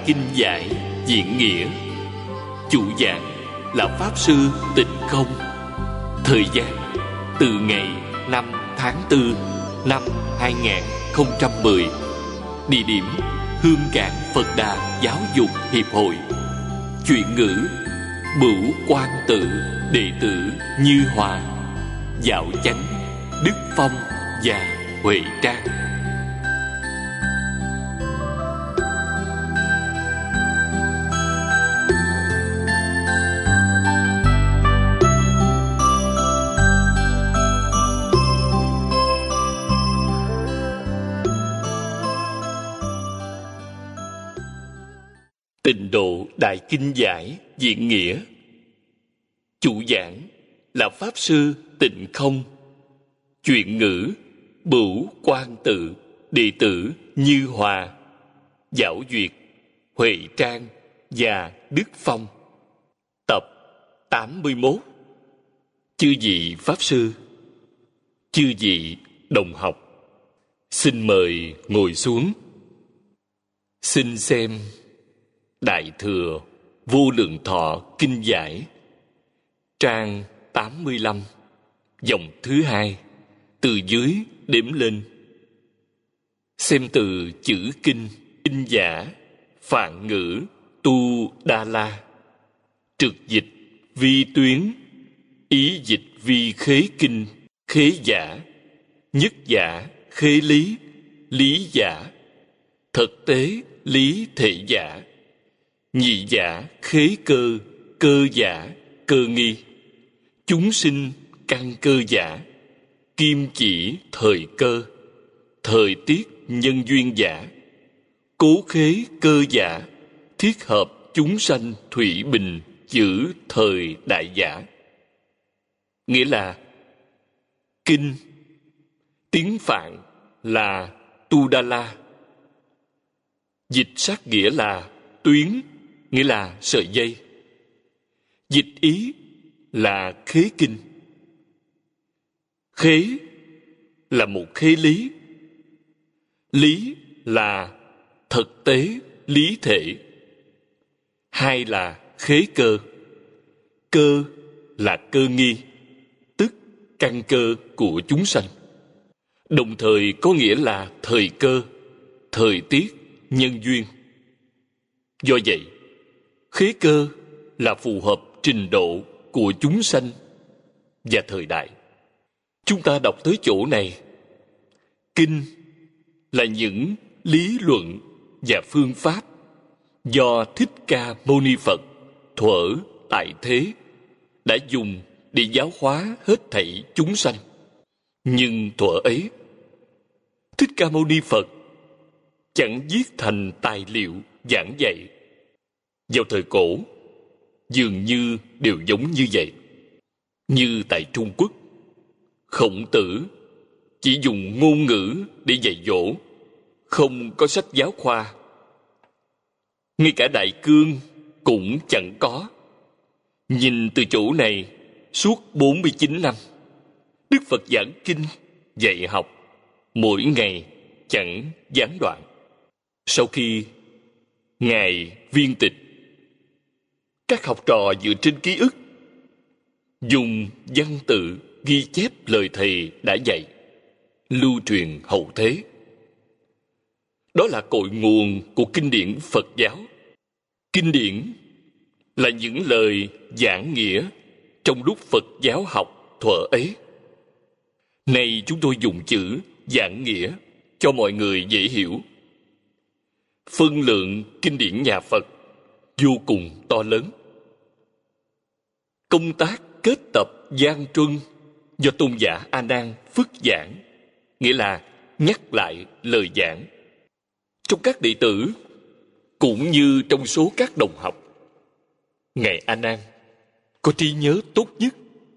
Kinh Giải Diễn Nghĩa. Chủ giảng là Pháp Sư Tịnh Không. Thời gian từ ngày 5 tháng 4 năm 2010. Địa điểm Hương Cảng Phật Đà Giáo dục Hiệp hội. Chuyển ngữ Bửu Quan Tự, đệ tử Như Hòa, Dạo Chánh, Đức Phong và Huệ Trang. Tịnh Độ Đại Kinh Giải Diễn Nghĩa. Chủ giảng là Pháp Sư Tịnh Không. Chuyển ngữ Bửu Quan Tự, đệ tử Như Hòa, Dạo Duyệt, Huệ Trang và Đức Phong. Tập 81. Chư vị Pháp Sư, chư vị đồng học, xin mời ngồi xuống. Xin xem Đại Thừa Vô Lượng Thọ Kinh Giải, trang 85, dòng thứ 2, từ dưới đếm lên. Xem từ chữ kinh, kinh giả, phạn ngữ, tu đa la, trực dịch vi tuyến, ý dịch vi khế kinh, khế giả, nhất giả, khế lý, lý giả, thực tế, lý thể giả, nhị giả, khế cơ, cơ giả, cơ nghi, chúng sinh, căn cơ giả, kim chỉ, thời cơ, thời tiết, nhân duyên giả, cố khế, cơ giả, thiết hợp, chúng sanh, thủy bình, chữ, thời, đại giả. Nghĩa là kinh, tiếng Phạn là tu đa la, dịch sát nghĩa là tuyến, nghĩa là sợi dây. Dịch ý là khế kinh. Khế là một khế lý. Lý là thực tế, lý thể. Hai là khế cơ. Cơ là cơ nghi, tức căn cơ của chúng sanh. Đồng thời có nghĩa là thời cơ, thời tiết, nhân duyên. Do vậy, khế cơ là phù hợp trình độ của chúng sanh và thời đại. Chúng ta đọc tới chỗ này, kinh là những lý luận và phương pháp do Thích Ca Mâu Ni Phật thuở tại thế đã dùng để giáo hóa hết thảy chúng sanh. Nhưng thuở ấy, Thích Ca Mâu Ni Phật chẳng viết thành tài liệu giảng dạy. Vào thời cổ, dường như đều giống như vậy. Như tại Trung Quốc, Khổng Tử chỉ dùng ngôn ngữ để dạy dỗ, không có sách giáo khoa. Ngay cả Đại Cương cũng chẳng có. Nhìn từ chỗ này, suốt 49 năm, Đức Phật giảng kinh, dạy học, mỗi ngày chẳng gián đoạn. Sau khi Ngài viên tịch, các học trò dựa trên ký ức, dùng văn tự ghi chép lời Thầy đã dạy, lưu truyền hậu thế. Đó là cội nguồn của kinh điển Phật giáo. Kinh điển là những lời giảng nghĩa trong lúc Phật giáo học thuở ấy. Nay chúng tôi dùng chữ giảng nghĩa cho mọi người dễ hiểu. Phân lượng kinh điển nhà Phật vô cùng to lớn. Công tác kết tập gian truân do tôn giả A Nan phức giảng, nghĩa là nhắc lại lời giảng. Trong các đệ tử cũng như trong số các đồng học, ngài A Nan có trí nhớ tốt nhất.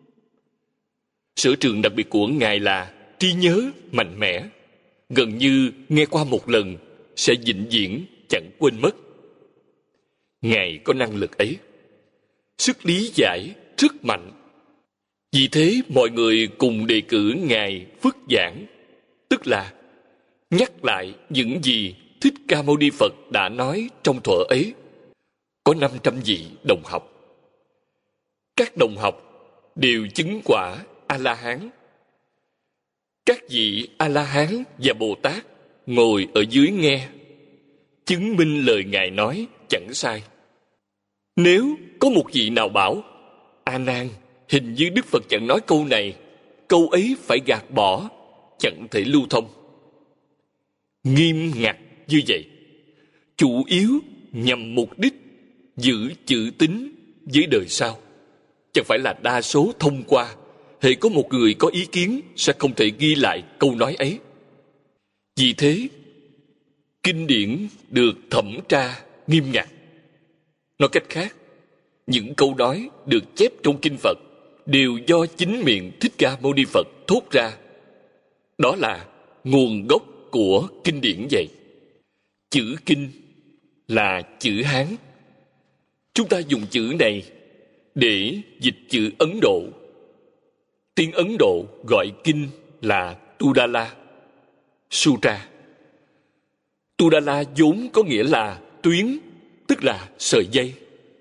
Sở trường đặc biệt của ngài là trí nhớ mạnh mẽ, gần như nghe qua một lần sẽ vĩnh viễn chẳng quên mất. Ngài có năng lực ấy, sức lý giải rất mạnh. Vì thế mọi người cùng đề cử ngài phức giảng, tức là nhắc lại những gì Thích Ca Mâu Ni Phật đã nói trong thuở ấy, có 500 vị đồng học. Các đồng học đều chứng quả A-la-hán. Các vị A-la-hán và Bồ Tát ngồi ở dưới nghe, chứng minh lời Ngài nói chẳng sai. Nếu có một vị nào bảo, A Nan, hình như Đức Phật chẳng nói câu này, câu ấy phải gạt bỏ, chẳng thể lưu thông. Nghiêm ngặt như vậy, chủ yếu nhằm mục đích giữ chữ tín với đời sau. Chẳng phải là đa số thông qua, hễ có một người có ý kiến sẽ không thể ghi lại câu nói ấy. Vì thế, kinh điển được thẩm tra nghiêm ngặt. Nói cách khác, những câu nói được chép trong kinh Phật đều do chính miệng Thích Ca Mâu Ni Phật thốt ra. Đó là nguồn gốc của kinh điển vậy. Chữ kinh là chữ Hán. Chúng ta dùng chữ này để dịch chữ Ấn Độ. Tiếng Ấn Độ gọi kinh là Tudala, Sutra. Tudala vốn có nghĩa là tuyến, tức là sợi dây.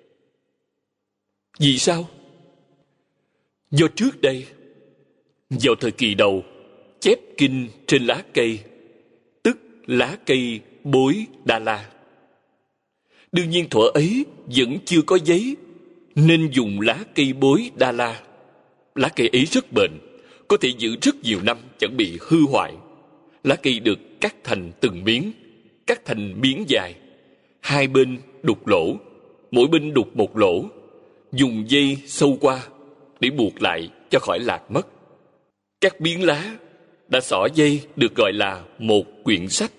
Vì sao? Do trước đây, vào thời kỳ đầu, chép kinh trên lá cây, tức lá cây bối Đa La. Đương nhiên thuở ấy vẫn chưa có giấy, nên dùng lá cây bối Đa La. Lá cây ấy rất bền, có thể giữ rất nhiều năm chẳng bị hư hoại. Lá cây được cắt thành từng miếng, cắt thành miếng dài. Hai bên đục lỗ, mỗi bên đục một lỗ, dùng dây sâu qua để buộc lại cho khỏi lạc mất. Các miếng lá đã xỏ dây được gọi là một quyển sách.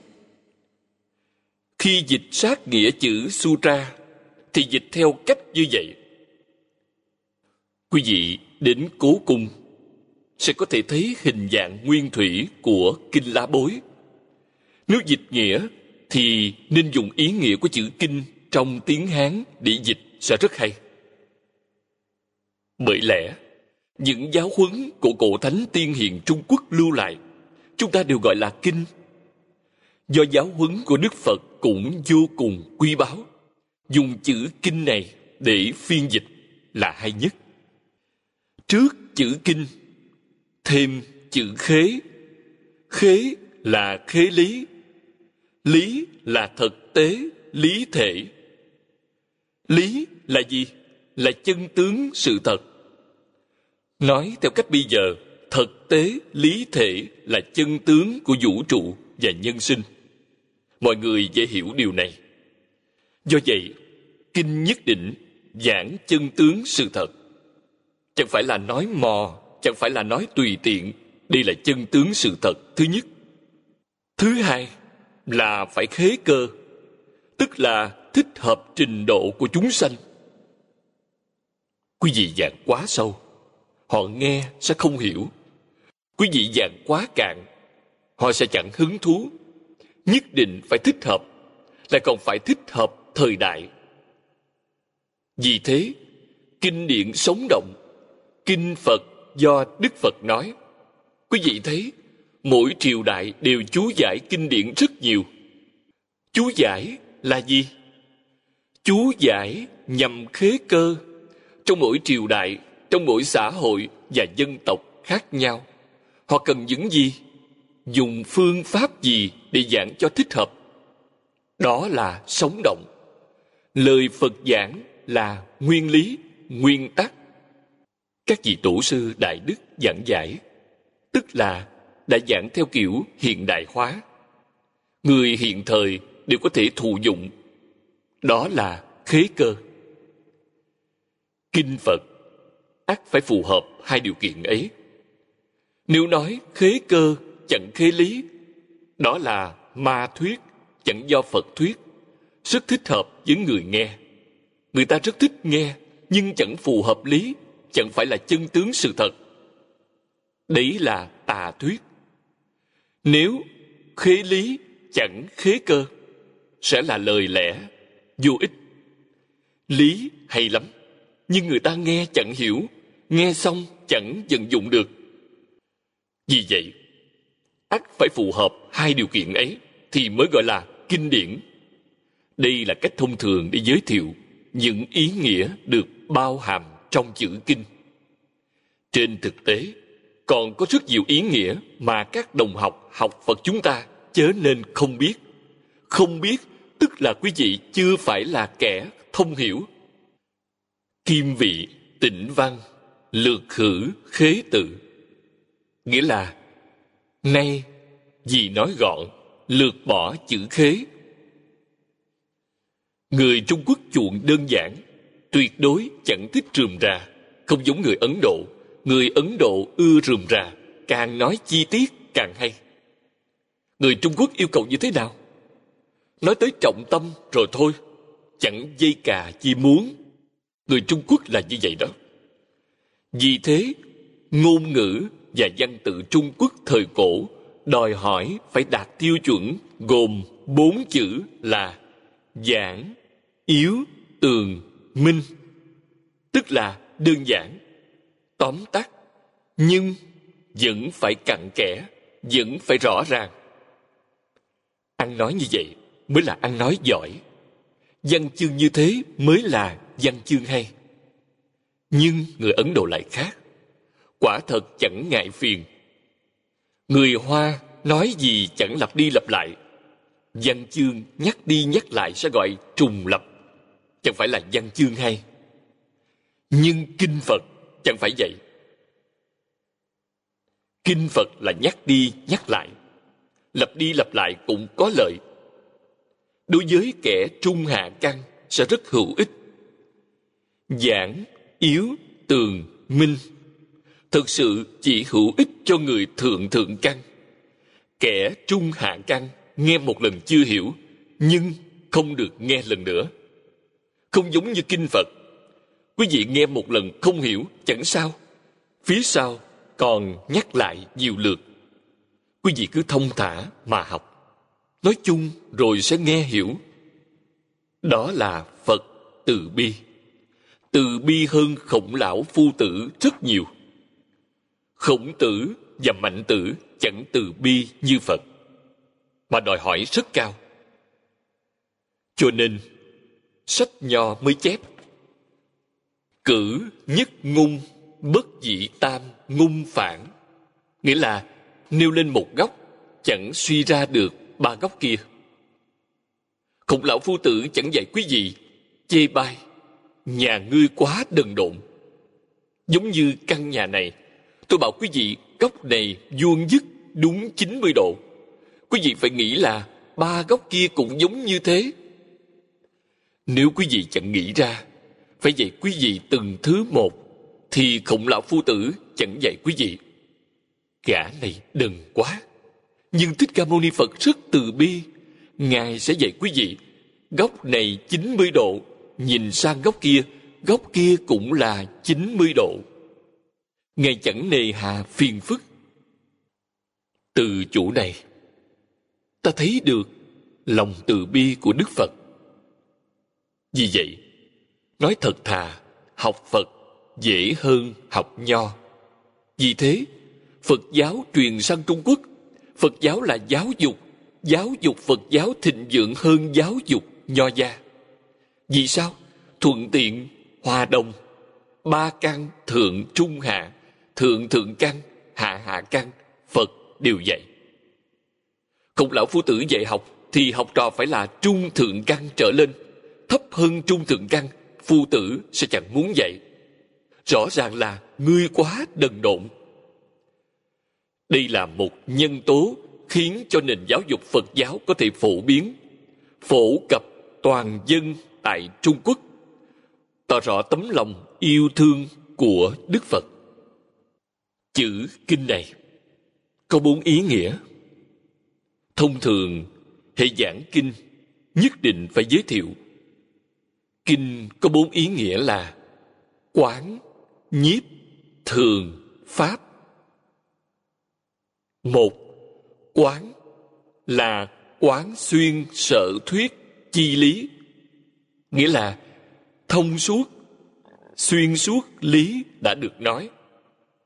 Khi dịch sát nghĩa chữ Sutra thì dịch theo cách như vậy. Quý vị đến Cố Cung sẽ có thể thấy hình dạng nguyên thủy của kinh lá bối. Nếu dịch nghĩa thì nên dùng ý nghĩa của chữ kinh trong tiếng Hán để dịch sẽ rất hay. Bởi lẽ, những giáo huấn của cổ thánh tiên hiền Trung Quốc lưu lại, chúng ta đều gọi là kinh. Do giáo huấn của Đức Phật cũng vô cùng quý báu, dùng chữ kinh này để phiên dịch là hay nhất. Trước chữ kinh, thêm chữ khế. Khế là khế lý. Lý là thực tế, lý thể. Lý là gì? Là chân tướng sự thật. Nói theo cách bây giờ, thực tế, lý thể là chân tướng của vũ trụ và nhân sinh. Mọi người dễ hiểu điều này. Do vậy, kinh nhất định giảng chân tướng sự thật. Chẳng phải là nói mò, chẳng phải là nói tùy tiện. Đây là chân tướng sự thật thứ nhất. Thứ hai là phải khế cơ, tức là thích hợp trình độ của chúng sanh. Quý vị giảng quá sâu, họ nghe sẽ không hiểu. Quý vị giảng quá cạn, họ sẽ chẳng hứng thú. Nhất định phải thích hợp, lại còn phải thích hợp thời đại. Vì thế, kinh điển sống động, kinh Phật do Đức Phật nói. Quý vị thấy, mỗi triều đại đều chú giải kinh điển rất nhiều. Chú giải là gì? Chú giải nhằm khế cơ. Trong mỗi triều đại, trong mỗi xã hội và dân tộc khác nhau, họ cần những gì? Dùng phương pháp gì để giảng cho thích hợp? Đó là sống động. Lời Phật giảng là nguyên lý, nguyên tắc. Các vị tổ sư Đại Đức giảng giải, tức là đã giảng theo kiểu hiện đại hóa. Người hiện thời đều có thể thụ dụng. Đó là khế cơ. Kinh Phật ắt phải phù hợp hai điều kiện ấy. Nếu nói khế cơ chẳng khế lý, đó là ma thuyết, chẳng do Phật thuyết, rất thích hợp với người nghe. Người ta rất thích nghe, nhưng chẳng phù hợp lý, chẳng phải là chân tướng sự thật. Đấy là tà thuyết. Nếu khế lý chẳng khế cơ, sẽ là lời lẽ vô ích. Lý hay lắm, nhưng người ta nghe chẳng hiểu, nghe xong chẳng vận dụng được. Vì vậy, ắt phải phù hợp hai điều kiện ấy thì mới gọi là kinh điển. Đây là cách thông thường để giới thiệu những ý nghĩa được bao hàm trong chữ kinh. Trên thực tế, còn có rất nhiều ý nghĩa mà các đồng học học Phật chúng ta chớ nên không biết. Không biết tức là quý vị chưa phải là kẻ thông hiểu. Kim vị, tịnh văn, lược khử, khế tự. Nghĩa là, nay vì nói gọn, lược bỏ chữ khế. Người Trung Quốc chuộng đơn giản, tuyệt đối chẳng thích rườm rà, không giống người Ấn Độ. Người Ấn Độ ưa rườm rà, càng nói chi tiết càng hay. Người Trung Quốc yêu cầu như thế nào? Nói tới trọng tâm rồi thôi, chẳng dây cà chi muốn. Người Trung Quốc là như vậy đó. Vì thế, ngôn ngữ và văn tự Trung Quốc thời cổ đòi hỏi phải đạt tiêu chuẩn gồm 4 chữ là giản, yếu, tường, minh. Tức là đơn giản, tóm tắt, nhưng vẫn phải cặn kẽ, vẫn phải rõ ràng. Ăn nói như vậy mới là ăn nói giỏi. Văn chương như thế mới là văn chương hay. Nhưng người Ấn Độ lại khác. Quả thật chẳng ngại phiền. Người Hoa nói gì chẳng lặp đi lặp lại. Văn chương nhắc đi nhắc lại sẽ gọi trùng lặp, chẳng phải là văn chương hay. Nhưng kinh Phật chẳng phải vậy. Kinh Phật là nhắc đi nhắc lại, lặp đi lặp lại cũng có lợi. Đối với kẻ trung hạ căn sẽ rất hữu ích. Giản, yếu, tường, minh thực sự chỉ hữu ích cho người thượng thượng căn. Kẻ trung hạ căn nghe một lần chưa hiểu, nhưng không được nghe lần nữa. Không giống như kinh Phật. Quý vị nghe một lần không hiểu chẳng sao, phía sau còn nhắc lại nhiều lượt. Quý vị cứ thông thả mà học, nói chung rồi sẽ nghe hiểu. Đó là Phật từ bi. Từ bi hơn Khổng Lão Phu Tử rất nhiều. Khổng Tử và Mạnh Tử chẳng từ bi như Phật, mà đòi hỏi rất cao. Cho nên sách Nho mới chép: cử nhất ngung, bất dị tam ngung phản. Nghĩa là nêu lên một góc, chẳng suy ra được ba góc kia. Khổng Lão Phu Tử chẳng dạy quý vị chê bai nhà ngươi quá đần độn. Giống như căn nhà này, tôi bảo quý vị góc này vuông vức đúng 90 độ. Quý vị phải nghĩ là ba góc kia cũng giống như thế. Nếu quý vị chẳng nghĩ ra, phải dạy quý vị từng thứ một, thì Khổng Lão Phu Tử chẳng dạy quý vị. Gã này đần quá. Nhưng Thích Ca Mâu Ni Phật rất từ bi. Ngài sẽ dạy quý vị góc này 90 độ, nhìn sang góc kia cũng là 90 độ. Ngài chẳng nề hà phiền phức. Từ chỗ này, ta thấy được lòng từ bi của Đức Phật. Vì vậy, nói thật thà, học Phật dễ hơn học Nho. Vì thế, Phật giáo truyền sang Trung Quốc. Phật giáo là giáo dục Phật giáo thịnh vượng hơn giáo dục Nho gia. Vì sao? Thuận tiện, hòa đồng. Ba căn thượng trung hạ, thượng thượng căn, hạ hạ căn, Phật đều dạy. Khổng Lão Phu Tử dạy học thì học trò phải là trung thượng căn trở lên. Thấp hơn trung thượng căn, Phu Tử sẽ chẳng muốn dạy. Rõ ràng là ngươi quá đần độn. Đây là một nhân tố khiến cho nền giáo dục Phật giáo có thể phổ biến, phổ cập toàn dân tại Trung Quốc, tỏ rõ tấm lòng yêu thương của Đức Phật. Chữ kinh này có 4 ý nghĩa. Thông thường, hệ giảng kinh nhất định phải giới thiệu. Kinh có 4 ý nghĩa là quán, nhiếp, thường, pháp. 1. Quán là quán xuyên sở thuyết chi lý. Nghĩa là thông suốt, xuyên suốt lý đã được nói.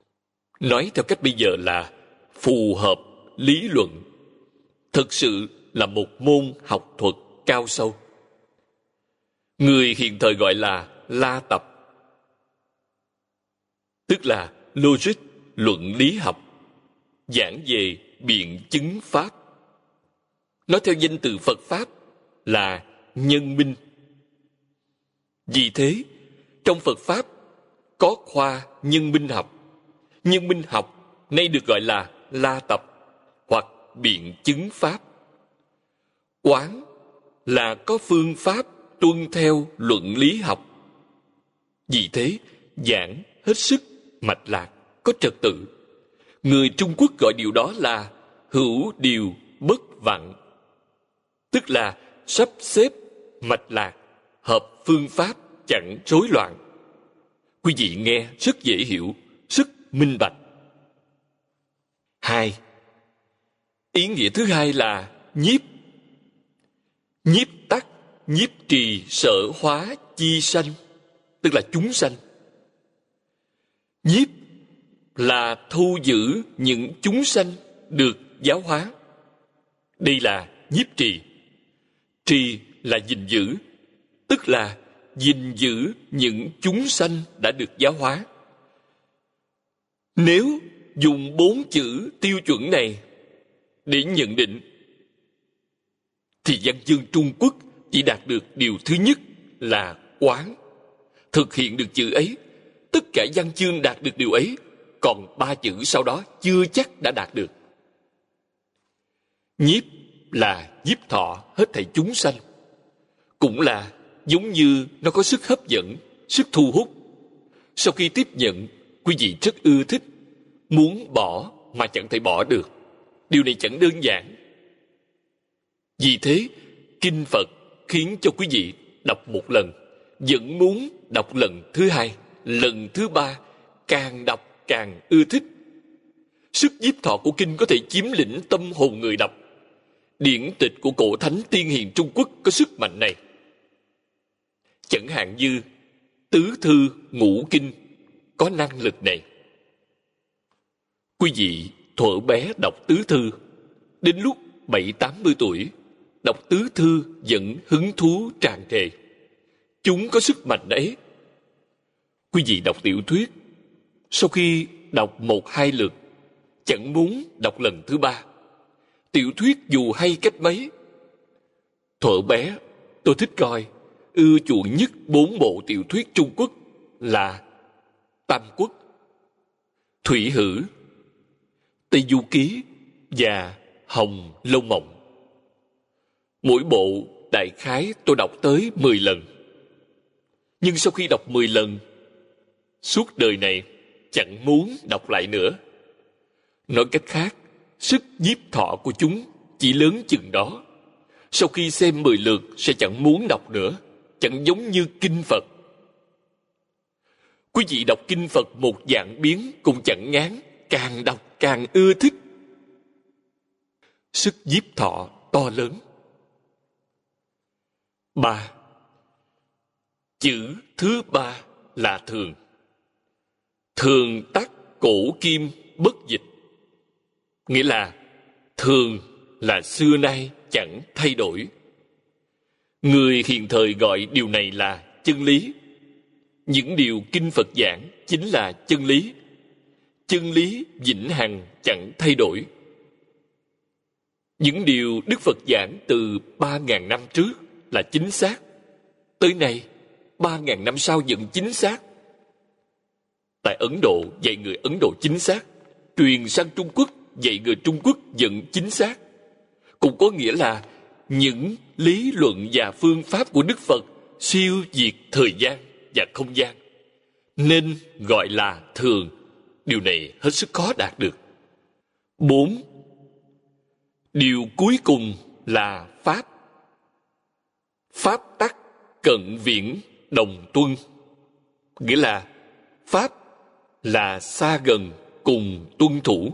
Nói theo cách bây giờ là phù hợp lý luận. Thực sự là một môn học thuật cao sâu. Người hiện thời gọi là la tập, tức là logic, luận lý học, giảng về biện chứng pháp. Nói theo danh từ Phật Pháp là nhân minh. Vì thế, trong Phật Pháp có khoa nhân minh học. Nhân minh học nay được gọi là la tập hoặc biện chứng pháp. Quán là có phương pháp tuân theo luận lý học. Vì thế, giảng hết sức mạch lạc, có trật tự. Người Trung Quốc gọi điều đó là hữu điều bất vặn, tức là sắp xếp mạch lạc, hợp phương pháp, chẳng rối loạn. Quý vị nghe rất dễ hiểu, rất minh bạch. 2. Ý nghĩa thứ hai là nhiếp. Nhiếp tắc, nhiếp trì sở hóa chi sanh, tức là chúng sanh. Nhiếp là thu giữ những chúng sanh được giáo hóa. Đây là nhiếp trì. Trì là gìn giữ, tức là gìn giữ những chúng sanh đã được giáo hóa. Nếu dùng 4 chữ tiêu chuẩn này để nhận định, thì văn chương Trung Quốc chỉ đạt được điều thứ nhất là quán. Thực hiện được chữ ấy, tất cả văn chương đạt được điều ấy, còn 3 chữ sau đó chưa chắc đã đạt được. Nhiếp là nhiếp thọ hết thảy chúng sanh, cũng là giống như nó có sức hấp dẫn, sức thu hút. Sau khi tiếp nhận, quý vị rất ưa thích, muốn bỏ mà chẳng thể bỏ được. Điều này chẳng đơn giản. Vì thế, kinh Phật khiến cho quý vị đọc một lần, vẫn muốn đọc lần thứ hai, lần thứ ba, càng đọc càng ưa thích. Sức nhiếp thọ của kinh có thể chiếm lĩnh tâm hồn người đọc. Điển tịch của cổ thánh tiên hiền Trung Quốc có sức mạnh này. Chẳng hạn như Tứ Thư Ngũ Kinh có năng lực này. Quý vị thuở bé đọc Tứ Thư, đến lúc 70-80 tuổi, đọc Tứ Thư vẫn hứng thú tràn trề. Chúng có sức mạnh đấy. Quý vị đọc tiểu thuyết, sau khi đọc 1-2 lượt, chẳng muốn đọc lần thứ ba. Tiểu thuyết dù hay cách mấy. Thuở bé, tôi thích coi, ưa chuộng nhất 4 bộ tiểu thuyết Trung Quốc là Tam Quốc, Thủy Hử, Tây Du Ký và Hồng Lâu Mộng. Mỗi bộ đại khái tôi đọc tới 10 lần. Nhưng sau khi đọc 10 lần, suốt đời này chẳng muốn đọc lại nữa. Nói cách khác, sức nhiếp thọ của chúng chỉ lớn chừng đó. Sau khi xem 10 lượt sẽ chẳng muốn đọc nữa, chẳng giống như kinh Phật. Quý vị đọc kinh Phật một dạng biến cũng chẳng ngán, càng đọc càng ưa thích. Sức nhiếp thọ to lớn. 3. Chữ thứ ba là thường. Thường tắc cổ kim bất dịch. Nghĩa là thường là xưa nay chẳng thay đổi. Người hiện thời gọi điều này là chân lý. Những điều kinh Phật giảng chính là chân lý. Chân lý vĩnh hằng chẳng thay đổi. Những điều Đức Phật giảng từ 3.000 năm trước là chính xác. Tới nay, 3.000 năm sau vẫn chính xác. Tại Ấn Độ dạy người Ấn Độ chính xác. Truyền sang Trung Quốc dạy người Trung Quốc vẫn chính xác. Cũng có nghĩa là những lý luận và phương pháp của Đức Phật siêu việt thời gian và không gian, nên gọi là thường. Điều này hết sức khó đạt được. 4. Điều cuối cùng là pháp. Pháp tắc cận viễn đồng tuân. Nghĩa là pháp là xa gần cùng tuân thủ.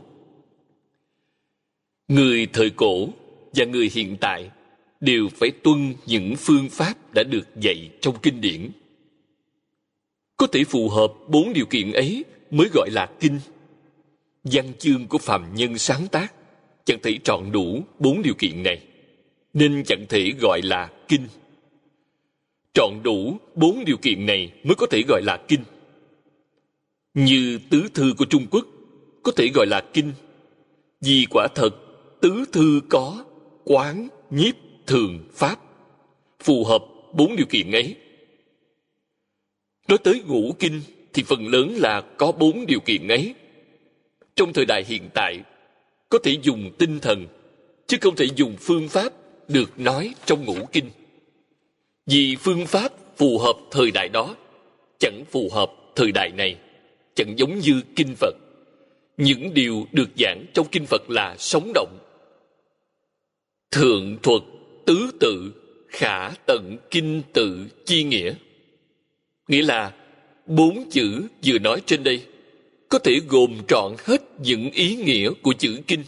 Người thời cổ và người hiện tại đều phải tuân những phương pháp đã được dạy trong kinh điển. Có thể phù hợp 4 điều kiện ấy mới gọi là kinh. Văn chương của phàm nhân sáng tác chẳng thể trọn đủ 4 điều kiện này. nên chẳng thể gọi là kinh. Trọn đủ 4 điều kiện này mới có thể gọi là kinh. Như tứ thư của Trung Quốc có thể gọi là kinh, vì quả thật tứ thư có quán, nhiếp, thường, pháp, phù hợp 4 điều kiện ấy. Nói tới ngũ kinh thì phần lớn là có 4 điều kiện ấy. Trong thời đại hiện tại, có thể dùng tinh thần, chứ không thể dùng phương pháp được nói trong ngũ kinh. Vì phương pháp phù hợp thời đại đó, chẳng phù hợp thời đại này, chẳng giống như kinh Phật. Những điều được giảng trong kinh Phật là sống động. Thượng thuật, tứ tự, khả tận kinh tự chi nghĩa. Nghĩa là 4 chữ vừa nói trên đây có thể gồm trọn hết những ý nghĩa của chữ kinh.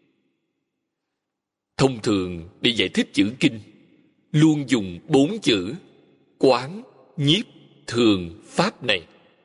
Thông thường để giải thích chữ kinh luôn dùng 4 chữ quán, nhiếp, thường, pháp này.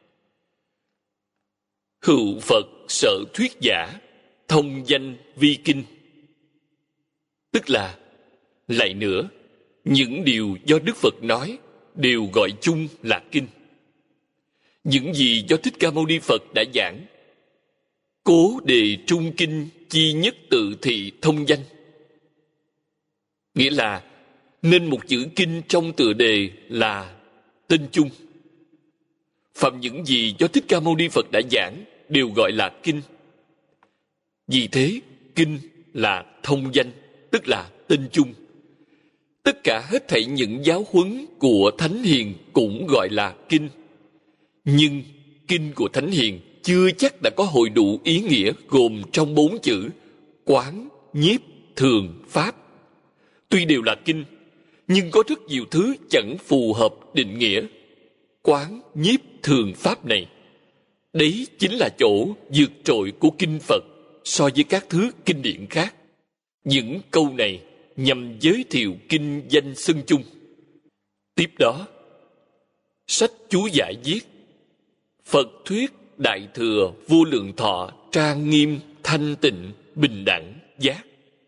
Hữu Phật sở thuyết giả, thông danh vi kinh. Tức là, lại nữa, những điều do Đức Phật nói đều gọi chung là kinh. Những gì do Thích Ca Mâu Ni Phật đã giảng, cố đề trung kinh chi nhất tự thị thông danh. Nghĩa là, nên một chữ kinh trong tựa đề là tên chung. Phạm những gì do Thích Ca Mâu Ni Phật đã giảng đều gọi là kinh. Vì thế, kinh là thông danh, tức là tên chung. Tất cả hết thảy những giáo huấn của Thánh Hiền cũng gọi là kinh. Nhưng kinh của Thánh Hiền chưa chắc đã có hội đủ ý nghĩa gồm trong 4 chữ quán, nhiếp, thường, pháp. Tuy đều là kinh, nhưng có rất nhiều thứ chẳng phù hợp định nghĩa. Quán, nhiếp, thường, pháp này, đấy chính là chỗ vượt trội của kinh Phật so với các thứ kinh điển khác. Những câu này nhằm giới thiệu kinh danh xưng chung. Tiếp đó, sách chú giải viết: Phật thuyết đại thừa vô lượng thọ trang nghiêm thanh tịnh bình đẳng giác.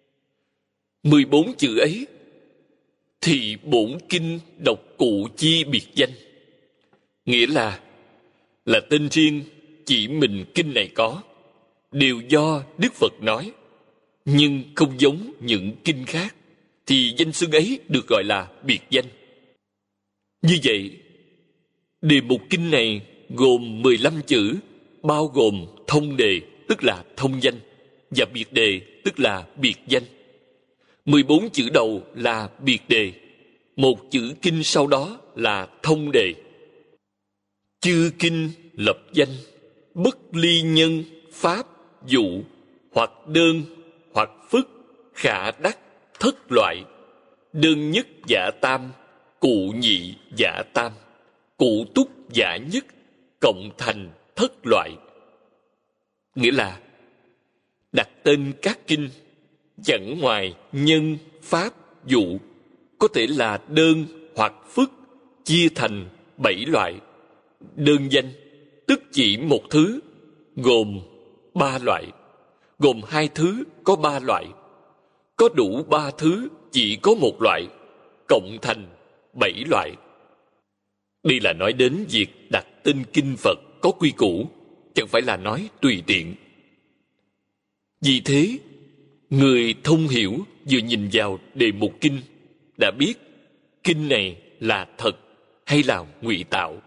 14 chữ ấy thì bổn kinh độc cụ chi biệt danh. Nghĩa là tên riêng chỉ mình kinh này có, đều do Đức Phật nói, nhưng không giống những kinh khác, thì danh xưng ấy được gọi là biệt danh. Như vậy, đề mục kinh này gồm 15 chữ, bao gồm thông đề, tức là thông danh, và biệt đề, tức là biệt danh. 14 chữ đầu là biệt đề, một chữ kinh sau đó là thông đề. Chư kinh lập danh, bất ly nhân, pháp, dụ, hoặc đơn, hoặc phức, khả đắc, thất loại, đơn nhất giả tam, cụ nhị giả tam, cụ túc giả nhất, cộng thành thất loại. Nghĩa là đặt tên các kinh chẳng ngoài nhân, pháp, dụ, có thể là đơn hoặc phức, chia thành 7 loại. Đơn danh tức chỉ một thứ, gồm 3 loại, gồm 2 thứ có 3 loại, có đủ 3 thứ chỉ có 1 loại, cộng thành 7 loại. Đây là nói đến việc đặt tên kinh Phật có quy củ, chẳng phải là nói tùy tiện. Vì thế, người thông hiểu vừa nhìn vào đề mục kinh đã biết kinh này là thật hay là ngụy tạo.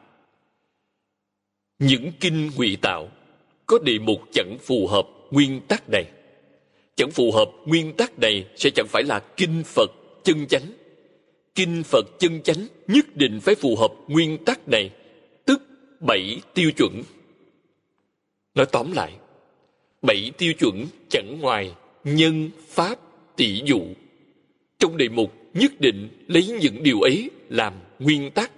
Những kinh ngụy tạo có đề mục chẳng phù hợp nguyên tắc này. Chẳng phù hợp nguyên tắc này sẽ chẳng phải là kinh Phật chân chánh. Kinh Phật chân chánh nhất định phải phù hợp nguyên tắc này, tức 7 tiêu chuẩn. Nói tóm lại, 7 tiêu chuẩn chẳng ngoài nhân, pháp, tỷ dụ. Trong đề mục nhất định lấy những điều ấy làm nguyên tắc.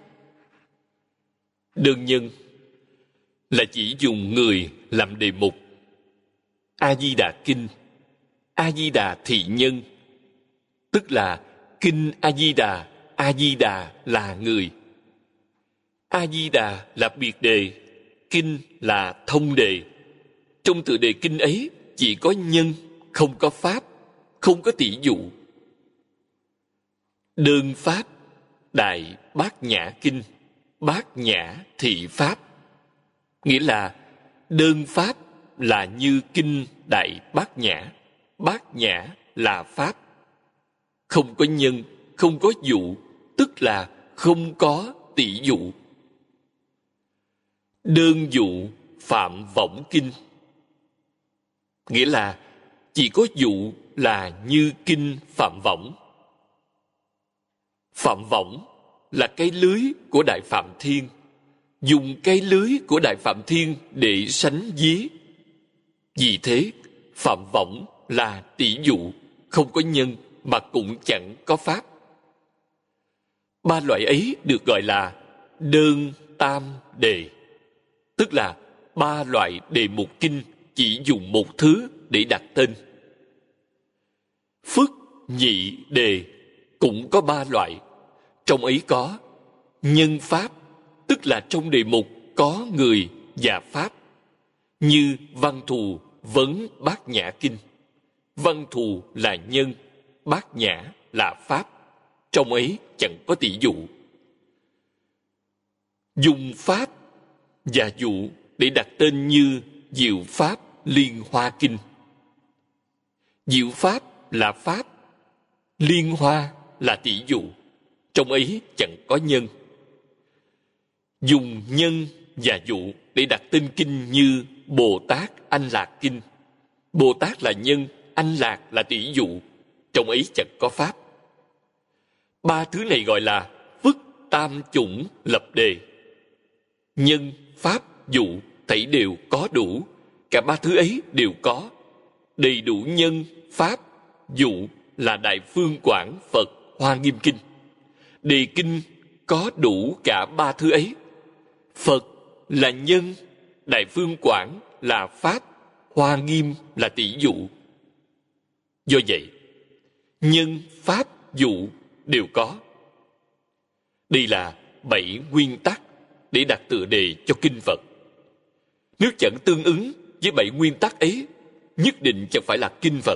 Đơn nhân là chỉ dùng người làm đề mục. A Di Đà kinh, A Di Đà thị nhân, tức là kinh A Di Đà, A Di Đà là người. A Di Đà là biệt đề, kinh là thông đề. Trong tựa đề kinh ấy chỉ có nhân, không có pháp, không có tỷ dụ. Đơn Pháp, Đại Bát Nhã Kinh, Bát Nhã Thị Pháp. Nghĩa là đơn Pháp là như Kinh Đại Bát Nhã. Bát Nhã là Pháp. Không có nhân, không có dụ, tức là không có tỷ dụ. Đơn dụ Phạm Võng Kinh. Nghĩa là chỉ có dụ là như Kinh Phạm Võng. Phạm Võng là cái lưới của Đại Phạm Thiên. Dùng cái lưới của Đại Phạm Thiên để sánh vía. Vì thế, Phạm Võng là tỷ dụ, không có nhân mà cũng chẳng có pháp. Ba loại ấy được gọi là đơn tam đề, tức là ba loại đề mục kinh chỉ dùng một thứ để đặt tên. Phức nhị đề cũng có ba loại, trong ấy có nhân pháp, tức là trong đề mục có người và pháp, như Văn Thù Vấn Bát Nhã Kinh. Văn Thù là nhân, Bát Nhã là pháp, trong ấy chẳng có tỷ dụ. Dùng pháp và dụ để đặt tên như Diệu Pháp Liên Hoa Kinh. Diệu Pháp là pháp, Liên Hoa là tỷ dụ, trong ấy chẳng có nhân. Dùng nhân và dụ để đặt tên kinh như Bồ Tát Anh Lạc Kinh. Bồ Tát là nhân, Anh Lạc là tỷ dụ, trong ấy chẳng có pháp. Ba thứ này gọi là phức tam chủng lập đề. Nhân, pháp, dụ thảy đều có đủ. Cả ba thứ ấy đều có. Đầy đủ nhân, pháp, dụ là Đại Phương Quảng Phật Hoa Nghiêm Kinh. Đề kinh có đủ cả ba thứ ấy. Phật là nhân, Đại Phương Quảng là pháp, Hoa Nghiêm là tỷ dụ. Do vậy, nhân, pháp, dụ đều có. Đây là 7 nguyên tắc để đặt tựa đề cho kinh Phật. Nếu chẳng tương ứng với 7 nguyên tắc ấy, nhất định chẳng phải là kinh Phật.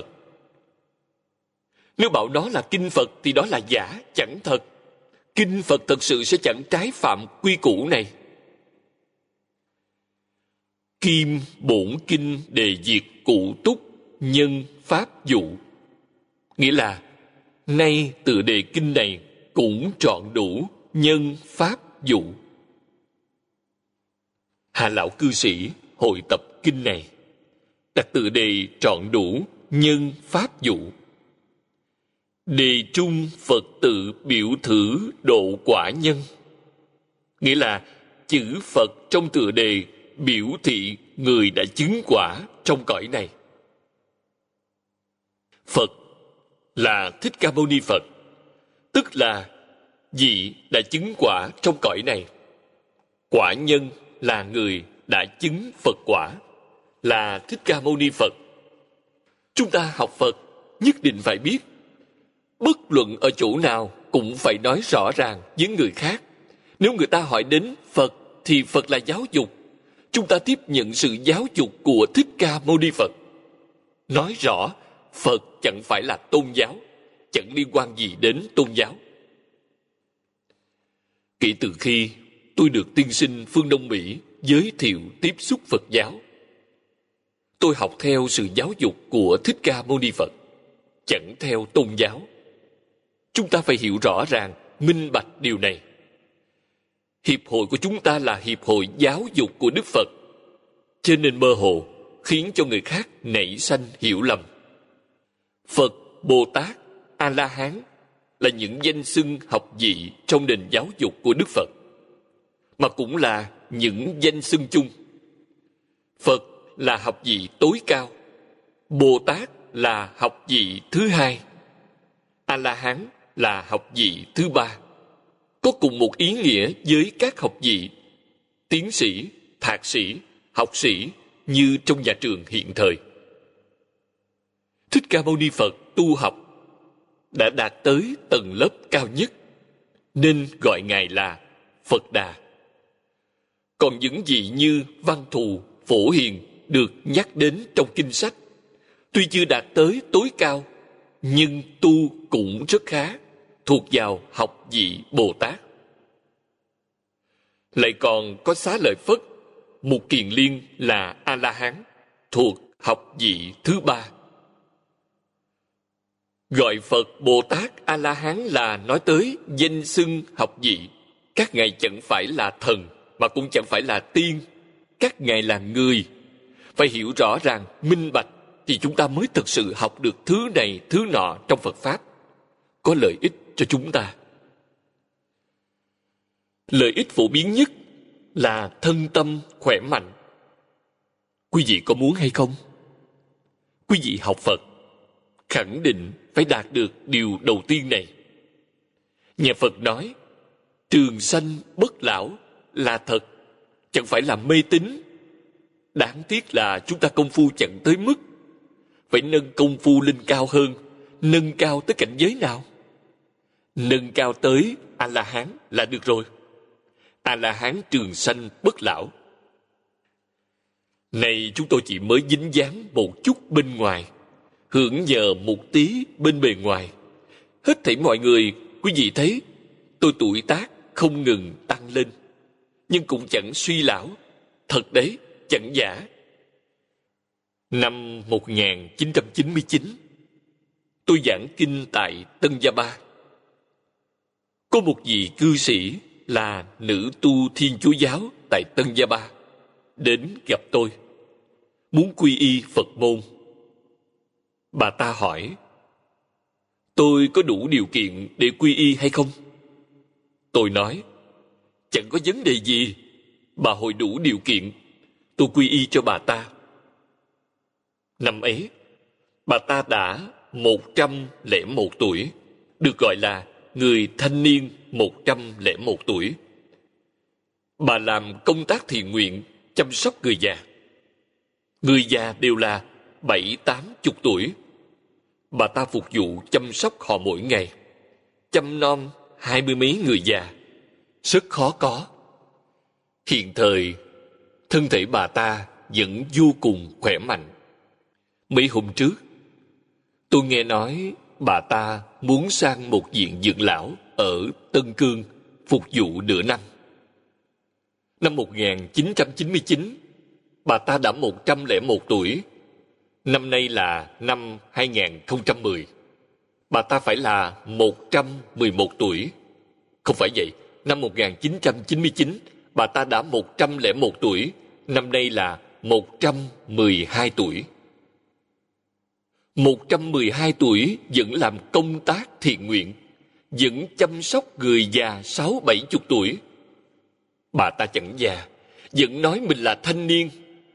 Nếu bảo đó là kinh Phật thì đó là giả, chẳng thật. Kinh Phật thật sự sẽ chẳng trái phạm quy củ này. Kim bổn kinh đề diệt cụ túc nhân pháp dụ. Nghĩa là nay tựa đề kinh này cũng trọn đủ nhân pháp dụ. Hà lão cư sĩ hội tập kinh này đặt tựa đề trọn đủ nhân pháp dụ. Đề trung Phật tự biểu thử độ quả nhân. Nghĩa là chữ Phật trong tựa đề biểu thị người đã chứng quả trong cõi này. Phật là Thích Ca Mâu Ni Phật, tức là vị đã chứng quả trong cõi này. Quả nhân là người đã chứng Phật quả, là Thích Ca Mâu Ni Phật. Chúng ta học Phật nhất định phải biết, bất luận ở chỗ nào cũng phải nói rõ ràng với người khác. Nếu người ta hỏi đến Phật thì Phật là giáo dục. Chúng ta tiếp nhận sự giáo dục của Thích Ca Mâu Ni Phật. Nói rõ Phật chẳng phải là tôn giáo, chẳng liên quan gì đến tôn giáo. Kể từ khi tôi được tiên sinh phương Đông Mỹ giới thiệu tiếp xúc Phật giáo, tôi học theo sự giáo dục của Thích Ca Mâu Ni Phật, chẳng theo tôn giáo. Chúng ta phải hiểu rõ ràng, minh bạch điều này. Hiệp hội của chúng ta là hiệp hội giáo dục của Đức Phật, cho nên mơ hồ, khiến cho người khác nảy sanh hiểu lầm. Phật, Bồ Tát, A-la-hán là những danh xưng học vị trong nền giáo dục của Đức Phật, mà cũng là những danh xưng chung. Phật là học vị tối cao, Bồ Tát là học vị thứ hai, A-la-hán là học vị thứ ba, có cùng một ý nghĩa với các học vị tiến sĩ, thạc sĩ, học sĩ như trong nhà trường hiện thời. Thích Ca Mâu Ni Phật tu học đã đạt tới tầng lớp cao nhất, nên gọi Ngài là Phật Đà. Còn những vị như Văn Thù, Phổ Hiền được nhắc đến trong kinh sách, tuy chưa đạt tới tối cao, nhưng tu cũng rất khá, thuộc vào học vị Bồ Tát. Lại còn có Xá Lợi Phất, Mục Kiền Liên là A-la-hán, thuộc học vị thứ 3. Gọi Phật Bồ Tát A-la-hán là nói tới danh xưng học vị. Các ngài chẳng phải là thần, mà cũng chẳng phải là tiên. Các ngài là người. Phải hiểu rõ ràng, minh bạch, thì chúng ta mới thực sự học được thứ này, thứ nọ trong Phật Pháp. Có lợi ích cho chúng ta. Lợi ích phổ biến nhất là thân tâm khỏe mạnh. Quý vị có muốn hay không? Quý vị học Phật, khẳng định phải đạt được điều đầu tiên này. Nhà Phật nói, trường sanh bất lão là thật, chẳng phải là mê tín. Đáng tiếc là chúng ta công phu chẳng tới mức. Phải nâng công phu lên cao hơn. Nâng cao tới cảnh giới nào? Nâng cao tới A-la-hán là được rồi. A-la-hán trường sanh bất lão. Này chúng tôi chỉ mới dính dáng một chút bên ngoài, hưởng nhờ một tí bên bề ngoài. Hết thảy mọi người, quý vị thấy, tôi tuổi tác không ngừng tăng lên, nhưng cũng chẳng suy lão. Thật đấy, chẳng giả. Năm 1999, tôi giảng kinh tại Tân Gia Ba. Có một vị cư sĩ là nữ tu Thiên Chúa giáo tại Tân Gia Ba đến gặp tôi, muốn quy y Phật môn. Bà ta hỏi, tôi có đủ điều kiện để quy y hay không? Tôi nói, chẳng có vấn đề gì. Bà hội đủ điều kiện, tôi quy y cho bà ta. Năm ấy, bà ta đã 101 tuổi, được gọi là người thanh niên 101 tuổi. Bà làm công tác thiện nguyện, chăm sóc người già. Người già đều là 70-80 tuổi. Bà ta phục vụ chăm sóc họ mỗi ngày, chăm nom 20 mấy người già, rất khó có. Hiện thời, thân thể bà ta vẫn vô cùng khỏe mạnh. Mấy hôm trước, tôi nghe nói bà ta muốn sang một viện dưỡng lão ở Tân Cương phục vụ nửa năm. Năm 1999, bà ta đã 101 tuổi. Năm nay là năm 2010. Bà ta phải là 111 tuổi. Không phải vậy, năm 1999, bà ta đã 101 tuổi. Năm nay là 112 tuổi. 112 tuổi vẫn làm công tác thiện nguyện, vẫn chăm sóc người già 60-70 tuổi. Bà ta chẳng già, vẫn nói mình là thanh niên.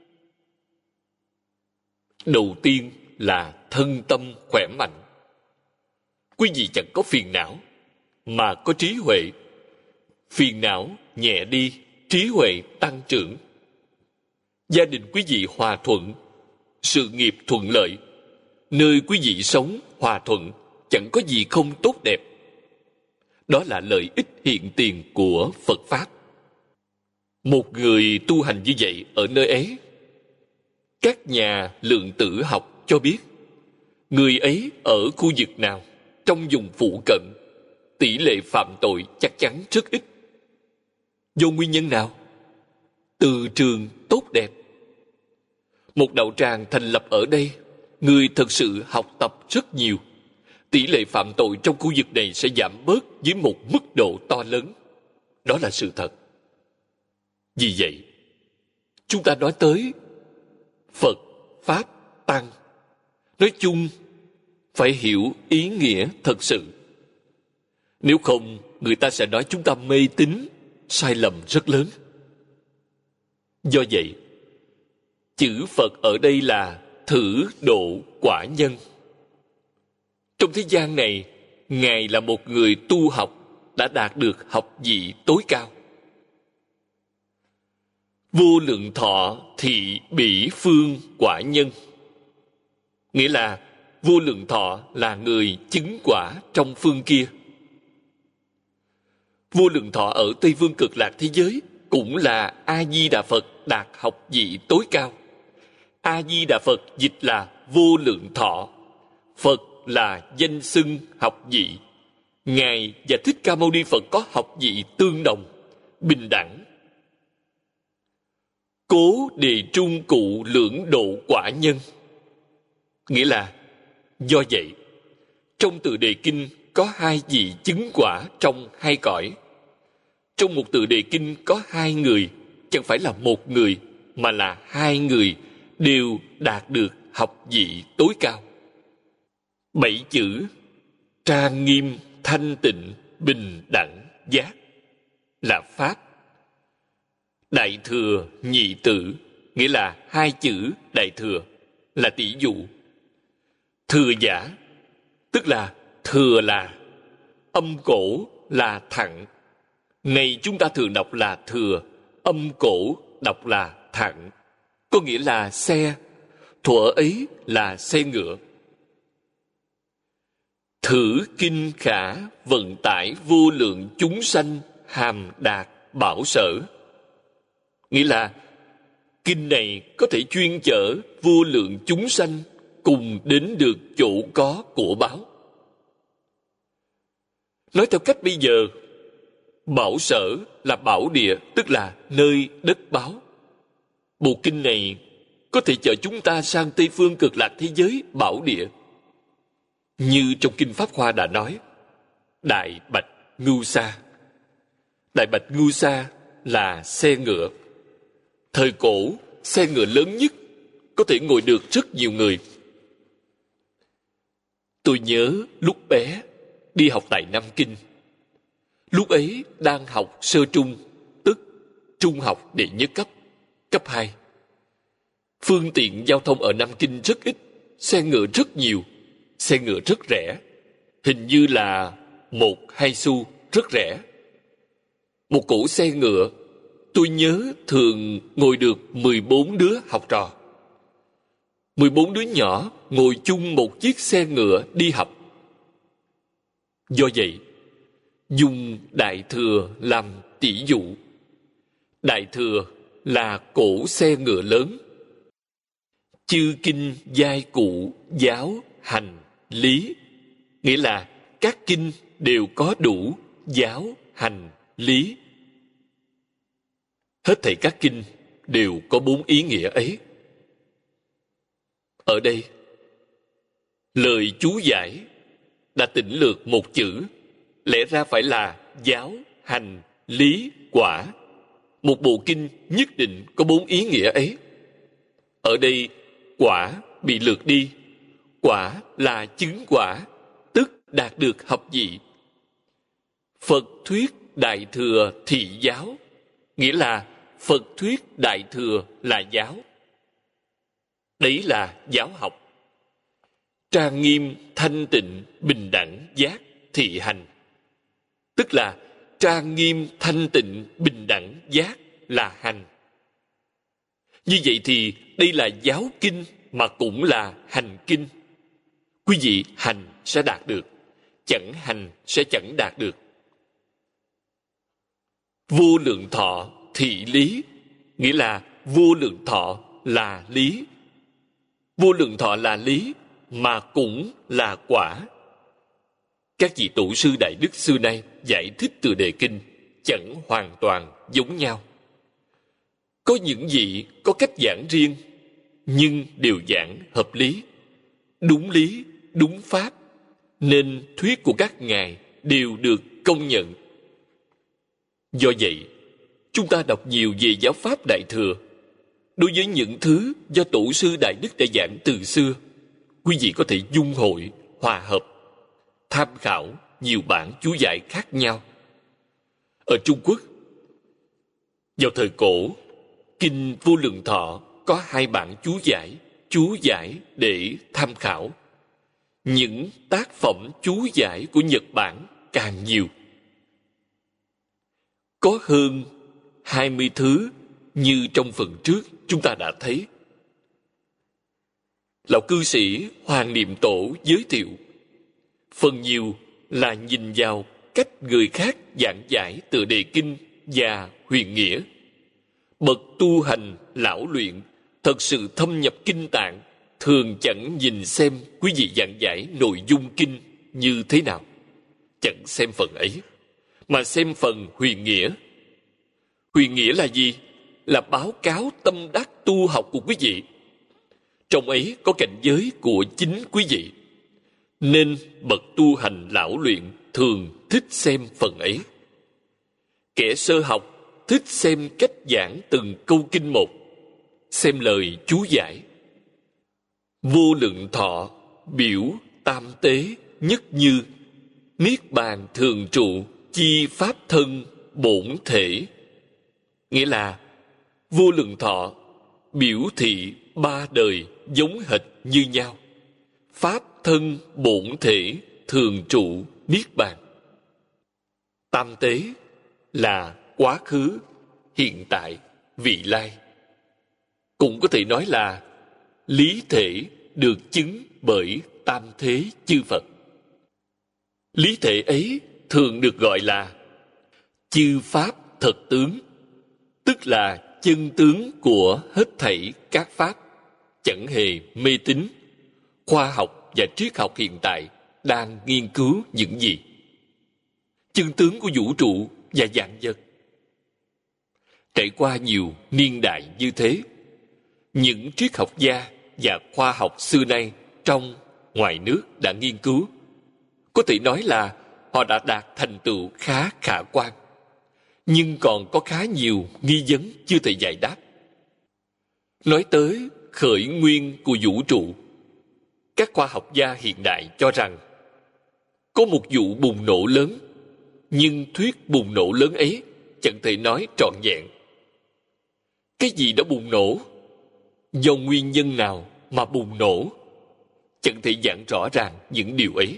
Đầu tiên là thân tâm khỏe mạnh. Quý vị chẳng có phiền não, mà có trí huệ. Phiền não nhẹ đi, trí huệ tăng trưởng. Gia đình quý vị hòa thuận, sự nghiệp thuận lợi. Nơi quý vị sống hòa thuận, chẳng có gì không tốt đẹp. Đó là lợi ích hiện tiền của Phật Pháp. Một người tu hành như vậy ở nơi ấy, các nhà lượng tử học cho biết, người ấy ở khu vực nào, trong vùng phụ cận, tỷ lệ phạm tội chắc chắn rất ít. Do nguyên nhân nào? Từ trường tốt đẹp. Một đạo tràng thành lập ở đây, người thật sự học tập rất nhiều. Tỷ lệ phạm tội trong khu vực này sẽ giảm bớt với một mức độ to lớn. Đó là sự thật. Vì vậy, chúng ta nói tới Phật, Pháp, Tăng. Nói chung, phải hiểu ý nghĩa thật sự. Nếu không, người ta sẽ nói chúng ta mê tín, sai lầm rất lớn. Do vậy, chữ Phật ở đây là thử độ quả nhân. Trong thế gian này, Ngài là một người tu học đã đạt được học vị tối cao. Vô lượng thọ thị bỉ phương quả nhân. Nghĩa là vô lượng thọ là người chứng quả trong phương kia. Vô lượng thọ ở Tây Phương Cực Lạc thế giới cũng là A-di-đà Phật đạt học vị tối cao. A-di-đà Phật dịch là vô lượng thọ. Phật là danh xưng học vị. Ngài và Thích Ca Mâu Ni Phật có học vị tương đồng, bình đẳng. Cố đề trung cụ lưỡng độ quả nhân. Nghĩa là, do vậy, trong Từ Đề Kinh có hai vị chứng quả trong hai cõi. Trong một Từ Đề Kinh có hai người, chẳng phải là một người, mà là hai người đều đạt được học vị tối cao. 7 chữ trang nghiêm, thanh tịnh, bình đẳng, giác là Pháp. Đại thừa, nhị tự, nghĩa là hai chữ đại thừa, là tỷ dụ. Thừa giả, tức là thừa là, âm cổ là thẳng. Này chúng ta thường đọc là thừa, âm cổ đọc là thẳng, có nghĩa là xe, thuở ấy là xe ngựa. Thử kinh khả vận tải vô lượng chúng sanh hàm đạt bảo sở. Nghĩa là kinh này có thể chuyên chở vô lượng chúng sanh cùng đến được chỗ có của báo. Nói theo cách bây giờ, bảo sở là bảo địa, tức là nơi đất báo. Bộ kinh này có thể chở chúng ta sang Tây phương cực lạc thế giới bảo địa. Như trong Kinh Pháp Hoa đã nói, Đại Bạch Ngưu Sa. Đại Bạch Ngưu Sa là xe ngựa. Thời cổ, xe ngựa lớn nhất có thể ngồi được rất nhiều người. Tôi nhớ lúc bé đi học tại Nam Kinh. Lúc ấy đang học sơ trung, tức trung học đệ nhất cấp, cấp 2. Phương tiện giao thông ở Nam Kinh rất ít, xe ngựa rất nhiều, xe ngựa rất rẻ. Hình như là 1-2 xu, rất rẻ. Một cỗ xe ngựa, tôi nhớ thường ngồi được 14 đứa học trò. 14 đứa nhỏ ngồi chung một chiếc xe ngựa đi học. Do vậy, dùng Đại Thừa làm tỷ dụ. Đại Thừa là cỗ xe ngựa lớn. Chư kinh giai cụ giáo hành lý, nghĩa là các kinh đều có đủ giáo hành lý. Hết thảy các kinh đều có 4 ý nghĩa ấy. Ở đây, lời chú giải đã tỉnh lược một chữ, lẽ ra phải là giáo, hành, lý, quả. Một bộ kinh nhất định có 4 ý nghĩa ấy. Ở đây, quả bị lược đi. Quả là chứng quả, tức đạt được học vị. Phật thuyết Đại Thừa thị giáo, nghĩa là Phật thuyết Đại Thừa là giáo. Đấy là giáo học. Trang nghiêm, thanh tịnh, bình đẳng, giác, thị hành. Tức là trang nghiêm, thanh tịnh, bình đẳng, giác là hành. Như vậy thì đây là giáo kinh mà cũng là hành kinh. Quý vị hành sẽ đạt được, chẳng hành sẽ chẳng đạt được. Vô lượng thọ thị lý, nghĩa là vô lượng thọ là lý. Vô lượng thọ là lý mà cũng là quả. Các vị tổ sư Đại Đức xưa nay giải thích Từ Đề Kinh chẳng hoàn toàn giống nhau. Có những vị có cách giảng riêng, nhưng đều giảng hợp lý, đúng pháp, nên thuyết của các ngài đều được công nhận. Do vậy, chúng ta đọc nhiều về giáo pháp Đại Thừa. Đối với những thứ do tổ sư Đại Đức đã giảng từ xưa, quý vị có thể dung hội, hòa hợp, tham khảo nhiều bản chú giải khác nhau. Ở Trung Quốc, vào thời cổ, Kinh Vô Lượng Thọ có 2 bản chú giải để tham khảo. Những tác phẩm chú giải của Nhật Bản càng nhiều. Có hơn 20 thứ như trong phần trước chúng ta đã thấy. Lão cư sĩ Hoàng Niệm Tổ giới thiệu, phần nhiều là nhìn vào cách người khác giảng giải Từ Đề Kinh và huyền nghĩa. Bậc tu hành lão luyện thật sự thâm nhập kinh tạng, thường chẳng nhìn xem quý vị giảng giải nội dung kinh như thế nào, chẳng xem phần ấy, mà xem phần huyền nghĩa. Huyền nghĩa là gì? Là báo cáo tâm đắc tu học của quý vị. Trong ấy có cảnh giới của chính quý vị, nên bậc tu hành lão luyện thường thích xem phần ấy. Kẻ sơ học thích xem cách giảng từng câu kinh một, xem lời chú giải. Vô lượng thọ biểu tam tế nhất như, niết bàn thường trụ chi pháp thân bổn thể. Nghĩa là vô lượng thọ biểu thị ba đời giống hệt như nhau. Pháp thân bổn thể thường trụ niết bàn. Tam tế là quá khứ, hiện tại, vị lai. Cũng có thể nói là lý thể được chứng bởi tam thế chư Phật. Lý thể ấy thường được gọi là chư pháp thật tướng, tức là chân tướng của hết thảy các pháp, chẳng hề mê tín. Khoa học và triết học hiện tại đang nghiên cứu những gì? Chân tướng của vũ trụ và vạn vật. Trải qua nhiều niên đại như thế, những triết học gia và khoa học xưa nay trong, ngoài nước đã nghiên cứu. Có thể nói là họ đã đạt thành tựu khá khả quan, nhưng còn có khá nhiều nghi vấn chưa thể giải đáp. Nói tới khởi nguyên của vũ trụ, các khoa học gia hiện đại cho rằng có một vụ bùng nổ lớn, nhưng thuyết bùng nổ lớn ấy chẳng thể nói trọn vẹn. Cái gì đã bùng nổ? Do nguyên nhân nào mà bùng nổ? Chẳng thể giảng rõ ràng những điều ấy.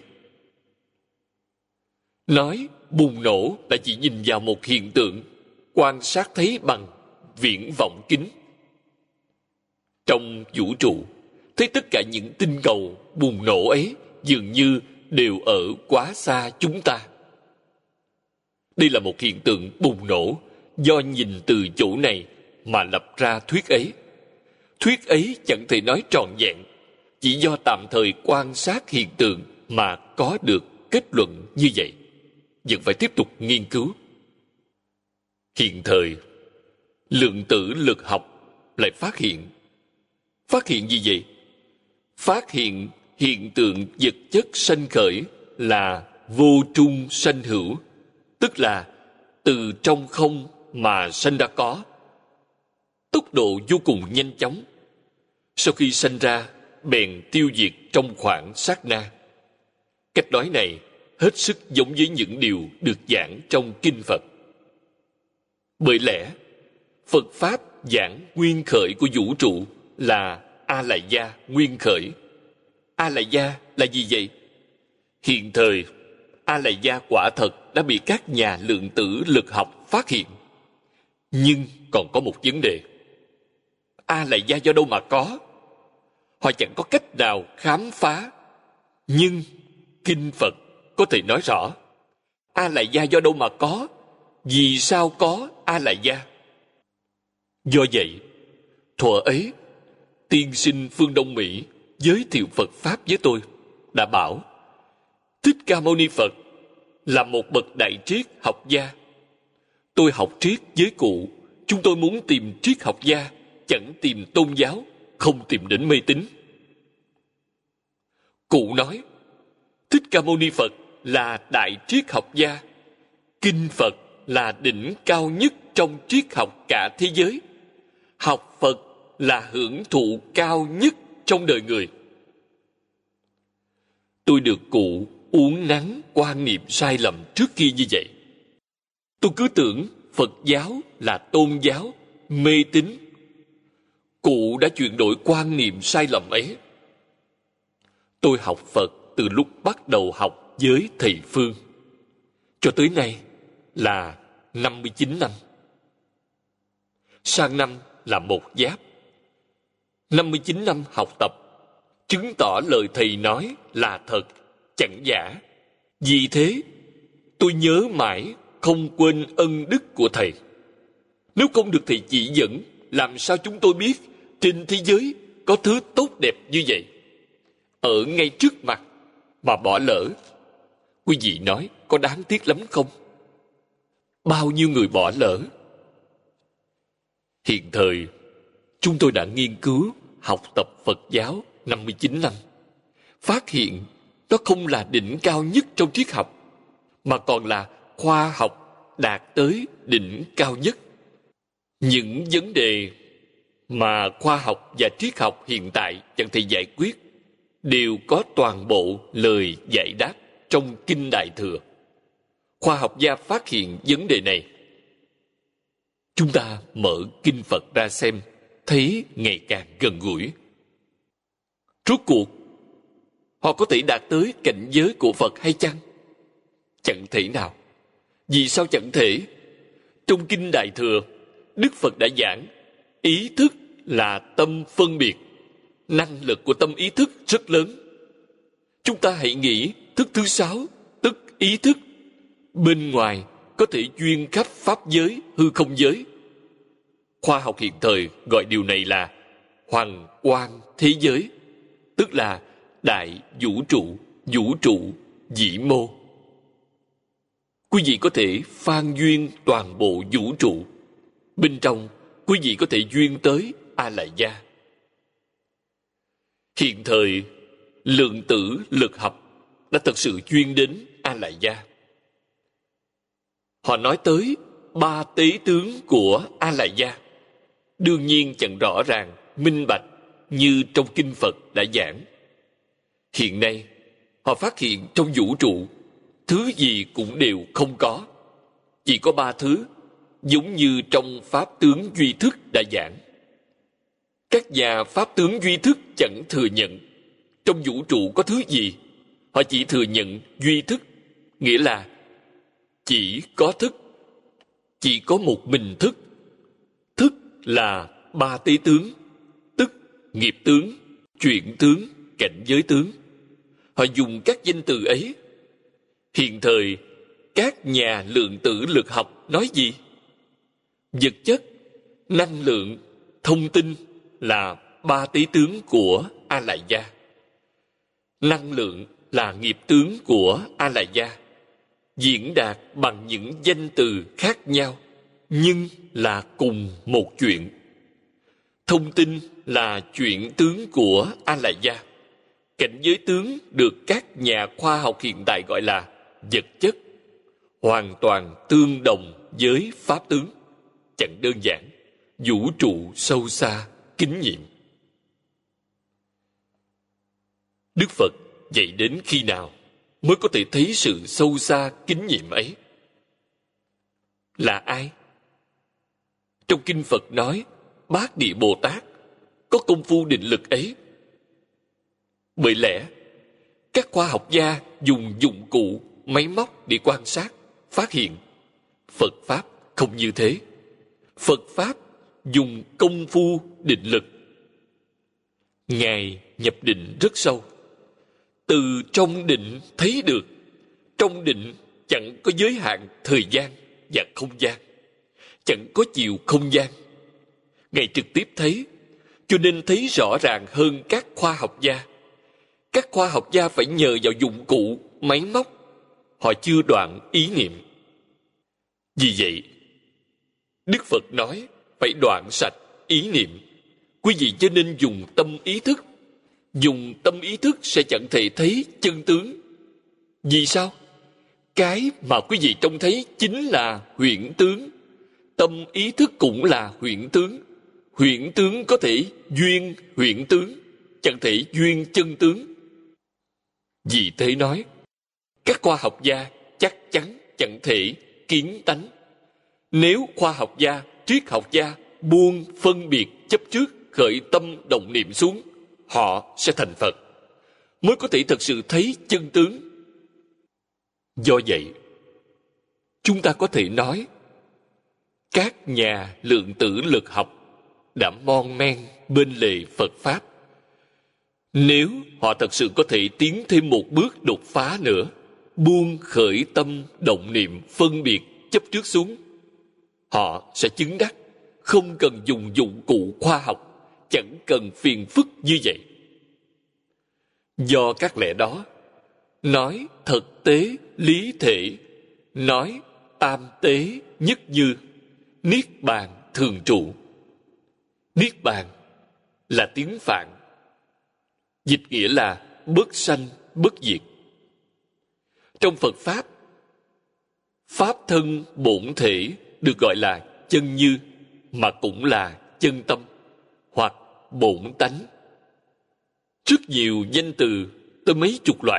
Nói bùng nổ là chỉ nhìn vào một hiện tượng, quan sát thấy bằng viễn vọng kính. Trong vũ trụ, thấy tất cả những tinh cầu bùng nổ ấy dường như đều ở quá xa chúng ta. Đây là một hiện tượng bùng nổ do nhìn từ chỗ này mà lập ra thuyết ấy. Thuyết ấy chẳng thể nói trọn vẹn, chỉ do tạm thời quan sát hiện tượng mà có được kết luận như vậy. Vẫn phải tiếp tục nghiên cứu. Hiện thời, lượng tử lực học lại phát hiện. Phát hiện gì vậy? Phát hiện hiện tượng vật chất sanh khởi là vô trung sanh hữu, tức là từ trong không mà sanh ra có. Tốc độ vô cùng nhanh chóng. Sau khi sanh ra, bèn tiêu diệt trong khoảng sát na. Cách nói này hết sức giống với những điều được giảng trong kinh Phật. Bởi lẽ, Phật Pháp giảng nguyên khởi của vũ trụ là A-la-gia nguyên khởi. A-la-gia là gì vậy? Hiện thời, A-la-gia quả thật đã bị các nhà lượng tử lực học phát hiện. Nhưng còn có một vấn đề. A-la-gia do đâu mà có? Họ chẳng có cách nào khám phá. Nhưng kinh Phật có thể nói rõ. A-la-gia do đâu mà có? Vì sao có A-la-gia? Do vậy, thuở ấy, tiên sinh phương Đông Mỹ giới thiệu Phật Pháp với tôi, đã bảo Thích Ca Mâu Ni Phật là một bậc đại triết học gia. Tôi học triết với cụ, chúng tôi muốn tìm triết học gia, chẳng tìm tôn giáo, không tìm đến mê tín. Cụ nói, Thích Ca Mâu Ni Phật là đại triết học gia. Kinh Phật là đỉnh cao nhất trong triết học cả thế giới. Học Phật là hưởng thụ cao nhất trong đời người. Tôi được cụ uốn nắn quan niệm sai lầm trước kia như vậy. Tôi cứ tưởng Phật giáo là tôn giáo, mê tín. Cụ đã chuyển đổi quan niệm sai lầm ấy. Tôi học Phật từ lúc bắt đầu học với thầy Phương, cho tới nay là 59 năm. Sang năm là một giáp. 59 năm học tập, chứng tỏ lời thầy nói là thật, chẳng giả. Vì thế, tôi nhớ mãi không quên ân đức của thầy. Nếu không được thầy chỉ dẫn, làm sao chúng tôi biết trên thế giới có thứ tốt đẹp như vậy? Ở ngay trước mặt mà bỏ lỡ. Quý vị nói có đáng tiếc lắm không? Bao nhiêu người bỏ lỡ. Hiện thời, chúng tôi đã nghiên cứu, học tập Phật giáo 59 năm. Phát hiện nó không là đỉnh cao nhất trong triết học, mà còn là khoa học đạt tới đỉnh cao nhất. Những vấn đề mà khoa học và triết học hiện tại chẳng thể giải quyết đều có toàn bộ lời giải đáp trong Kinh Đại Thừa. Khoa học gia phát hiện vấn đề này. Chúng ta mở Kinh Phật ra xem, thấy ngày càng gần gũi. Rốt cuộc, họ có thể đạt tới cảnh giới của Phật hay chăng? Chẳng thể nào. Vì sao chẳng thể? Trong Kinh Đại Thừa, Đức Phật đã giảng ý thức là tâm phân biệt. Năng lực của tâm ý thức rất lớn. Chúng ta hãy nghĩ thức thứ 6, tức ý thức. Bên ngoài có thể duyên khắp pháp giới, hư không giới. Khoa học hiện thời gọi điều này là hoằng quang thế giới, tức là đại vũ trụ vĩ mô. Quý vị có thể phan duyên toàn bộ vũ trụ. Bên trong, quý vị có thể duyên tới A Lại Gia. Hiện thời, lượng tử lực học đã thật sự duyên đến A Lại Gia. Họ nói tới 3 tế tướng của A Lại Gia. Đương nhiên chẳng rõ ràng, minh bạch như trong Kinh Phật đã giảng. Hiện nay, họ phát hiện trong vũ trụ, thứ gì cũng đều không có. Chỉ có 3 thứ, giống như trong Pháp tướng duy thức đã giảng. Các nhà Pháp tướng duy thức chẳng thừa nhận trong vũ trụ có thứ gì. Họ chỉ thừa nhận duy thức, nghĩa là chỉ có thức, chỉ có một mình thức. Thức là 3 tế tướng, tức nghiệp tướng, chuyện tướng, cảnh giới tướng. Họ dùng các danh từ ấy. Hiện thời, các nhà lượng tử lực học nói gì? Vật chất, năng lượng, thông tin là 3 tế tướng của A Lại Gia. Năng lượng là nghiệp tướng của A Lại Gia, diễn đạt bằng những danh từ khác nhau, nhưng là cùng một chuyện. Thông tin là chuyện tướng của A Lại Gia. Cảnh giới tướng được các nhà khoa học hiện tại gọi là vật chất, hoàn toàn tương đồng với pháp tướng. Chẳng đơn giản, vũ trụ sâu xa, kính nhiệm. Đức Phật dạy đến khi nào mới có thể thấy sự sâu xa, kính nhiệm ấy? Là ai? Trong Kinh Phật nói, Bát Địa Bồ Tát có công phu định lực ấy. Bởi lẽ, các khoa học gia dùng dụng cụ, máy móc để quan sát, phát hiện. Phật Pháp không như thế. Phật Pháp dùng công phu định lực. Ngài nhập định rất sâu. Từ trong định thấy được. Trong định chẳng có giới hạn thời gian và không gian. Chẳng có chiều không gian. Ngài trực tiếp thấy, cho nên thấy rõ ràng hơn các khoa học gia. Các khoa học gia phải nhờ vào dụng cụ, máy móc. Họ chưa đoạn ý niệm. Vì vậy, Đức Phật nói phải đoạn sạch ý niệm. Quý vị cho nên dùng tâm ý thức. Dùng tâm ý thức sẽ chẳng thể thấy chân tướng. Vì sao? Cái mà quý vị trông thấy chính là huyễn tướng. Tâm ý thức cũng là huyễn tướng. Huyễn tướng có thể duyên huyễn tướng, chẳng thể duyên chân tướng. Vì thế nói, các khoa học gia chắc chắn chẳng thể kiến tánh. Nếu khoa học gia, triết học gia buông phân biệt chấp trước, khởi tâm động niệm xuống, họ sẽ thành Phật, mới có thể thật sự thấy chân tướng. Do vậy, chúng ta có thể nói, các nhà lượng tử lực học đã mon men bên lề Phật Pháp. Nếu họ thật sự có thể tiến thêm một bước đột phá nữa, buông khởi tâm động niệm phân biệt chấp trước xuống, họ sẽ chứng đắc, không cần dùng dụng cụ khoa học, chẳng cần phiền phức như vậy. Do các lẽ đó, nói thực tế lý thể, nói tam tế nhất như, niết bàn thường trụ. Niết bàn là tiếng Phạn, dịch nghĩa là bất sanh bất diệt. Trong Phật Pháp, Pháp thân bổn thể được gọi là chân như, mà cũng là chân tâm hoặc bổn tánh. Rất nhiều danh từ tới mấy chục loại.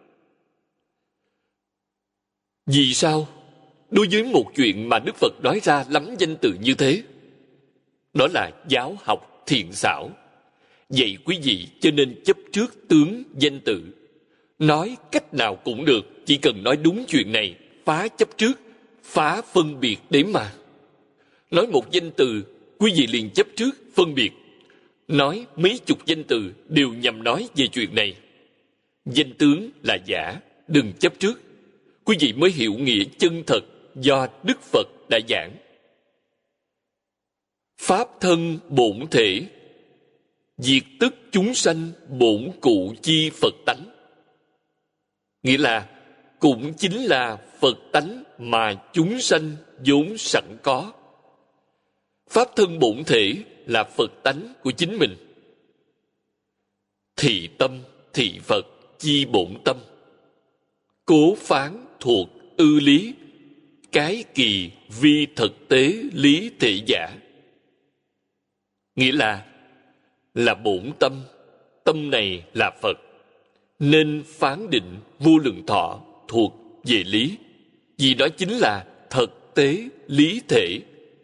Vì sao? Đối với một chuyện mà Đức Phật nói ra lắm danh từ như thế, đó là giáo học thiện xảo. Vậy quý vị cho nên chấp trước tướng danh từ. Nói cách nào cũng được, chỉ cần nói đúng chuyện này, phá chấp trước, phá phân biệt đấy mà. Nói một danh từ, quý vị liền chấp trước, phân biệt. Nói mấy chục danh từ đều nhằm nói về chuyện này. Danh tướng là giả, đừng chấp trước. Quý vị mới hiểu nghĩa chân thật do Đức Phật đã giảng. Pháp thân bổn thể, diệt tức chúng sanh bổn cụ chi Phật tánh. Nghĩa là cũng chính là Phật tánh mà chúng sanh vốn sẵn có. Pháp thân bổn thể là Phật tánh của chính mình. Thị tâm, thị Phật, chi bổn tâm. Cố phán thuộc ư lý, cái kỳ vi thực tế lý thể giả. Nghĩa là bổn tâm, tâm này là Phật, nên phán định vô lượng thọ thuộc về lý, vì đó chính là thực tế lý thể.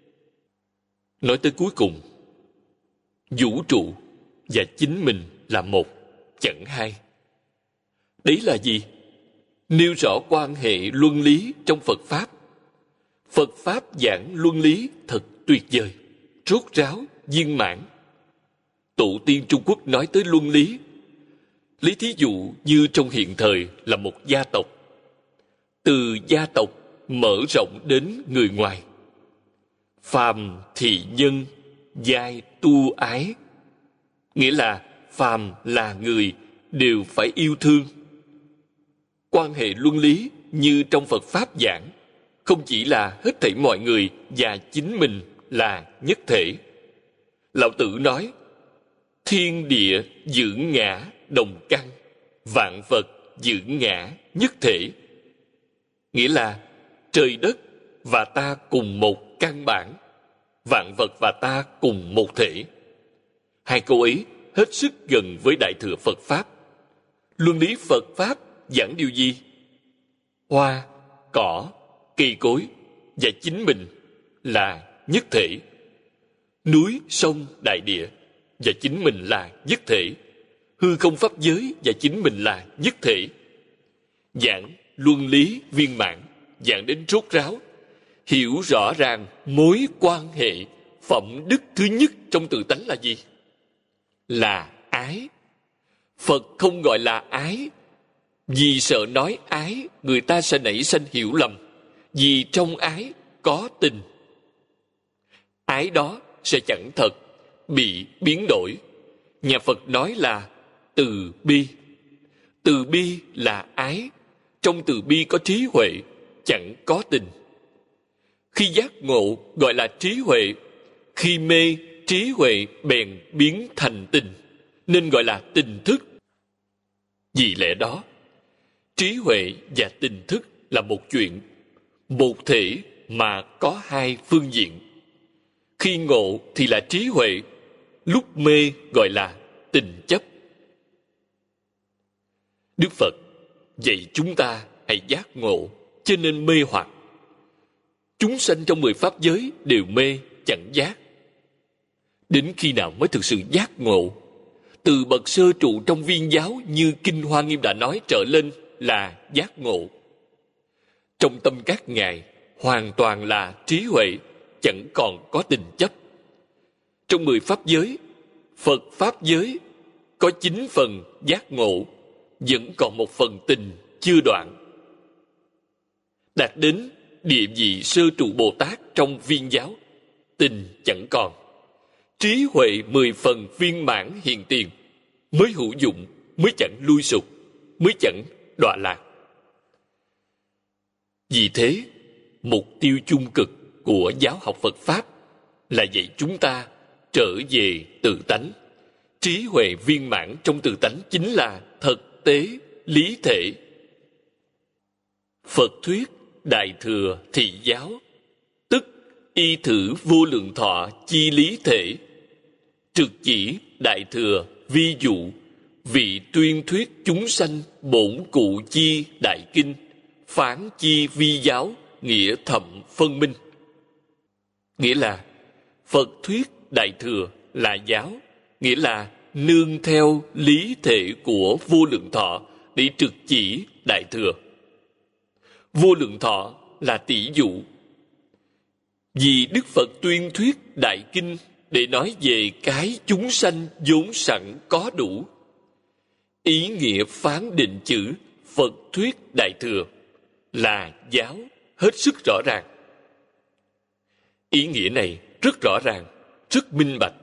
Nói tới cuối cùng, vũ trụ và chính mình là một, chẳng hai. Đấy là gì? Nêu rõ quan hệ luân lý trong Phật Pháp. Phật Pháp giảng luân lý thật tuyệt vời, rốt ráo, viên mãn. Tổ tiên Trung Quốc nói tới luân lý, lấy thí dụ như trong hiện thời là một gia tộc. Từ gia tộc mở rộng đến người ngoài. Phàm thị nhân, giai tu ái. Nghĩa là phàm là người đều phải yêu thương. Quan hệ luân lý như trong Phật Pháp giảng, không chỉ là hết thảy mọi người và chính mình là nhất thể. Lão Tử nói, thiên địa giữ ngã đồng căn, vạn vật giữ ngã nhất thể. Nghĩa là trời đất và ta cùng một căn bản, vạn vật và ta cùng một thể. Hai câu ấy hết sức gần với Đại Thừa Phật Pháp. Luân lý Phật Pháp giảng điều gì? Hoa, cỏ, cây cối và chính mình là nhất thể. Núi, sông, đại địa và chính mình là nhất thể. Hư không pháp giới và chính mình là nhất thể. Giảng luân lý viên mãn, giảng đến rốt ráo, hiểu rõ ràng mối quan hệ phẩm đức thứ nhất trong tự tánh là gì? Là ái. Phật không gọi là ái, vì sợ nói ái người ta sẽ nảy sinh hiểu lầm, vì trong ái có tình. Ái đó sẽ chẳng thật, bị biến đổi. Nhà Phật nói là từ bi. Từ bi là ái, trong từ bi có trí huệ, chẳng có tình. Khi giác ngộ gọi là trí huệ, khi mê trí huệ bèn biến thành tình, nên gọi là tình thức. Vì lẽ đó, trí huệ và tình thức là một chuyện, một thể mà có hai phương diện. Khi ngộ thì là trí huệ, lúc mê gọi là tình chấp. Đức Phật dạy chúng ta hãy giác ngộ, cho nên mê hoặc. Chúng sanh trong 10 pháp giới đều mê, chẳng giác. Đến khi nào mới thực sự giác ngộ? Từ bậc sơ trụ trong Viên giáo như Kinh Hoa Nghiêm đã nói trở lên là giác ngộ. Trong tâm các ngài hoàn toàn là trí huệ, chẳng còn có tình chấp. Trong 10 pháp giới, Phật pháp giới có 9 phần giác ngộ, vẫn còn một phần tình chưa đoạn. Đạt đến địa vị sơ trụ Bồ Tát trong Viên giáo, tình chẳng còn. Trí huệ 10 phần viên mãn hiện tiền, mới hữu dụng, mới chẳng lui sụp, mới chẳng đọa lạc. Vì thế, mục tiêu chung cực của giáo học Phật Pháp là dạy chúng ta trở về tự tánh. Trí huệ viên mãn trong tự tánh chính là thực tế, lý thể. Phật thuyết Đại Thừa Thị Giáo, tức y thử vô lượng thọ chi lý thể, trực chỉ Đại Thừa vi dụ, vị tuyên thuyết chúng sanh bổn cụ chi đại kinh, phán chi vi giáo, nghĩa thậm phân minh. Nghĩa là Phật thuyết Đại Thừa là giáo, nghĩa là nương theo lý thể của vô lượng thọ để trực chỉ Đại Thừa. Vô lượng thọ là tỷ dụ. Vì Đức Phật tuyên thuyết Đại Kinh để nói về cái chúng sanh vốn sẵn có đủ. Ý nghĩa phán định chữ Phật thuyết Đại Thừa là giáo hết sức rõ ràng. Ý nghĩa này rất rõ ràng, rất minh bạch.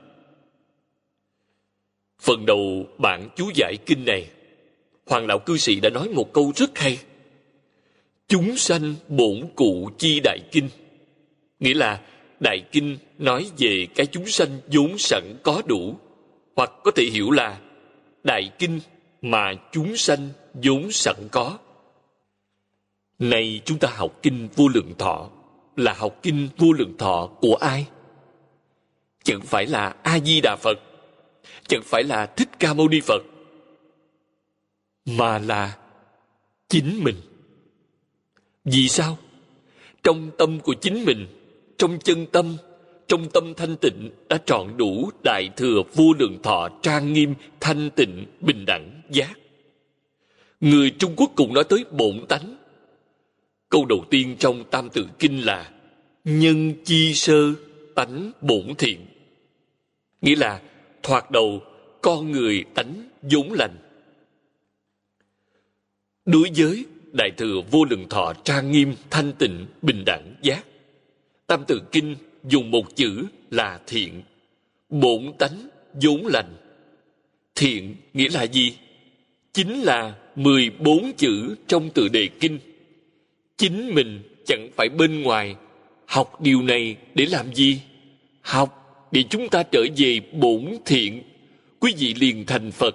Phần đầu bản chú giải kinh này, Hoàng lão cư sĩ đã nói một câu rất hay. Chúng sanh bổn cụ chi đại kinh, nghĩa là đại kinh nói về cái chúng sanh vốn sẵn có đủ, hoặc có thể hiểu là đại kinh mà chúng sanh vốn sẵn có. Này chúng ta học kinh Vô Lượng Thọ là học kinh Vô Lượng Thọ của ai? Chẳng phải là A Di Đà Phật, chẳng phải là Thích Ca Mâu Ni Phật, mà là chính mình. Vì sao? Trong tâm của chính mình, trong chân tâm, trong tâm thanh tịnh đã trọn đủ Đại Thừa Vô Lượng Thọ trang nghiêm, thanh tịnh, bình đẳng, giác. Người Trung Quốc cũng nói tới bổn tánh. Câu đầu tiên trong Tam Tự Kinh là nhân chi sơ tánh bổn thiện, nghĩa là thoạt đầu con người tánh vốn lành. Đối với Đại Thừa Vô Lượng Thọ trang nghiêm, thanh tịnh, bình đẳng, giác, Tam Tự Kinh dùng một chữ là thiện. Bổn tánh vốn lành. Thiện nghĩa là gì? Chính là 14 chữ trong Tự Đề Kinh. Chính mình chẳng phải bên ngoài học điều này để làm gì? Học để chúng ta trở về bổn thiện, quý vị liền thành Phật.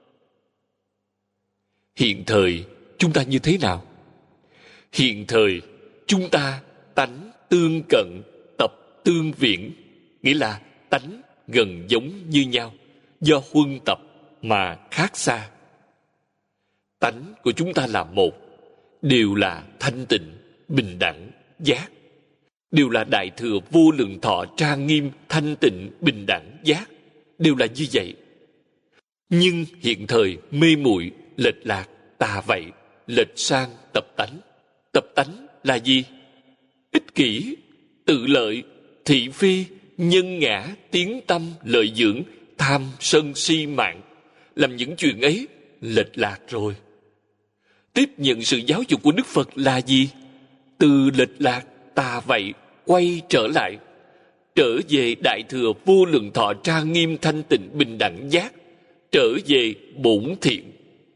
Hiện thời chúng ta như thế nào? Hiện thời chúng ta tánh tương cận, tập tương viễn, nghĩa là tánh gần giống như nhau, do huân tập mà khác xa. Tánh của chúng ta là một, đều là thanh tịnh, bình đẳng, giác, đều là Đại Thừa Vô Lượng Thọ trang nghiêm, thanh tịnh, bình đẳng, giác, đều là như vậy. Nhưng hiện thời mê muội, lệch lạc, tà vậy, lệch sang tập tánh. Tập tánh là gì? Ích kỷ, tự lợi, thị phi, nhân ngã, tiếng tâm, lợi dưỡng, tham, sân, si, mạng. Làm những chuyện ấy lệch lạc rồi. Tiếp nhận sự giáo dục của Đức Phật là gì? Từ lệch lạc, tà vậy, quay trở lại, trở về Đại Thừa Vô Lượng Thọ trang nghiêm, thanh tịnh, bình đẳng, giác, trở về bổn thiện.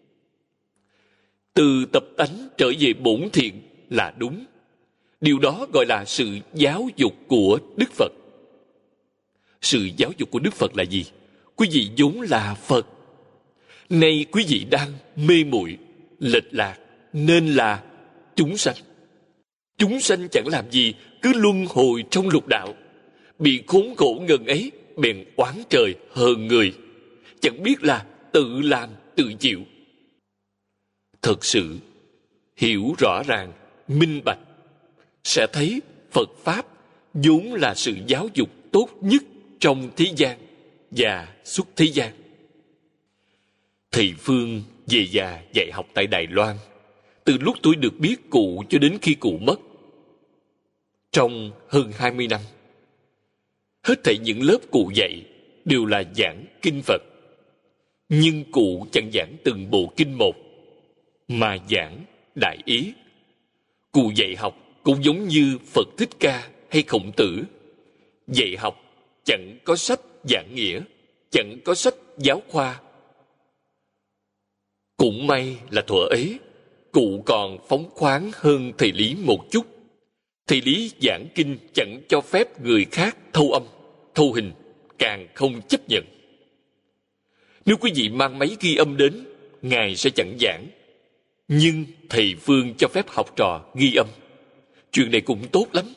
Từ tập tánh trở về bổn thiện là đúng. Điều đó gọi là sự giáo dục của Đức Phật. Sự giáo dục của Đức Phật là gì? Quý vị vốn là Phật. Nay quý vị đang mê muội, lệch lạc, nên là chúng sanh. Chúng sanh chẳng làm gì, cứ luân hồi trong lục đạo. Bị khốn khổ ngần ấy, bèn oán trời hờn người. Chẳng biết là tự làm, tự chịu. Thật sự, hiểu rõ ràng, minh bạch, sẽ thấy Phật Pháp vốn là sự giáo dục tốt nhất trong thế gian và suốt thế gian. Thầy Phương về già dạy học tại Đài Loan, từ lúc tôi được biết cụ cho đến khi cụ mất. Trong hơn 20 năm, hết thảy những lớp cụ dạy đều là giảng kinh Phật. Nhưng cụ chẳng giảng từng bộ kinh một, mà giảng đại ý. Cụ dạy học cũng giống như Phật Thích Ca hay Khổng Tử. Dạy học chẳng có sách giảng nghĩa, chẳng có sách giáo khoa. Cũng may là thuở ấy, cụ còn phóng khoáng hơn thầy Lý một chút. Thầy Lý giảng kinh chẳng cho phép người khác thâu âm, thâu hình, càng không chấp nhận. Nếu quý vị mang máy ghi âm đến, Ngài sẽ chẳng giảng. Nhưng thầy Phương cho phép học trò ghi âm. Chuyện này cũng tốt lắm.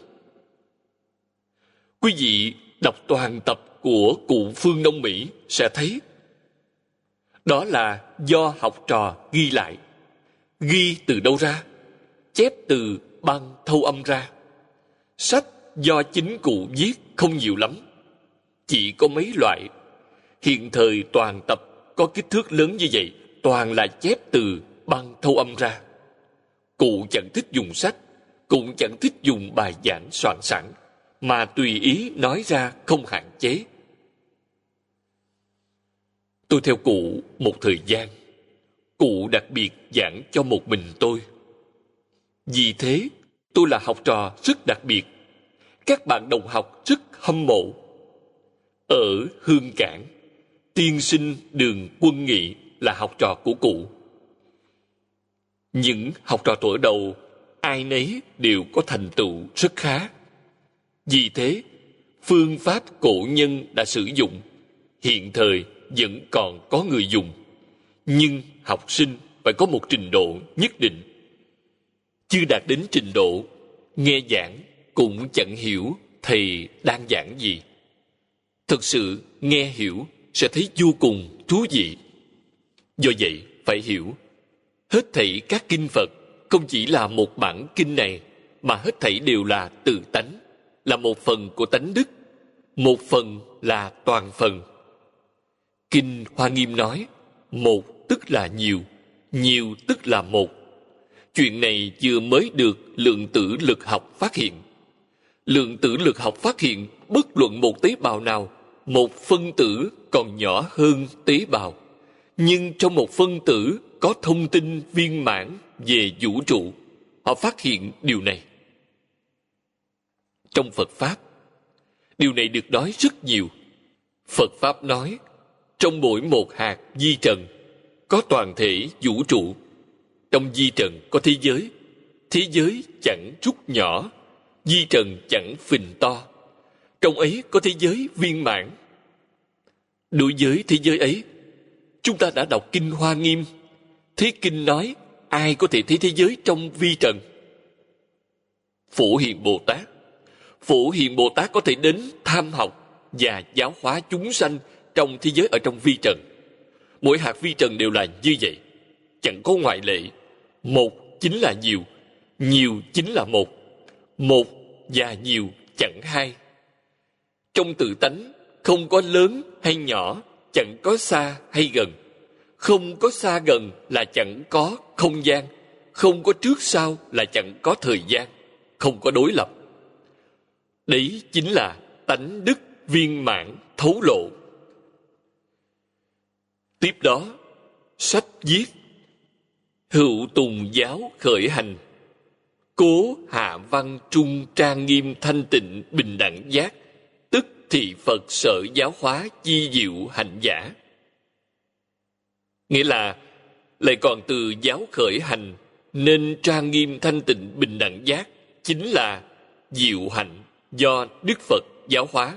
Quý vị đọc toàn tập của cụ Phương Đông Mỹ sẽ thấy đó là do học trò ghi lại. Ghi từ đâu ra? Chép từ băng thâu âm ra. Sách do chính cụ viết không nhiều lắm, chỉ có mấy loại. Hiện thời toàn tập có kích thước lớn như vậy, toàn là chép từ băng thâu âm ra. Cụ chẳng thích dùng sách, cũng chẳng thích dùng bài giảng soạn sẵn, mà tùy ý nói ra không hạn chế. Tôi theo cụ một thời gian, cụ đặc biệt giảng cho một mình tôi. Vì thế, tôi là học trò rất đặc biệt. Các bạn đồng học rất hâm mộ. Ở Hương Cảng, tiên sinh Đường Quân Nghị là học trò của cụ. Những học trò tuổi đầu, ai nấy đều có thành tựu rất khá. Vì thế, phương pháp cổ nhân đã sử dụng, hiện thời vẫn còn có người dùng. Nhưng học sinh phải có một trình độ nhất định. Chưa đạt đến trình độ, nghe giảng cũng chẳng hiểu thầy đang giảng gì. Thực sự nghe hiểu sẽ thấy vô cùng thú vị. Do vậy phải hiểu, hết thảy các kinh Phật không chỉ là một bản kinh này, mà hết thảy đều là tự tánh, là một phần của tánh đức, một phần là toàn phần. Kinh Hoa Nghiêm nói, một tức là nhiều, nhiều tức là một. Chuyện này vừa mới được lượng tử lực học phát hiện. Lượng tử lực học phát hiện bất luận một tế bào nào, một phân tử còn nhỏ hơn tế bào. Nhưng trong một phân tử có thông tin viên mãn về vũ trụ. Họ phát hiện điều này. Trong Phật Pháp, điều này được nói rất nhiều. Phật Pháp nói, trong mỗi một hạt vi trần có toàn thể vũ trụ. Trong vi trần có thế giới chẳng rút nhỏ, vi trần chẳng phình to. Trong ấy có thế giới viên mãn. Đối với thế giới ấy, chúng ta đã đọc Kinh Hoa Nghiêm. Thế Kinh nói, ai có thể thấy thế giới trong vi trần? Phổ Hiền Bồ Tát. Phổ Hiền Bồ Tát có thể đến tham học và giáo hóa chúng sanh trong thế giới ở trong vi trần. Mỗi hạt vi trần đều là như vậy, chẳng có ngoại lệ. Một chính là nhiều, nhiều chính là một. Một và nhiều chẳng hai. Trong tự tánh không có lớn hay nhỏ, chẳng có xa hay gần. Không có xa gần là chẳng có không gian. Không có trước sau là chẳng có thời gian. Không có đối lập. Đấy chính là tánh đức viên mãn thấu lộ. Tiếp đó, sách viết Hữu Tùng Giáo khởi hành, cố hạ văn trung trang nghiêm thanh tịnh bình đẳng giác, tức thị Phật sở giáo hóa chi diệu hạnh giả. Nghĩa là lại còn từ giáo khởi hành nên trang nghiêm thanh tịnh bình đẳng giác chính là diệu hạnh do Đức Phật giáo hóa.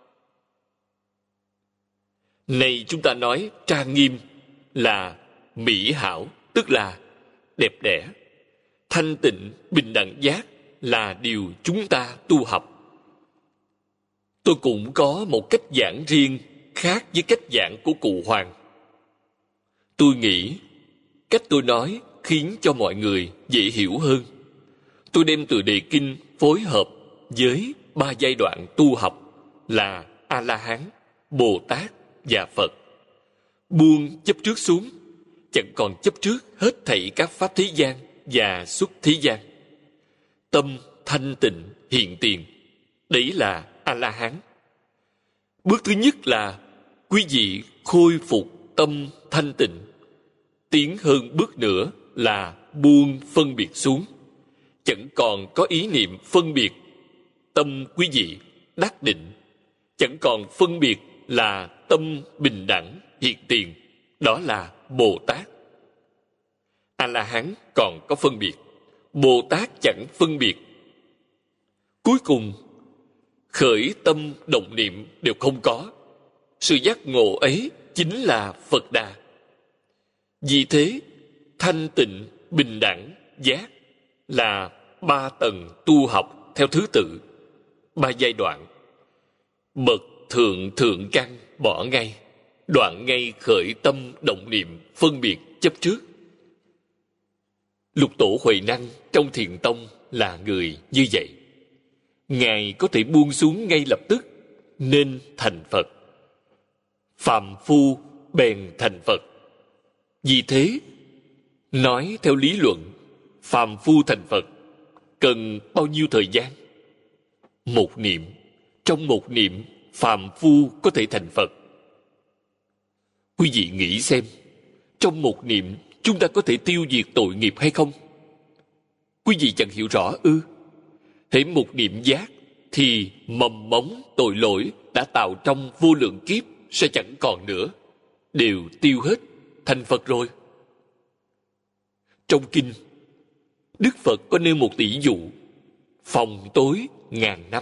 Này chúng ta nói trang nghiêm là mỹ hảo, tức là đẹp đẽ. Thanh tịnh bình đẳng giác là điều chúng ta tu học. Tôi cũng có một cách giảng riêng khác với cách giảng của cụ Hoàng. Tôi nghĩ cách tôi nói khiến cho mọi người dễ hiểu hơn. Tôi đem từ đề kinh phối hợp với 3 giai đoạn tu học là A-la-hán, Bồ Tát và Phật. Buông chấp trước xuống, chẳng còn chấp trước hết thảy các pháp thế gian và xuất thế gian. Tâm thanh tịnh hiện tiền, đấy là A-la-hán. Bước thứ nhất là quý vị khôi phục tâm thanh tịnh. Tiến hơn bước nữa là buông phân biệt xuống. Chẳng còn có ý niệm phân biệt. Tâm quý vị đắc định. Chẳng còn phân biệt là tâm bình đẳng hiện tiền. Đó là Bồ Tát. A-la-hán còn có phân biệt, Bồ Tát chẳng phân biệt. Cuối cùng, khởi tâm động niệm đều không có. Sự giác ngộ ấy chính là Phật Đà. Vì thế, thanh tịnh, bình đẳng, giác là 3 tầng tu học theo thứ tự, 3 giai đoạn. Bậc thượng thượng căn bỏ ngay, đoạn ngay khởi tâm động niệm phân biệt chấp trước. Lục Tổ Huệ Năng trong Thiền Tông là người như vậy. Ngài có thể buông xuống ngay lập tức nên thành Phật. Phàm phu bèn thành Phật. Vì thế, nói theo lý luận, phàm phu thành Phật cần bao nhiêu thời gian? Một niệm. Trong một niệm, phàm phu có thể thành Phật. Quý vị nghĩ xem, trong một niệm chúng ta có thể tiêu diệt tội nghiệp hay không? Quý vị chẳng hiểu rõ ư? Hễ một niệm giác thì mầm móng tội lỗi đã tạo trong vô lượng kiếp sẽ chẳng còn nữa, đều tiêu hết, thành Phật rồi. Trong kinh, Đức Phật có nêu một tỷ dụ: phòng tối 1000 năm.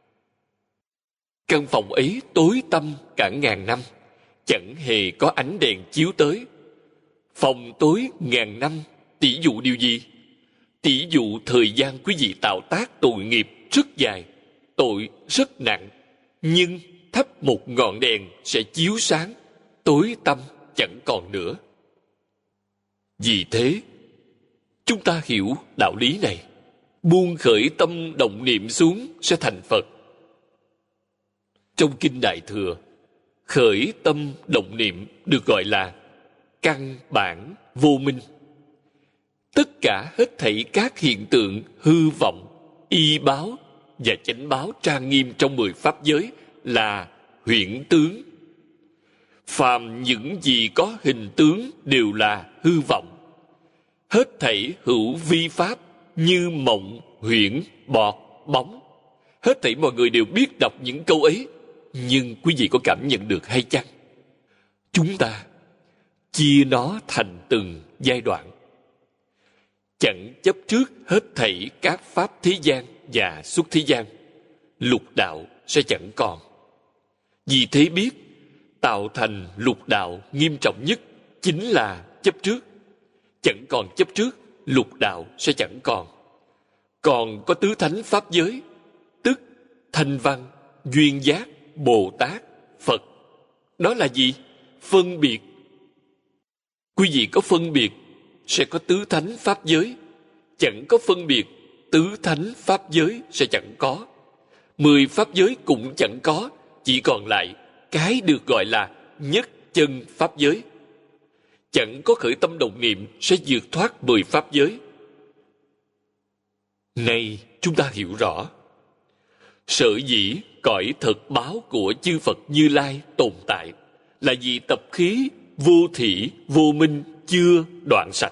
Căn phòng ấy tối tăm cả 1000 năm, chẳng hề có ánh đèn chiếu tới. Phòng tối 1000 năm tỷ dụ điều gì? Tỷ dụ thời gian quý vị tạo tác tội nghiệp rất dài, tội rất nặng, nhưng thắp một ngọn đèn sẽ chiếu sáng, tối tăm chẳng còn nữa. Vì thế, chúng ta hiểu đạo lý này, buông khởi tâm động niệm xuống sẽ thành Phật. Trong Kinh Đại Thừa, khởi tâm động niệm được gọi là căn bản vô minh. Tất cả hết thảy các hiện tượng hư vọng, y báo và chánh báo trang nghiêm trong 10 pháp giới là huyễn tướng. Phàm những gì có hình tướng đều là hư vọng. Hết thảy hữu vi pháp như mộng, huyễn, bọt, bóng. Hết thảy mọi người đều biết đọc những câu ấy, nhưng quý vị có cảm nhận được hay chăng? Chúng ta chia nó thành từng giai đoạn. Chẳng chấp trước hết thảy các pháp thế gian và xuất thế gian, lục đạo sẽ chẳng còn. Vì thế biết, tạo thành lục đạo nghiêm trọng nhất chính là chấp trước. Chẳng còn chấp trước, lục đạo sẽ chẳng còn. Còn có tứ thánh pháp giới, tức Thanh Văn, Duyên Giác, Bồ Tát, Phật. Đó là gì? Phân biệt. Quý vị có phân biệt, sẽ có tứ thánh pháp giới. Chẳng có phân biệt, tứ thánh pháp giới sẽ chẳng có. 10 pháp giới cũng chẳng có, chỉ còn lại cái được gọi là nhất chân pháp giới. Chẳng có khởi tâm động niệm sẽ vượt thoát 10 pháp giới. Nay chúng ta hiểu rõ, sở dĩ cõi thật báo của chư Phật Như Lai tồn tại là vì tập khí vô thị vô minh chưa đoạn sạch,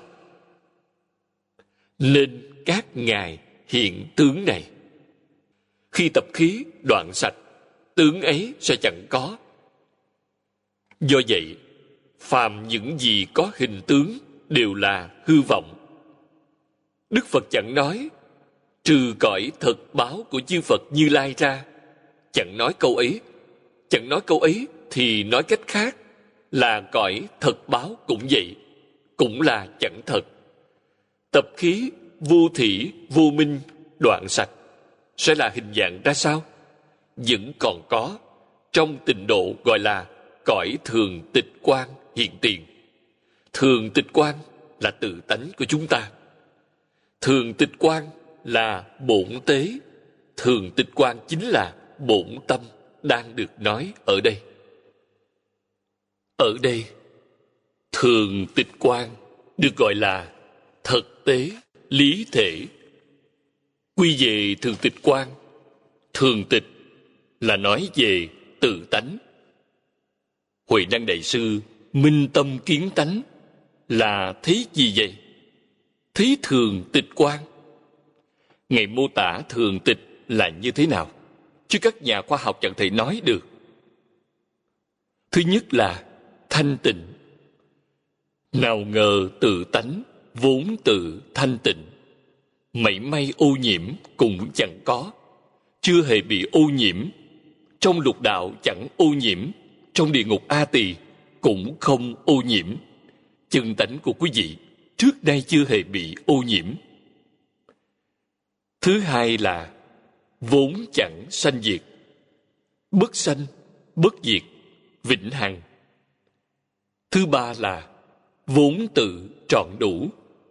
nên các ngài hiện tướng này. Khi tập khí đoạn sạch, tướng ấy sẽ chẳng có. Do vậy, phàm những gì có hình tướng đều là hư vọng. Đức Phật chẳng nói trừ cõi thật báo của chư Phật Như Lai ra. Chẳng nói câu ấy. Chẳng nói câu ấy thì nói cách khác là cõi thật báo cũng vậy, cũng là chẳng thật. Tập khí vô thị vô minh đoạn sạch sẽ là hình dạng ra sao? Vẫn còn có, trong tịnh độ gọi là cõi thường tịch quan hiện tiền. Thường tịch quan là tự tánh của chúng ta. Thường tịch quan là bổn tế. Thường tịch quan chính là bổn tâm đang được nói ở đây. Ở đây, thường tịch quan được gọi là thực tế, lý thể. Quy về thường tịch quan, thường tịch là nói về tự tánh. Huệ Năng Đại Sư minh tâm kiến tánh là thấy gì vậy? Thấy thường tịch quan. Ngài mô tả thường tịch là như thế nào, chứ các nhà khoa học chẳng thể nói được. Thứ nhất là thanh tịnh. Nào ngờ tự tánh vốn tự thanh tịnh, mảy may ô nhiễm cũng chẳng có, chưa hề bị ô nhiễm. Trong lục đạo chẳng ô nhiễm, trong địa ngục A Tỳ cũng không ô nhiễm. Chân tánh của quý vị trước đây chưa hề bị ô nhiễm. Thứ hai là vốn chẳng sanh diệt, bất sanh, bất diệt, vĩnh hằng. Thứ ba là vốn tự trọn đủ.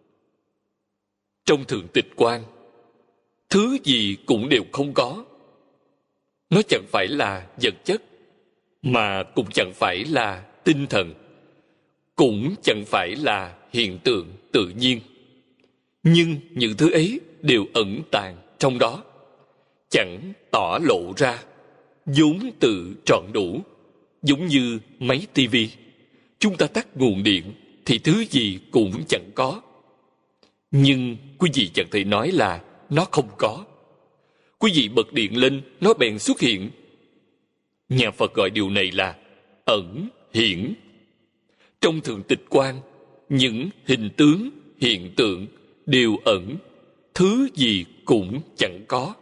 Trong thượng tịch quan, thứ gì cũng đều không có. Nó chẳng phải là vật chất, mà cũng chẳng phải là tinh thần, cũng chẳng phải là hiện tượng tự nhiên. Nhưng những thứ ấy đều ẩn tàng trong đó, chẳng tỏ lộ ra, vốn tự trọn đủ. Giống như máy tivi, chúng ta tắt nguồn điện thì thứ gì cũng chẳng có. Nhưng quý vị chẳng thể nói là nó không có. Quý vị bật điện lên, nó bèn xuất hiện. Nhà Phật gọi điều này là ẩn hiển. Trong thượng tịch quan, những hình tướng, hiện tượng đều ẩn, thứ gì cũng chẳng có.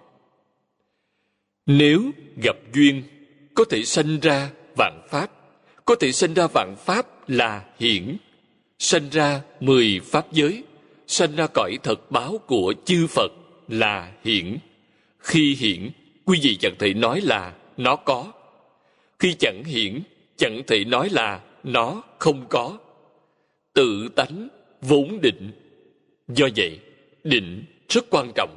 Nếu gặp duyên, có thể sanh ra vạn pháp. Có thể sanh ra vạn pháp là hiển. Sanh ra 10 pháp giới, sanh ra cõi thật báo của chư Phật là hiển. Khi hiển, quý vị chẳng thể nói là nó có. Khi chẳng hiển, chẳng thể nói là nó không có. Tự tánh vốn định. Do vậy, định rất quan trọng.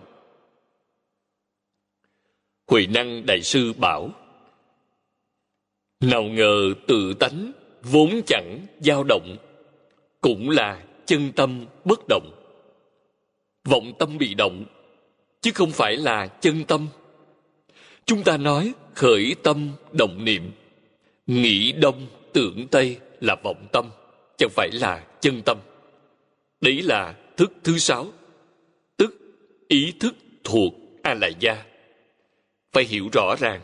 Huệ Năng Đại Sư bảo, nào ngờ tự tánh vốn chẳng dao động, cũng là chân tâm bất động. Vọng tâm bị động, chứ không phải là chân tâm. Chúng ta nói khởi tâm động niệm, nghĩ đông tưởng tây là vọng tâm, chẳng phải là chân tâm. Đấy là thức thứ 6, tức ý thức thuộc A La Gia. Phải hiểu rõ ràng.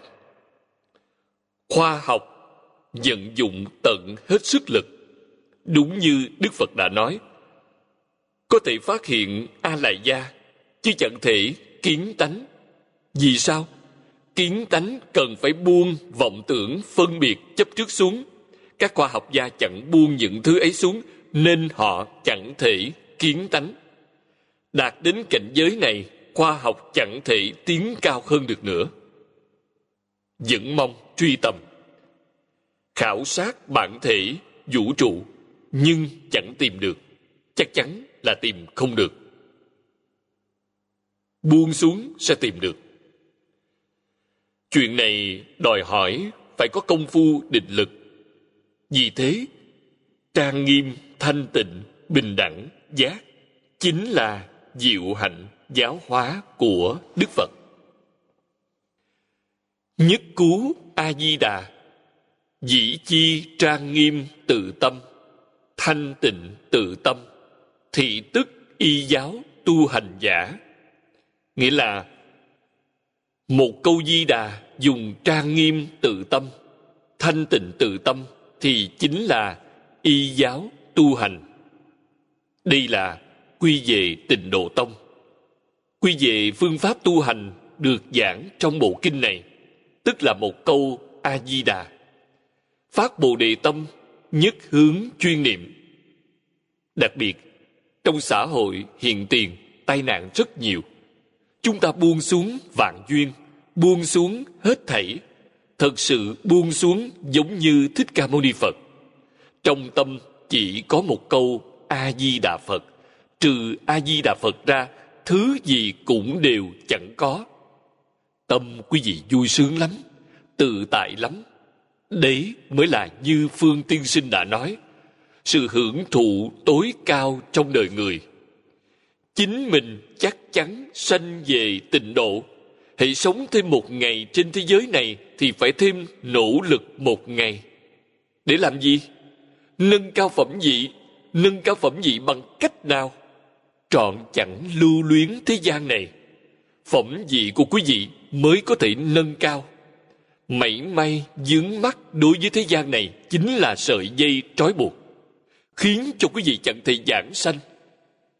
Khoa học vận dụng tận hết sức lực. Đúng như Đức Phật đã nói, có thể phát hiện A La Gia, chứ chẳng thể kiến tánh. Vì sao? Kiến tánh cần phải buông vọng tưởng phân biệt chấp trước xuống. Các khoa học gia chẳng buông những thứ ấy xuống, nên họ chẳng thể kiến tánh. Đạt đến cảnh giới này, khoa học chẳng thể tiến cao hơn được nữa. Vẫn mong truy tầm, khảo sát bản thể vũ trụ, nhưng chẳng tìm được. Chắc chắn là tìm không được. Buông xuống sẽ tìm được. Chuyện này đòi hỏi phải có công phu định lực. Vì thế, trang nghiêm, thanh tịnh, bình đẳng, giác chính là diệu hạnh giáo hóa của Đức Phật. Nhất cú A-di-đà, dĩ chi trang nghiêm tự tâm, thanh tịnh tự tâm, thị tức y giáo tu hành giả. Nghĩa là một câu Di Đà dùng trang nghiêm tự tâm, thanh tịnh tự tâm thì chính là y giáo tu hành. Đây là quy về Tịnh Độ Tông. Quy về phương pháp tu hành được giảng trong bộ kinh này, tức là một câu A-di-đà. Phát Bồ Đề tâm, nhất hướng chuyên niệm. Đặc biệt, trong xã hội hiện tiền, tai nạn rất nhiều. Chúng ta buông xuống vạn duyên, buông xuống hết thảy. Thật sự buông xuống giống như Thích Ca Mâu Ni Phật. Trong tâm chỉ có một câu A-di-đà Phật. Trừ A-di-đà Phật ra, thứ gì cũng đều chẳng có. Tâm quý vị vui sướng lắm, tự tại lắm. Đấy mới là như Phương Tiên Sinh đã nói, sự hưởng thụ tối cao trong đời người. Chính mình chắc chắn sanh về tịnh độ. Hãy sống thêm một ngày trên thế giới này thì phải thêm nỗ lực một ngày. Để làm gì? Nâng cao phẩm vị. Nâng cao phẩm vị bằng cách nào? Trọn chẳng lưu luyến thế gian này. Phẩm vị của quý vị mới có thể nâng cao. Mảy may vướng mắc đối với thế gian này chính là sợi dây trói buộc, khiến cho quý vị chẳng thể giảng sanh.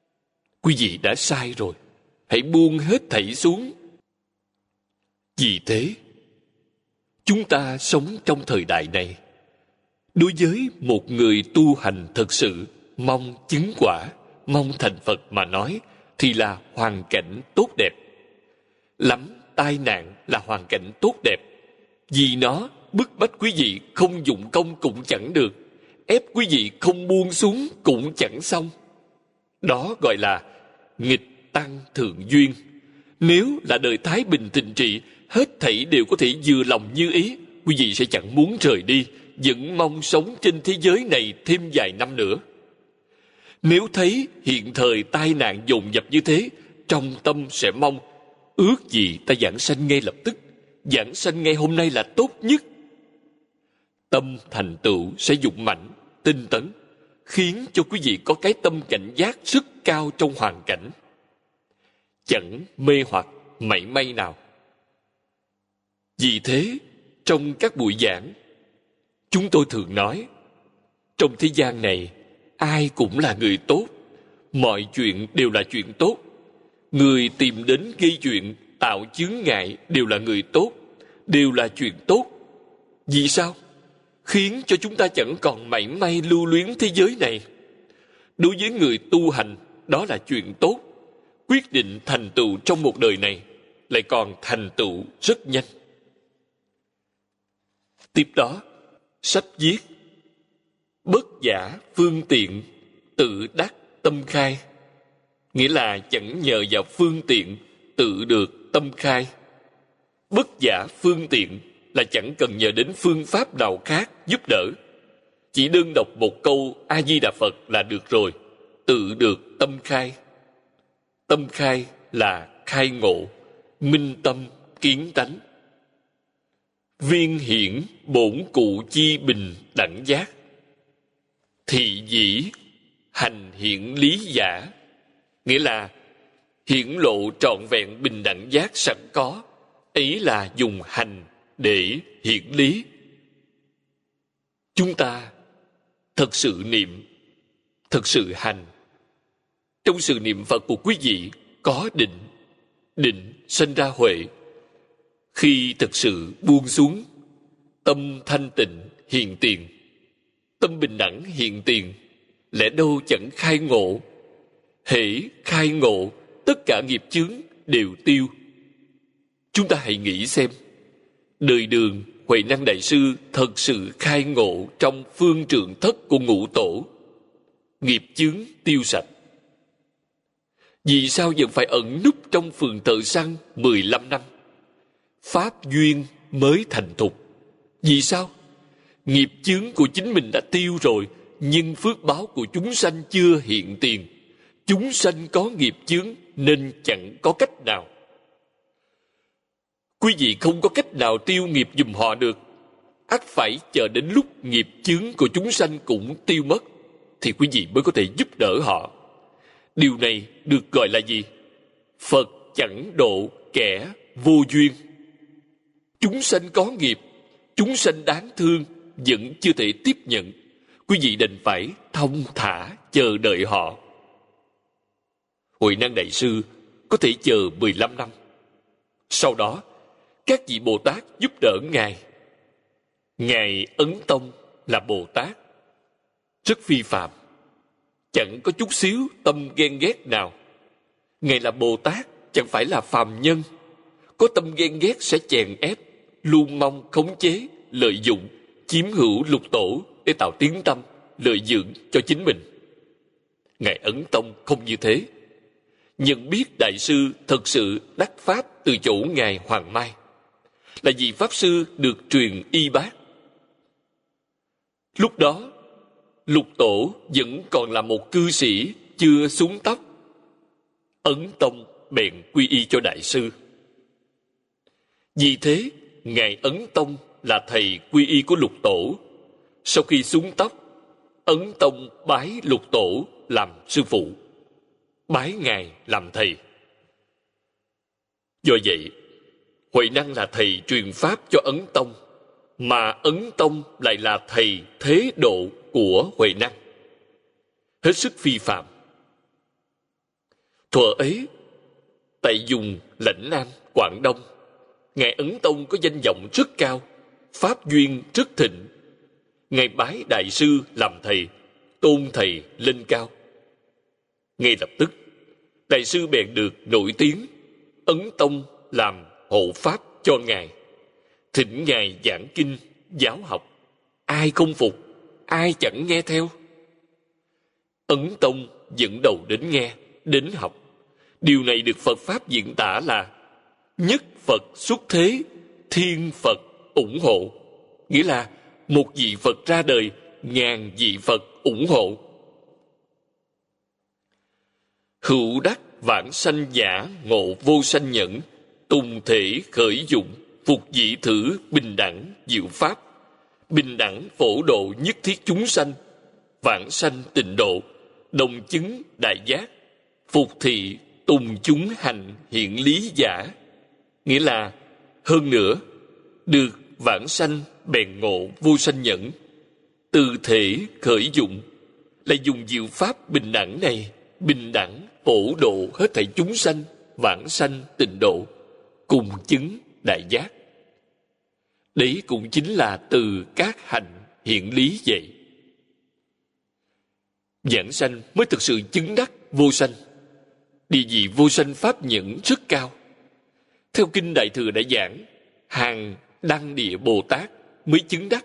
Quý vị đã sai rồi. Hãy buông hết thảy xuống. Vì thế, chúng ta sống trong thời đại này, đối với một người tu hành thật sự mong chứng quả, mong thành Phật mà nói, thì là hoàn cảnh tốt đẹp. Lắm tai nạn là hoàn cảnh tốt đẹp. Vì nó bức bách quý vị không dụng công cũng chẳng được, ép quý vị không buông xuống cũng chẳng xong. Đó gọi là nghịch tăng thượng duyên. Nếu là đời thái bình thịnh trị, hết thảy đều có thể vừa lòng như ý, quý vị sẽ chẳng muốn rời đi, vẫn mong sống trên thế giới này thêm vài năm nữa. Nếu thấy hiện thời tai nạn dồn dập như thế, trong tâm sẽ mong ước gì ta giảng sanh ngay lập tức, giảng sanh ngay hôm nay là tốt nhất. Tâm thành tựu sẽ dũng mạnh, tinh tấn, khiến cho quý vị có cái tâm cảnh giác rất cao trong hoàn cảnh, chẳng mê hoặc mảy may nào. Vì thế, trong các buổi giảng, chúng tôi thường nói, trong thế gian này, ai cũng là người tốt, mọi chuyện đều là chuyện tốt. Người tìm đến gây chuyện, tạo chướng ngại đều là người tốt, đều là chuyện tốt. Vì sao? Khiến cho chúng ta chẳng còn mảy may lưu luyến thế giới này. Đối với người tu hành, đó là chuyện tốt. Quyết định thành tựu trong một đời này, lại còn thành tựu rất nhanh. Tiếp đó, sách viết bất giả phương tiện, tự đắc tâm khai. Nghĩa là chẳng nhờ vào phương tiện, tự được tâm khai. Bất giả phương tiện là chẳng cần nhờ đến phương pháp nào khác giúp đỡ. Chỉ đơn đọc một câu A-di-đà Phật là được rồi, tự được tâm khai. Tâm khai là khai ngộ, minh tâm, kiến tánh. Viên hiển bổn cụ chi bình đẳng giác. Thị dĩ hành hiển lý giả. Nghĩa là hiển lộ trọn vẹn bình đẳng giác sẵn có. Ấy là dùng hành để hiển lý. Chúng ta thật sự niệm, thật sự hành. Trong sự niệm Phật của quý vị có định, định sinh ra huệ. Khi thực sự buông xuống, tâm thanh tịnh hiện tiền, tâm bình đẳng hiện tiền, lẽ đâu chẳng khai ngộ. Hễ khai ngộ, tất cả nghiệp chướng đều tiêu. Chúng ta hãy nghĩ xem, đời Đường Huệ Năng Đại Sư thật sự khai ngộ trong phương trượng thất của Ngũ Tổ, nghiệp chướng tiêu sạch. Vì sao vẫn phải ẩn núp trong phường thợ săn 15 năm? Pháp duyên mới thành thục. Vì sao? Nghiệp chướng của chính mình đã tiêu rồi, nhưng phước báo của chúng sanh chưa hiện tiền. Chúng sanh có nghiệp chướng nên chẳng có cách nào. Quý vị không có cách nào tiêu nghiệp giùm họ được. Ắt phải chờ đến lúc nghiệp chướng của chúng sanh cũng tiêu mất, thì quý vị mới có thể giúp đỡ họ. Điều này được gọi là gì? Phật chẳng độ kẻ vô duyên. Chúng sanh có nghiệp, chúng sanh đáng thương, vẫn chưa thể tiếp nhận. Quý vị đành phải thông thả chờ đợi họ. Huệ Năng Đại Sư có thể chờ 15 năm. Sau đó, các vị Bồ Tát giúp đỡ Ngài. Ngài Ấn Tông là Bồ Tát, rất phi phàm, chẳng có chút xíu tâm ghen ghét nào. Ngài là Bồ Tát, chẳng phải là phàm nhân. Có tâm ghen ghét sẽ chèn ép, luôn mong khống chế, lợi dụng, chiếm hữu lục tổ để tạo tiếng tâm, lợi dưỡng cho chính mình. Ngài Ấn Tông không như thế. Nhận biết Đại Sư thật sự đắc Pháp từ chỗ Ngài Hoàng Mai, là vì Pháp Sư được truyền y bác. Lúc đó, lục tổ vẫn còn là một cư sĩ chưa xuống tóc. Ấn Tông bèn quy y cho Đại Sư. Vì thế, Ngài Ấn Tông là thầy quy y của lục tổ. Sau khi xuống tóc, Ấn Tông bái lục tổ làm sư phụ, bái Ngài làm thầy. Do vậy, Huệ Năng là thầy truyền pháp cho Ấn Tông, mà Ấn Tông lại là thầy thế độ của Huệ Năng. Hết sức phi phạm. Thuở ấy, tại vùng lãnh Nam, Quảng Đông, Ngài Ấn Tông có danh vọng rất cao, pháp duyên rất thịnh. Ngài bái đại sư làm thầy, tôn thầy lên cao. Ngay lập tức, đại sư bèn được nổi tiếng. Ấn Tông làm hộ pháp cho Ngài, thỉnh Ngài giảng kinh, giáo học. Ai không phục, ai chẳng nghe theo. Ấn Tông dẫn đầu đến nghe, đến học. Điều này được Phật Pháp diễn tả là nhất Phật xuất thế, thiên Phật ủng hộ. Nghĩa là một vị Phật ra đời, ngàn vị Phật ủng hộ. Hữu đắc vãng sanh giả, ngộ vô sanh nhẫn, tùng thể khởi dụng, phục dị thử bình đẳng diệu pháp. Bình đẳng phổ độ nhất thiết chúng sanh, vãng sanh tịnh độ, đồng chứng đại giác, phục thị tùng chúng hành hiện lý giả. Nghĩa là hơn nữa, được vãng sanh bèn ngộ vô sanh nhẫn, từ thể khởi dụng, là dùng diệu pháp bình đẳng này, bình đẳng phổ độ hết thảy chúng sanh, vãng sanh tịnh độ, cùng chứng đại giác. Đấy cũng chính là từ các hành hiện lý vậy. Giảng sanh mới thực sự chứng đắc vô sanh. Địa vị vô sanh pháp nhẫn rất cao. Theo Kinh Đại Thừa đã giảng, hàng Đăng Địa Bồ Tát mới chứng đắc.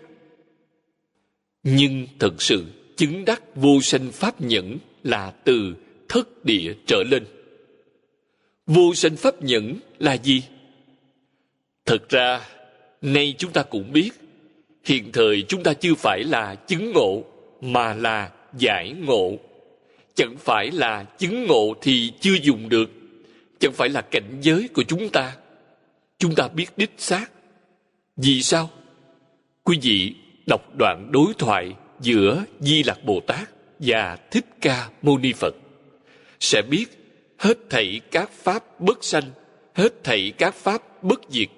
Nhưng thật sự chứng đắc vô sanh pháp nhẫn là từ thất địa trở lên. Vô sanh pháp nhẫn là gì? Thật ra, nay chúng ta cũng biết, hiện thời chúng ta chưa phải là chứng ngộ, mà là giải ngộ. Chẳng phải là chứng ngộ thì chưa dùng được, chẳng phải là cảnh giới của chúng ta. Chúng ta biết đích xác. Vì sao? Quý vị đọc đoạn đối thoại giữa Di Lặc Bồ Tát và Thích Ca Mâu Ni Phật, sẽ biết hết thảy các pháp bất sanh, hết thảy các pháp bất diệt.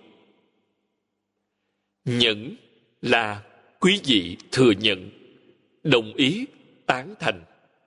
Nhẫn là quý vị thừa nhận, đồng ý, tán thành.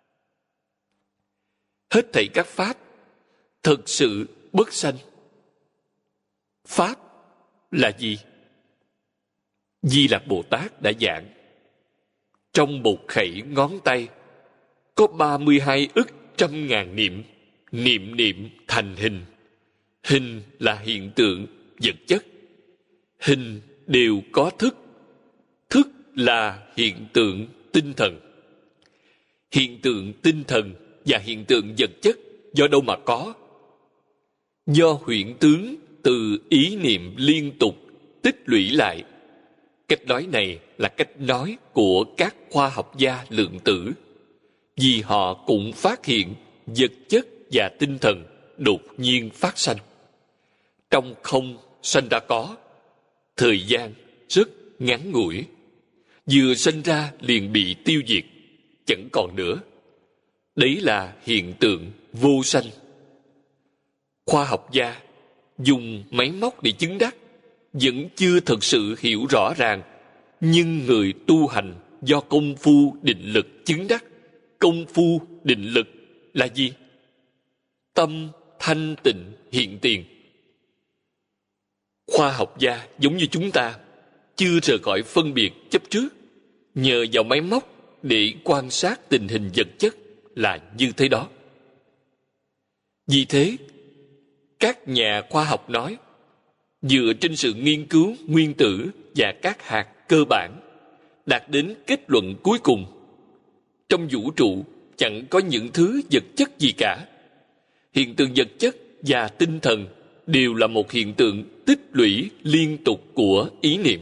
Hết thảy các pháp thực sự bất sanh. Pháp là gì? Di Lặc Bồ Tát đã giảng, trong một khẩy ngón tay có 32 ức trăm ngàn niệm, niệm niệm thành hình. Hình là hiện tượng vật chất, hình đều có thức, thức là hiện tượng tinh thần. Hiện tượng tinh thần và hiện tượng vật chất do đâu mà có? Do huyễn tướng từ ý niệm liên tục tích lũy lại. Cách nói này là cách nói của các khoa học gia lượng tử, vì họ cũng phát hiện vật chất và tinh thần đột nhiên phát sanh. Trong không sanh ra có, thời gian rất ngắn ngủi, vừa sanh ra liền bị tiêu diệt, chẳng còn nữa. Đấy là hiện tượng vô sanh. Khoa học gia dùng máy móc để chứng đắc vẫn chưa thực sự hiểu rõ ràng, nhưng người tu hành do công phu định lực chứng đắc. Công phu định lực là gì? Tâm thanh tịnh hiện tiền. Khoa học gia giống như chúng ta, chưa rời khỏi phân biệt chấp trước, nhờ vào máy móc để quan sát tình hình vật chất là như thế đó. Vì thế, các nhà khoa học nói, dựa trên sự nghiên cứu nguyên tử và các hạt cơ bản, đạt đến kết luận cuối cùng. Trong vũ trụ chẳng có những thứ vật chất gì cả. Hiện tượng vật chất và tinh thần đều là một hiện tượng tích lũy liên tục của ý niệm.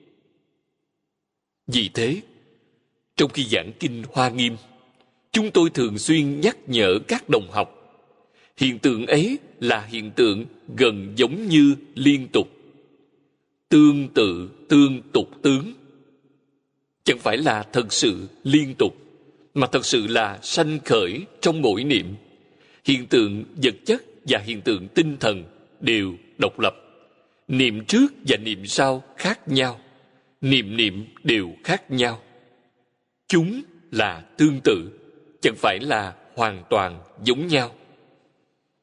Vì thế, trong khi giảng kinh Hoa Nghiêm, chúng tôi thường xuyên nhắc nhở các đồng học, hiện tượng ấy là hiện tượng gần giống như liên tục, tương tự tương tục tướng. Chẳng phải là thật sự liên tục, mà thật sự là sanh khởi trong mỗi niệm. Hiện tượng vật chất và hiện tượng tinh thần đều độc lập. Niệm trước và niệm sau khác nhau. Niệm niệm đều khác nhau. Chúng là tương tự, chẳng phải là hoàn toàn giống nhau.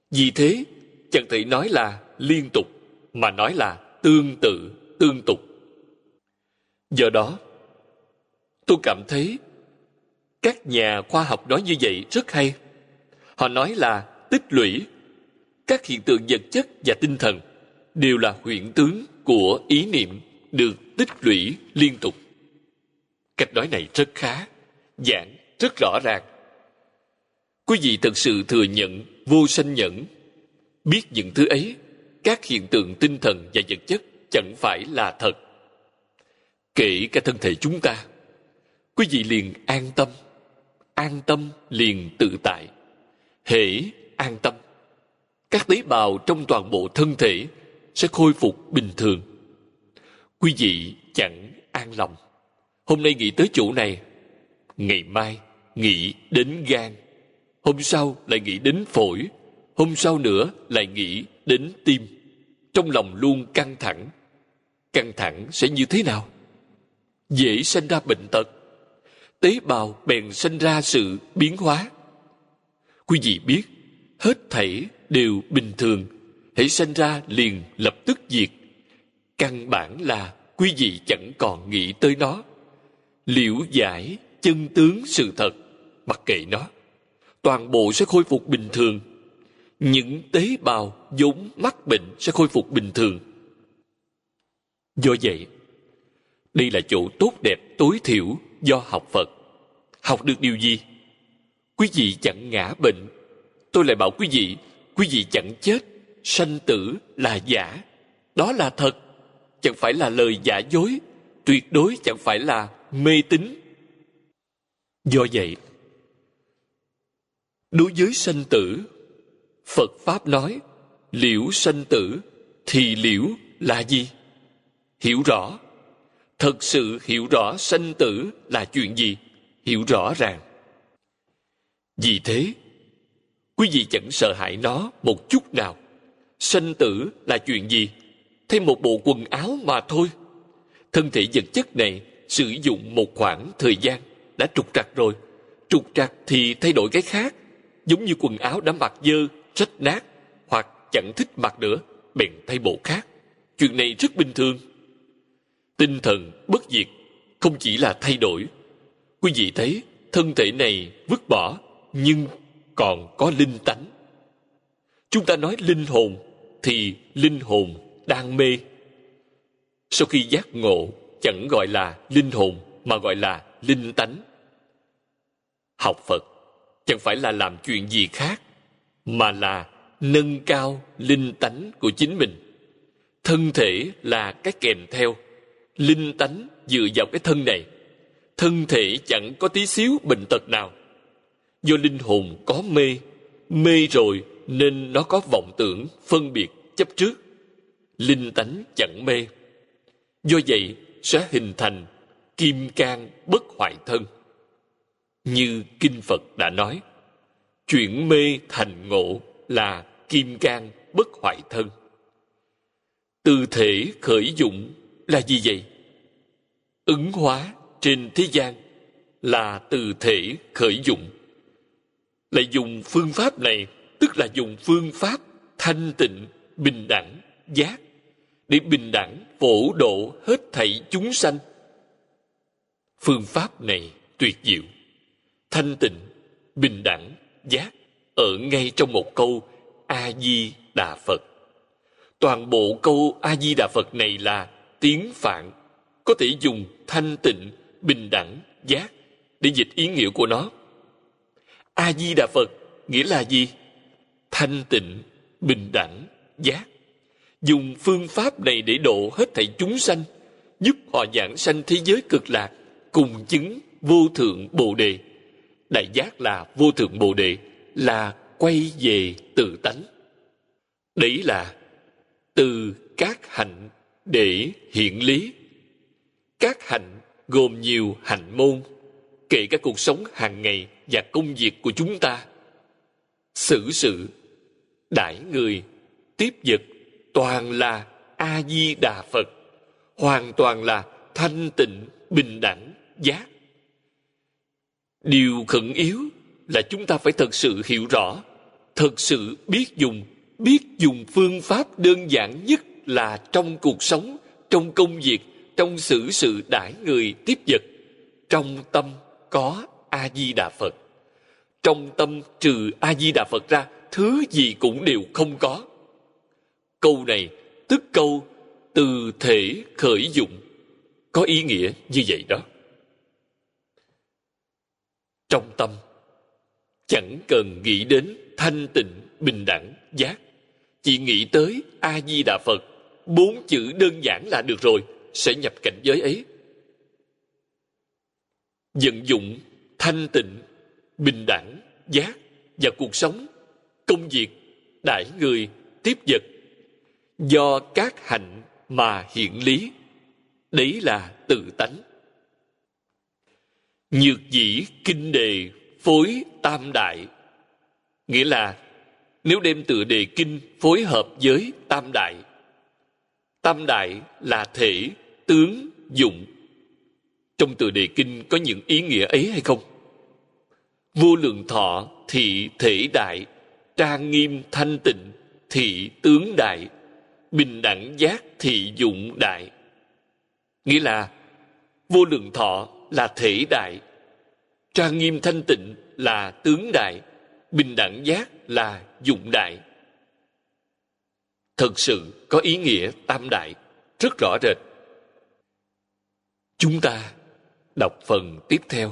Vì thế, chẳng thể nói là liên tục, mà nói là tương tự, tương tục. Do đó, tôi cảm thấy các nhà khoa học nói như vậy rất hay. Họ nói là tích lũy, các hiện tượng vật chất và tinh thần đều là huyễn tướng của ý niệm được tích lũy liên tục. Cách nói này rất khá, giảng rất rõ ràng. Quý vị thực sự thừa nhận vô sanh nhẫn, biết những thứ ấy, các hiện tượng tinh thần và vật chất chẳng phải là thật. Kể cả thân thể chúng ta, quý vị liền an tâm liền tự tại. Hễ an tâm, các tế bào trong toàn bộ thân thể sẽ khôi phục bình thường. Quý vị chẳng an lòng. Hôm nay nghĩ tới chỗ này, ngày mai nghĩ đến gan, hôm sau lại nghĩ đến phổi, hôm sau nữa lại nghĩ đến tim. Trong lòng luôn căng thẳng. Căng thẳng sẽ như thế nào? Dễ sanh ra bệnh tật. Tế bào bèn sanh ra sự biến hóa. Quý vị biết, hết thảy đều bình thường, hãy sanh ra liền lập tức diệt. Căn bản là quý vị chẳng còn nghĩ tới nó. Liễu giải chân tướng sự thật, mặc kệ nó, toàn bộ sẽ khôi phục bình thường. Những tế bào vốn mắc bệnh sẽ khôi phục bình thường. Do vậy, đây là chỗ tốt đẹp tối thiểu do học Phật. Học được điều gì? Quý vị chẳng ngã bệnh. Tôi lại bảo quý vị chẳng chết. Sanh tử là giả, đó là thật, chẳng phải là lời giả dối, tuyệt đối chẳng phải là mê tín. Do vậy, đối với sanh tử, Phật Pháp nói liễu sanh tử, thì liễu là gì? Hiểu rõ. Thật sự hiểu rõ sanh tử là chuyện gì, hiểu rõ ràng. Vì thế, quý vị chẳng sợ hãi nó một chút nào. Sanh tử là chuyện gì? Thay một bộ quần áo mà thôi. Thân thể vật chất này sử dụng một khoảng thời gian đã trục trặc rồi. Trục trặc thì thay đổi cái khác. Giống như quần áo đã mặc dơ, rách nát, hoặc chẳng thích mặc nữa, bèn thay bộ khác. Chuyện này rất bình thường. Tinh thần bất diệt không chỉ là thay đổi. Quý vị thấy thân thể này vứt bỏ, nhưng còn có linh tánh. Chúng ta nói linh hồn, thì linh hồn đang mê. Sau khi giác ngộ, chẳng gọi là linh hồn, mà gọi là linh tánh. Học Phật chẳng phải là làm chuyện gì khác, mà là nâng cao linh tánh của chính mình. Thân thể là cái kèm theo. Linh tánh dựa vào cái thân này. Thân thể chẳng có tí xíu bệnh tật nào. Do linh hồn có mê, mê rồi nên nó có vọng tưởng, phân biệt, chấp trước. Linh tánh chẳng mê. Do vậy sẽ hình thành kim cang bất hoại thân. Như Kinh Phật đã nói, chuyển mê thành ngộ là kim cang bất hoại thân. Từ thể khởi dụng là gì vậy? Ứng hóa trên thế gian là từ thể khởi dụng. Lại dùng phương pháp này, tức là dùng phương pháp thanh tịnh, bình đẳng, giác, để bình đẳng phổ độ hết thảy chúng sanh. Phương pháp này tuyệt diệu. Thanh tịnh, bình đẳng, giác ở ngay trong một câu A Di Đà Phật. Toàn bộ câu A Di Đà Phật này là tiếng Phạn, có thể dùng thanh tịnh, bình đẳng, giác để dịch ý nghĩa của nó. A Di Đà Phật nghĩa là gì? Thanh tịnh, bình đẳng, giác. Dùng phương pháp này để độ hết thảy chúng sanh, giúp họ giảng sanh thế giới cực lạc, cùng chứng vô thượng Bồ Đề. Đại giác là vô thượng Bồ Đề, là quay về tự tánh. Đấy là từ các hạnh để hiện lý. Các hạnh gồm nhiều hạnh môn, kể cả cuộc sống hàng ngày và công việc của chúng ta. Xử sự, đãi người, tiếp vật, toàn là A Di Đà Phật, hoàn toàn là thanh tịnh, bình đẳng, giác. Điều khẩn yếu là chúng ta phải thật sự hiểu rõ, Thật sự biết dùng phương pháp đơn giản nhất là trong cuộc sống, trong công việc, trong xử sự đãi người tiếp vật. Trong tâm có A-di-đà Phật. Trong tâm trừ A-di-đà Phật ra, thứ gì cũng đều không có. Câu này tức câu từ thể khởi dụng, có ý nghĩa như vậy đó. Trong tâm chẳng cần nghĩ đến thanh tịnh, bình đẳng, giác, chỉ nghĩ tới A-di-đà Phật, 4 chữ đơn giản là được rồi, sẽ nhập cảnh giới ấy. Vận dụng thanh tịnh, bình đẳng, giác và cuộc sống, công việc, đãi người, tiếp vật, do các hạnh mà hiện lý. Đấy là tự tánh. Nhược dĩ kinh đề phối tam đại, nghĩa là nếu đem tựa đề kinh phối hợp với tam đại. Tam đại là thể, tướng, dụng. Trong tựa đề kinh có những ý nghĩa ấy hay không? Vô lượng thọ thị thể đại, trang nghiêm thanh tịnh thị tướng đại, bình đẳng giác thị dụng đại. Nghĩa là vô lượng thọ là thể đại, trang nghiêm thanh tịnh là tướng đại, bình đẳng giác là dụng đại. Thật sự có ý nghĩa tam đại rất rõ rệt. Chúng ta đọc phần tiếp theo.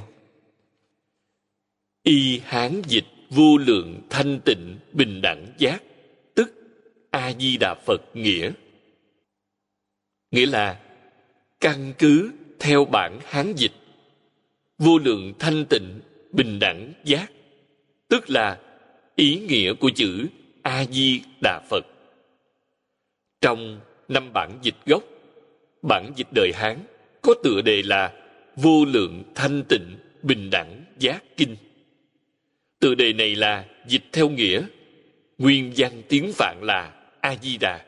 Y Hán dịch vô lượng thanh tịnh bình đẳng giác, tức A-di-đà Phật nghĩa. Nghĩa là căn cứ theo bản Hán dịch, vô lượng thanh tịnh bình đẳng giác, tức là ý nghĩa của chữ A-di-đà Phật. Trong 5 bản dịch gốc, bản dịch đời Hán có tựa đề là Vô lượng thanh tịnh bình đẳng giác kinh. Tựa đề này là dịch theo nghĩa, nguyên văn tiếng Phạn là A-di-đà.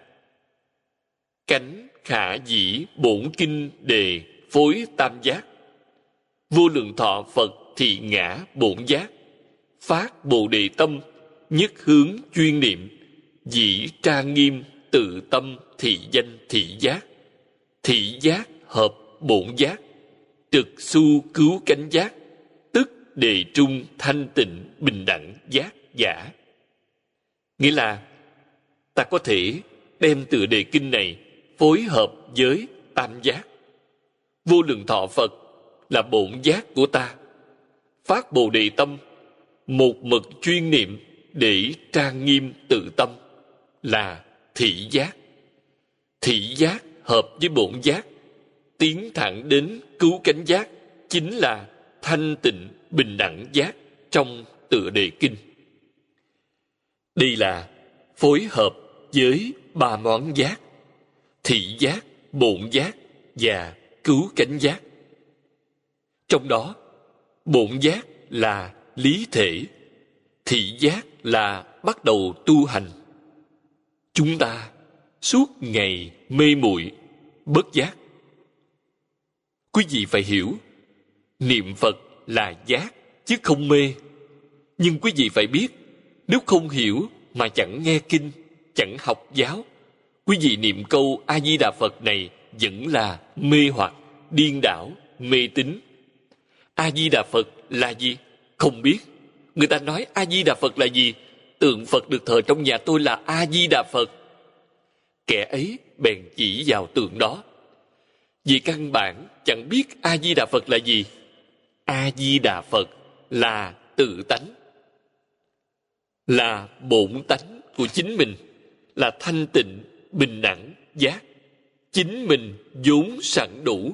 Cánh khả dĩ bổn kinh đề phối tam giác, vô lượng thọ Phật thị ngã bổn giác, phát bồ đề tâm nhất hướng chuyên niệm, dĩ trang nghiêm tự tâm thị danh thị giác hợp bổn giác, trực su cứu cánh giác, tức đề trung thanh tịnh bình đẳng giác giả. Nghĩa là ta có thể đem tựa đề kinh này phối hợp với tam giác. Vô lượng thọ Phật là bổn giác của ta, phát bồ đề tâm một mực chuyên niệm để trang nghiêm tự tâm là thị giác. Thị giác hợp với bổn giác, tiến thẳng đến cứu cánh giác, chính là thanh tịnh bình đẳng giác trong tựa đề kinh. Đây là phối hợp với 3 món giác: thị giác, bổn giác và cứu cánh giác. Trong đó, bổn giác là lý thể, thị giác là bắt đầu tu hành. Chúng ta suốt ngày mê muội, bất giác. Quý vị phải hiểu, niệm Phật là giác chứ không mê. Nhưng quý vị phải biết, nếu không hiểu mà chẳng nghe kinh, chẳng học giáo, quý vị niệm câu A-di-đà Phật này vẫn là mê hoặc, điên đảo, mê tín. A-di-đà Phật là gì? Không biết. Người ta nói A-di-đà Phật là gì? Tượng Phật được thờ trong nhà tôi là A-di-đà Phật. Kẻ ấy bèn chỉ vào tượng đó. Vì căn bản chẳng biết A-di-đà Phật là gì. A-di-đà Phật là tự tánh, là bổn tánh của chính mình, là thanh tịnh, bình đẳng, giác. Chính mình vốn sẵn đủ.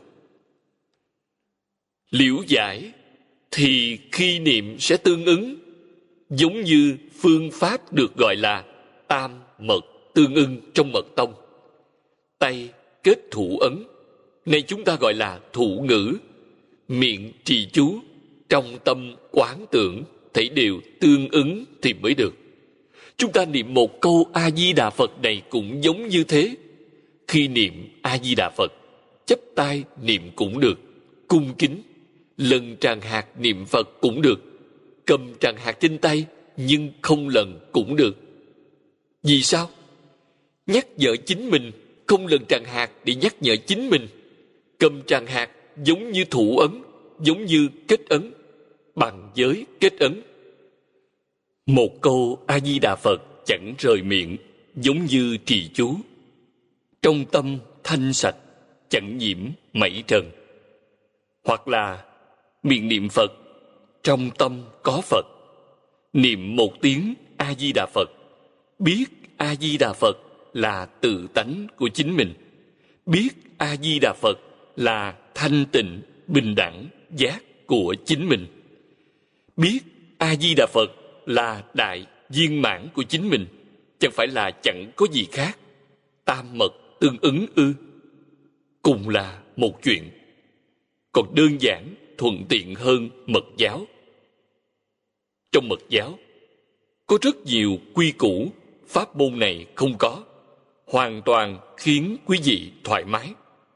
Liễu giải thì khi niệm sẽ tương ứng, giống như phương pháp được gọi là tam mật tương ưng trong mật tông. Tay kết thủ ấn, này chúng ta gọi là thủ ngữ. Miệng trì chú, trong tâm quán tưởng, thấy đều tương ứng thì mới được. Chúng ta niệm một câu A-di-đà Phật này cũng giống như thế. Khi niệm A-di-đà Phật, chắp tay niệm cũng được, cung kính, lần tràng hạt niệm Phật cũng được, cầm tràng hạt trên tay, nhưng không lần cũng được. Vì sao? Nhắc nhở chính mình, không lần tràng hạt để nhắc nhở chính mình. Cầm tràng hạt giống như thủ ấn, giống như kết ấn, bằng giới kết ấn. Một câu A-di-đà Phật chẳng rời miệng, giống như trì chú. Trong tâm thanh sạch, chẳng nhiễm mảy trần. Hoặc là miệng niệm Phật, trong tâm có Phật. Niệm một tiếng A-di-đà Phật, biết A-di-đà Phật là tự tánh của chính mình. Biết A-di-đà Phật là thanh tịnh, bình đẳng, giác của chính mình. Biết A-di-đà Phật là đại viên mãn của chính mình. Chẳng phải là chẳng có gì khác. Tam mật tương ứng ư? Cùng là một chuyện. Còn đơn giản, thuận tiện hơn mật giáo. Trong mật giáo, có rất nhiều quy củ, pháp môn này không có. Hoàn toàn khiến quý vị thoải mái.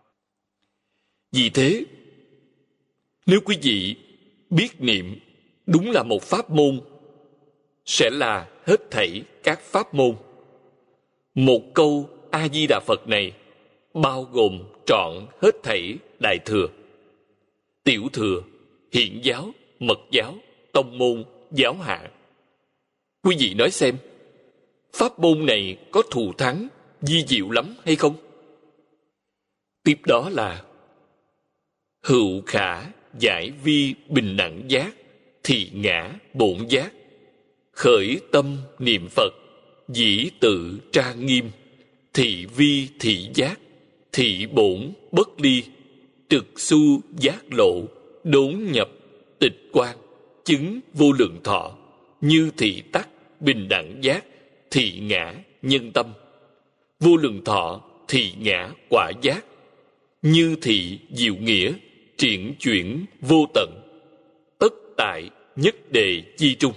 Vì thế, nếu quý vị biết niệm đúng là một pháp môn, sẽ là hết thảy các pháp môn. Một câu A-di-đà Phật này bao gồm trọn hết thảy đại thừa, tiểu thừa, hiện giáo, mật giáo, tông môn, giáo hạ. Quý vị nói xem, pháp môn này có thù thắng, vi diệu lắm hay không? Tiếp đó là hữu khả giải vi bình đẳng giác, thị ngã bổn giác, khởi tâm niệm Phật, dĩ tự trang nghiêm, thị vi thị giác, thị bổn bất ly, trực su giác lộ, đốn nhập tịch quan, chứng vô lượng thọ, như thị tắc bình đẳng giác, thị ngã nhân tâm, vô lượng thọ thị ngã quả giác, như thị diệu nghĩa, triển chuyển vô tận, tất tại nhất đề chi trung.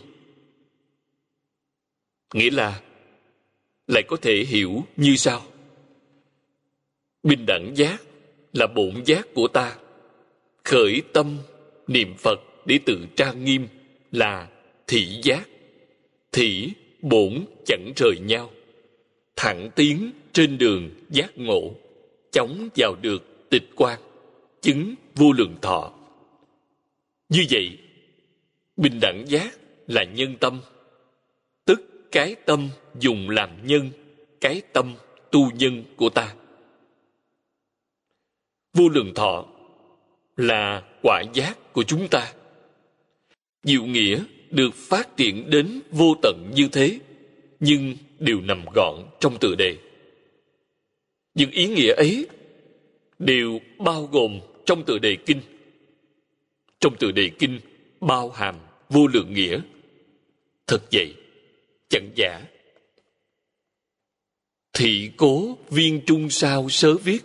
Nghĩa là lại có thể hiểu như sau. Bình đẳng giác là bổn giác của ta. Khởi tâm niệm Phật để tự trang nghiêm là thị giác. Thị bổn chẳng rời nhau, thẳng tiến trên đường giác ngộ, chóng vào được tịch quan, chứng vô lượng thọ. Như vậy, bình đẳng giác là nhân tâm, tức cái tâm dùng làm nhân, cái tâm tu nhân của ta. Vô lượng thọ là quả giác của chúng ta. Diệu nghĩa được phát triển đến vô tận như thế, nhưng đều nằm gọn trong tựa đề. Những ý nghĩa ấy đều bao gồm trong tựa đề kinh. Trong tựa đề kinh bao hàm vô lượng nghĩa. Thật vậy, chẳng giả. Thị cố viên trung sao sớ viết,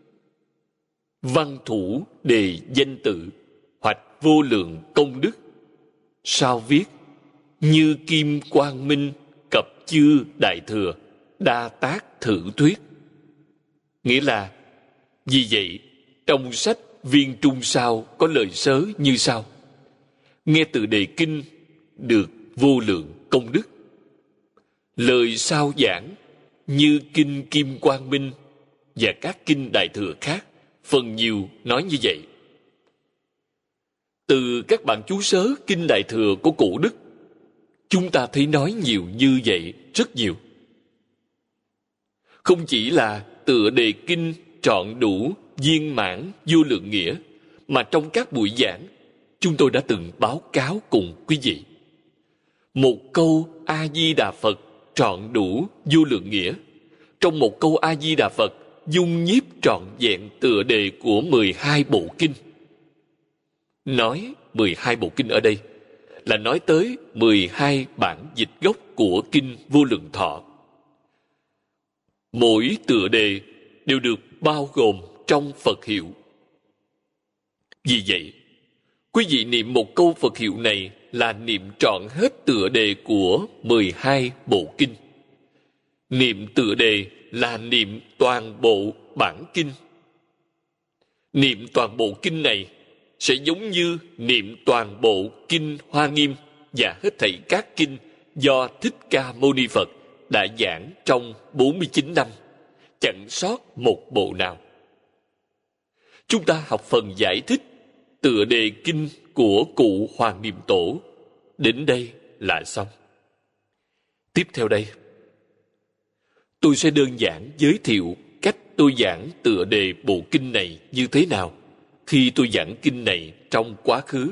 văn thủ đề danh tự, hoạch vô lượng công đức. Sao viết? Như kim quang minh, cập chư đại thừa, đa tác thử thuyết. Nghĩa là, vì vậy, trong sách Viên Trung Sao có lời sớ như sau. Nghe từ đề kinh được vô lượng công đức. Lời sao giảng như kinh Kim Quang Minh và các kinh đại thừa khác, phần nhiều nói như vậy. Từ các bản chú sớ kinh đại thừa của Cổ Đức, chúng ta thấy nói nhiều như vậy, rất nhiều. Không chỉ là tựa đề kinh trọn đủ viên mãn vô lượng nghĩa, mà trong các buổi giảng, chúng tôi đã từng báo cáo cùng quý vị. Một câu A-di-đà Phật trọn đủ vô lượng nghĩa, trong một câu A-di-đà Phật dung nhiếp trọn vẹn tựa đề của 12 bộ kinh. Nói 12 bộ kinh ở đây là nói tới 12 bản dịch gốc của kinh Vô Lượng Thọ. Mỗi tựa đề đều được bao gồm trong Phật hiệu. Vì vậy, quý vị niệm một câu Phật hiệu này là niệm trọn hết tựa đề của 12 bộ kinh. Niệm tựa đề là niệm toàn bộ bản kinh. Niệm toàn bộ kinh này sẽ giống như niệm toàn bộ kinh Hoa Nghiêm và hết thảy các kinh do Thích Ca Mâu Ni Phật đã giảng trong 49 năm, chẳng sót một bộ nào. Chúng ta học phần giải thích tựa đề kinh của cụ Hoàng Niệm Tổ. Đến đây là xong. Tiếp theo đây, tôi sẽ đơn giản giới thiệu cách tôi giảng tựa đề bộ kinh này như thế nào khi tôi giảng kinh này trong quá khứ.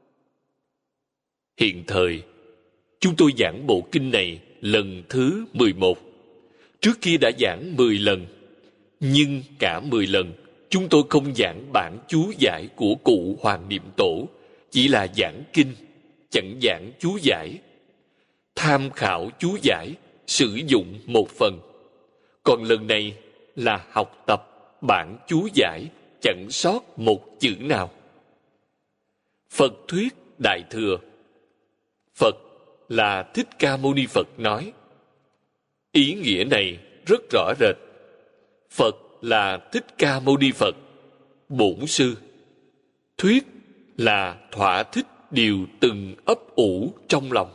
Hiện thời, chúng tôi giảng bộ kinh này lần thứ 11. Trước kia đã giảng 10 lần, nhưng cả 10 lần chúng tôi không giảng bản chú giải của cụ Hoàng Niệm Tổ, chỉ là giảng kinh, chẳng giảng chú giải. Tham khảo chú giải, sử dụng một phần. Còn lần này là học tập bản chú giải, chẳng sót một chữ nào. Phật thuyết Đại Thừa. Phật là Thích Ca Mâu Ni Phật nói. Ý nghĩa này rất rõ rệt. Phật là Thích Ca Mâu Ni Phật, bổn sư. Thuyết là thỏa thích điều từng ấp ủ trong lòng.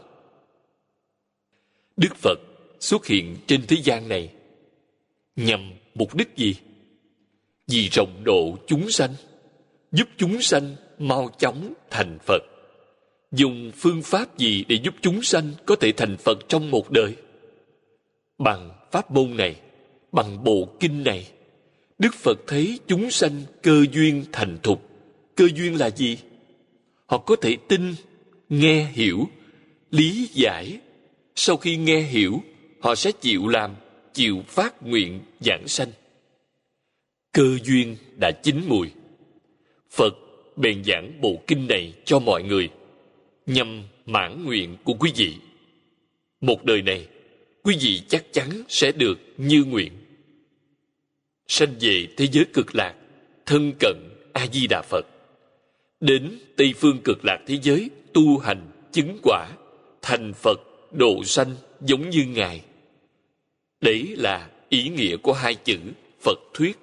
Đức Phật xuất hiện trên thế gian này nhằm mục đích gì? Vì rộng độ chúng sanh, giúp chúng sanh mau chóng thành Phật. Dùng phương pháp gì để giúp chúng sanh có thể thành Phật trong một đời? Bằng pháp môn này, bằng bộ kinh này, Đức Phật thấy chúng sanh cơ duyên thành thục. Cơ duyên là gì? Họ có thể tin, nghe hiểu, lý giải. Sau khi nghe hiểu, họ sẽ chịu làm, chịu phát nguyện giảng sanh. Cơ duyên đã chín mùi. Phật bèn giảng bộ kinh này cho mọi người, nhằm mãn nguyện của quý vị. Một đời này, quý vị chắc chắn sẽ được như nguyện. Sanh về thế giới cực lạc, thân cận A-di-đà Phật. Đến Tây phương cực lạc thế giới, tu hành, chứng quả, thành Phật, độ sanh giống như Ngài. Đấy là ý nghĩa của hai chữ Phật thuyết.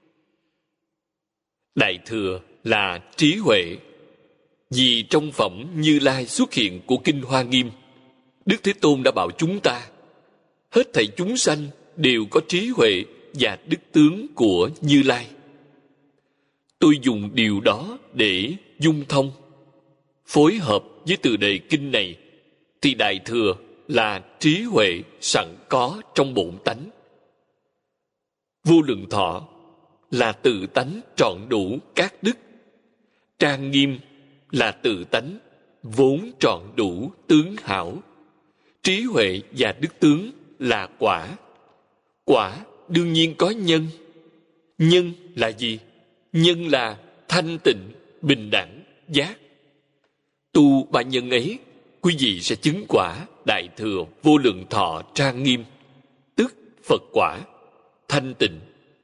Đại Thừa là trí huệ. Vì trong phẩm Như Lai xuất hiện của Kinh Hoa Nghiêm, Đức Thế Tôn đã bảo chúng ta, hết thảy chúng sanh đều có trí huệ và đức tướng của Như Lai. Tôi dùng điều đó để dung thông, phối hợp với từ đề kinh này, thì Đại Thừa là trí huệ sẵn có trong bổn tánh. Vô Lượng Thọ là tự tánh trọn đủ các đức. Trang Nghiêm là tự tánh vốn trọn đủ tướng hảo. Trí huệ và đức tướng là quả. Quả đương nhiên có nhân. Nhân là gì? Nhân là thanh tịnh, bình đẳng, giác. Tu ba nhân ấy, quý vị sẽ chứng quả Đại Thừa Vô Lượng Thọ Trang Nghiêm, tức Phật quả, thanh tịnh.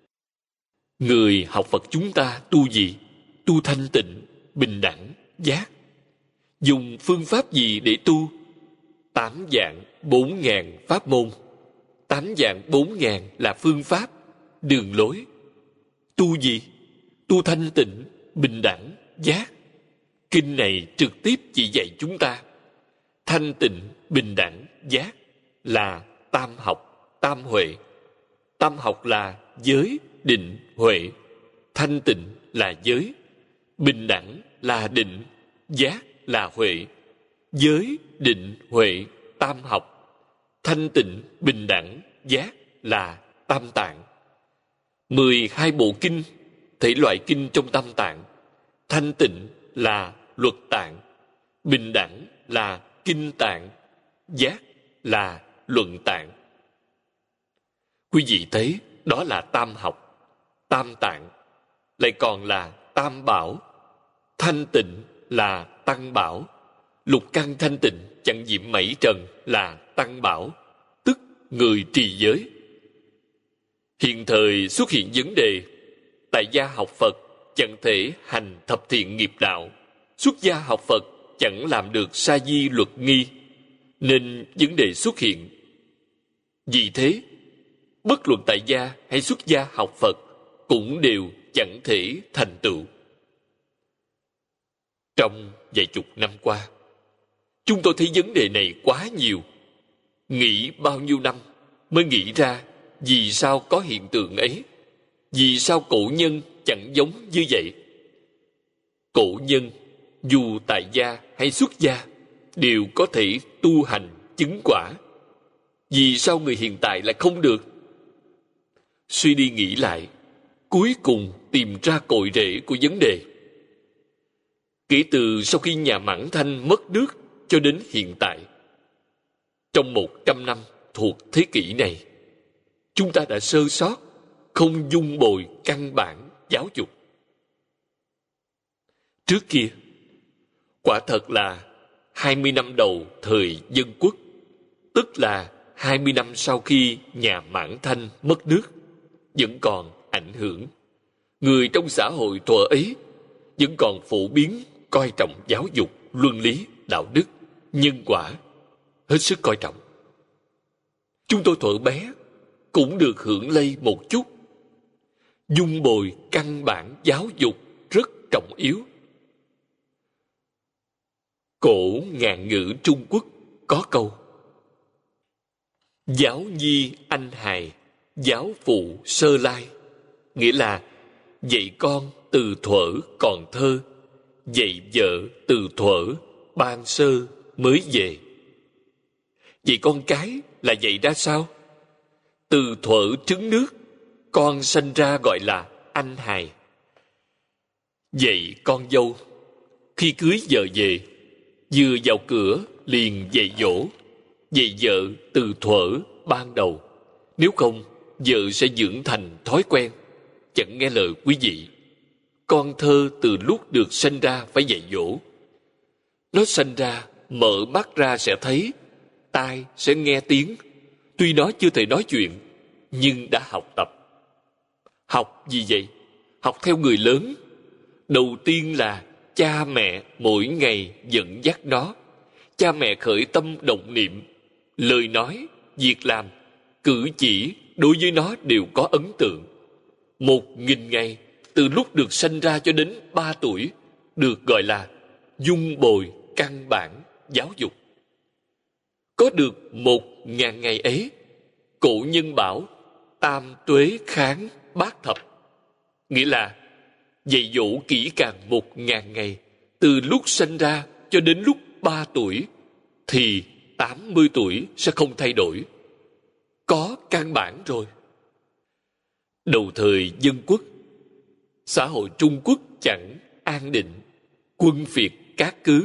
Người học Phật chúng ta tu gì? Tu thanh tịnh, bình đẳng, giác. Dùng phương pháp gì để tu? 8 dạng 4.000 pháp môn. 8 dạng 4.000 là phương pháp, đường lối. Tu gì? Tu thanh tịnh, bình đẳng, giác. Kinh này trực tiếp chỉ dạy chúng ta. Thanh tịnh, bình đẳng, giác là tam học, tam huệ. Tam học là giới, định, huệ. Thanh tịnh là giới. Bình đẳng là định. Giác là huệ. Giới, định, huệ, tam học. Thanh tịnh, bình đẳng, giác là tam tạng. 12 bộ kinh, thể loại kinh trong tam tạng. Thanh tịnh là luật tạng. Bình đẳng là kinh tạng. Giác là luận tạng. Quý vị thấy đó là tam học, tam tạng, lại còn là tam bảo. Thanh tịnh là tăng bảo. Lục căn thanh tịnh chẳng nhiễm mảy trần là tăng bảo, tức người trì giới. Hiện thời xuất hiện vấn đề, tại gia học Phật chẳng thể hành thập thiện nghiệp đạo, xuất gia học Phật chẳng làm được sa di luật nghi, nên vấn đề xuất hiện. Vì thế, bất luận tại gia hay xuất gia học Phật cũng đều chẳng thể thành tựu. Trong vài chục năm qua, chúng tôi thấy vấn đề này quá nhiều, nghĩ bao nhiêu năm mới nghĩ ra vì sao có hiện tượng ấy, vì sao cổ nhân chẳng giống như vậy. Cổ nhân dù tại gia hay xuất gia đều có thể tu hành chứng quả, vì sao người hiện tại lại không được? Suy đi nghĩ lại, cuối cùng tìm ra cội rễ của vấn đề. Kể từ sau khi nhà Mãn Thanh mất nước cho đến hiện tại, trong 100 năm thuộc thế kỷ này, chúng ta đã sơ sót, không dung bồi căn bản giáo dục. Trước kia, quả thật là 20 năm đầu thời Dân Quốc, tức là 20 năm sau khi nhà Mãn Thanh mất nước, vẫn còn ảnh hưởng. Người trong xã hội thuở ấy vẫn còn phổ biến coi trọng giáo dục, luân lý, đạo đức, nhân quả, hết sức coi trọng. Chúng tôi thuở bé cũng được hưởng lây một chút. Dung bồi căn bản giáo dục rất trọng yếu. Cổ ngạn ngữ Trung Quốc có câu: giáo nhi anh hài, giáo phụ sơ lai, nghĩa là dạy con từ thuở còn thơ, dạy vợ từ thuở ban sơ mới về. Vậy con cái là dạy ra sao? Từ thuở trứng nước, con sanh ra gọi là anh hài. Dạy con dâu, khi cưới vợ về, vừa vào cửa liền dạy dỗ, dạy vợ từ thuở ban đầu. Nếu không, vợ sẽ dưỡng thành thói quen, chẳng nghe lời quý vị. Con thơ từ lúc được sanh ra phải dạy dỗ. Nó sanh ra, mở mắt ra sẽ thấy, tai sẽ nghe tiếng. Tuy nó chưa thể nói chuyện, nhưng đã học tập. Học gì vậy? Học theo người lớn. Đầu tiên là cha mẹ mỗi ngày dẫn dắt nó. Cha mẹ khởi tâm động niệm, lời nói, việc làm, cử chỉ đối với nó đều có ấn tượng. 1000 ngày từ lúc được sanh ra cho đến 3 tuổi được gọi là dung bồi căn bản giáo dục. Có được 1000 ngày ấy, cổ nhân bảo tam tuế kháng bát thập, nghĩa là dạy dỗ kỹ càng 1000 ngày từ lúc sanh ra cho đến lúc 3 tuổi thì 80 tuổi sẽ không thay đổi. Có căn bản rồi. Đầu thời Dân Quốc, xã hội Trung Quốc chẳng an định, quân phiệt cát cứ.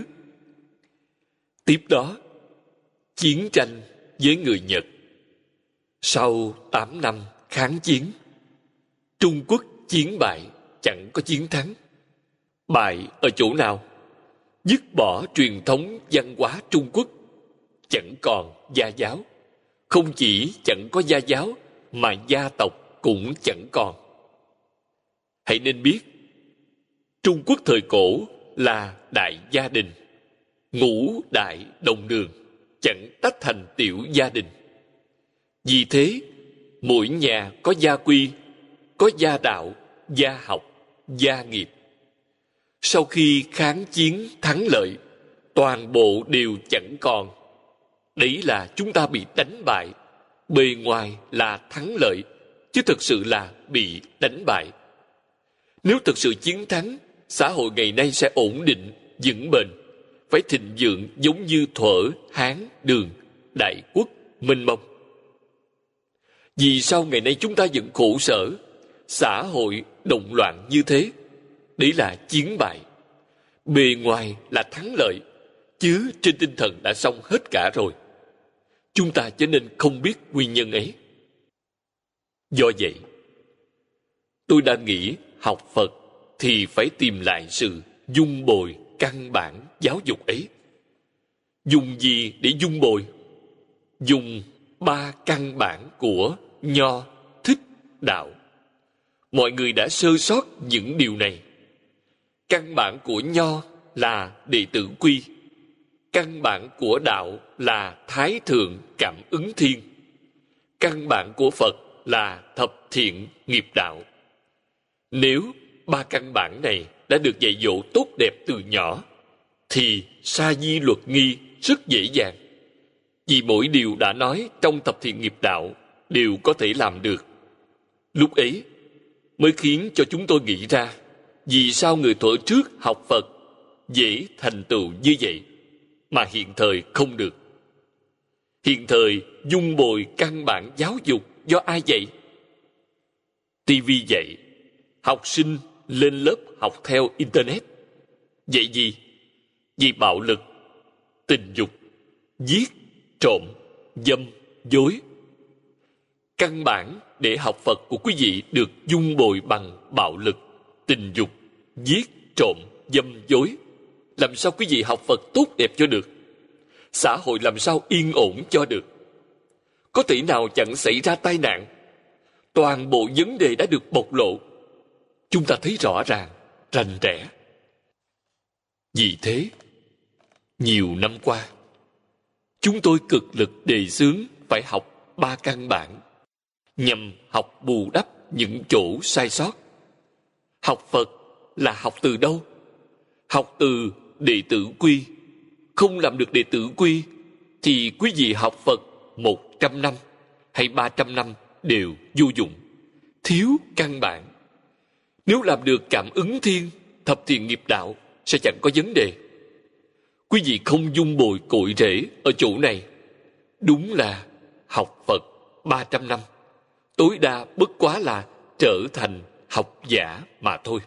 Tiếp đó, chiến tranh với người Nhật. Sau 8 năm kháng chiến, Trung Quốc chiến bại, chẳng có chiến thắng. Bại ở chỗ nào? Dứt bỏ truyền thống văn hóa Trung Quốc, chẳng còn gia giáo. Không chỉ chẳng có gia giáo, mà gia tộc cũng chẳng còn. Hãy nên biết, Trung Quốc thời cổ là đại gia đình, ngũ đại đồng đường, chẳng tách thành tiểu gia đình. Vì thế, mỗi nhà có gia quy, có gia đạo, gia học, gia nghiệp. Sau khi kháng chiến thắng lợi, toàn bộ đều chẳng còn. Đấy là chúng ta bị đánh bại. Bề ngoài là thắng lợi, chứ thực sự là bị đánh bại. Nếu thực sự chiến thắng, xã hội ngày nay sẽ ổn định, vững bền, phải thịnh vượng giống như thuở Hán, Đường, Đại Quốc, mênh mông. Vì sao ngày nay chúng ta vẫn khổ sở, xã hội động loạn như thế? Đấy là chiến bại. Bề ngoài là thắng lợi, chứ trên tinh thần đã xong hết cả rồi. Chúng ta cho nên không biết nguyên nhân ấy. Do vậy, tôi đã nghĩ học Phật thì phải tìm lại sự dung bồi căn bản giáo dục ấy. Dùng gì để dung bồi? Dùng 3 căn bản của Nho, Thích, Đạo. Mọi người đã sơ sót những điều này. Căn bản của Nho là đệ tử quy. Căn bản của Đạo là Thái Thượng Cảm Ứng Thiên. Căn bản của Phật là Thập Thiện Nghiệp Đạo. Nếu 3 căn bản này đã được dạy dỗ tốt đẹp từ nhỏ, thì sa di luật nghi rất dễ dàng. Vì mỗi điều đã nói trong Thập Thiện Nghiệp Đạo đều có thể làm được. Lúc ấy mới khiến cho chúng tôi nghĩ ra vì sao người thuở trước học Phật dễ thành tựu như vậy mà hiện thời không được. Hiện thời dung bồi căn bản giáo dục do ai dạy? TV dạy, học sinh lên lớp học theo Internet. Dạy gì? Dạy bạo lực, tình dục, giết, trộm, dâm, dối. Căn bản để học Phật của quý vị được dung bồi bằng bạo lực, tình dục, giết, trộm, dâm, dối. Làm sao quý vị học Phật tốt đẹp cho được? Xã hội làm sao yên ổn cho được? Có thể nào chẳng xảy ra tai nạn? Toàn bộ vấn đề đã được bộc lộ. Chúng ta thấy rõ ràng, rành rẽ. Vì thế, nhiều năm qua, chúng tôi cực lực đề xướng phải học 3 căn bản, nhằm học bù đắp những chỗ sai sót. Học Phật là học từ đâu? Học từ đệ tử quy. Không làm được đệ tử quy, thì quý vị học Phật 100 năm hay 300 năm đều vô dụng, thiếu căn bản. Nếu làm được cảm ứng thiên, thập thiện nghiệp đạo sẽ chẳng có vấn đề. Quý vị không dung bồi cội rễ ở chỗ này, đúng là học Phật 300 năm, tối đa bất quá là trở thành học giả mà thôi.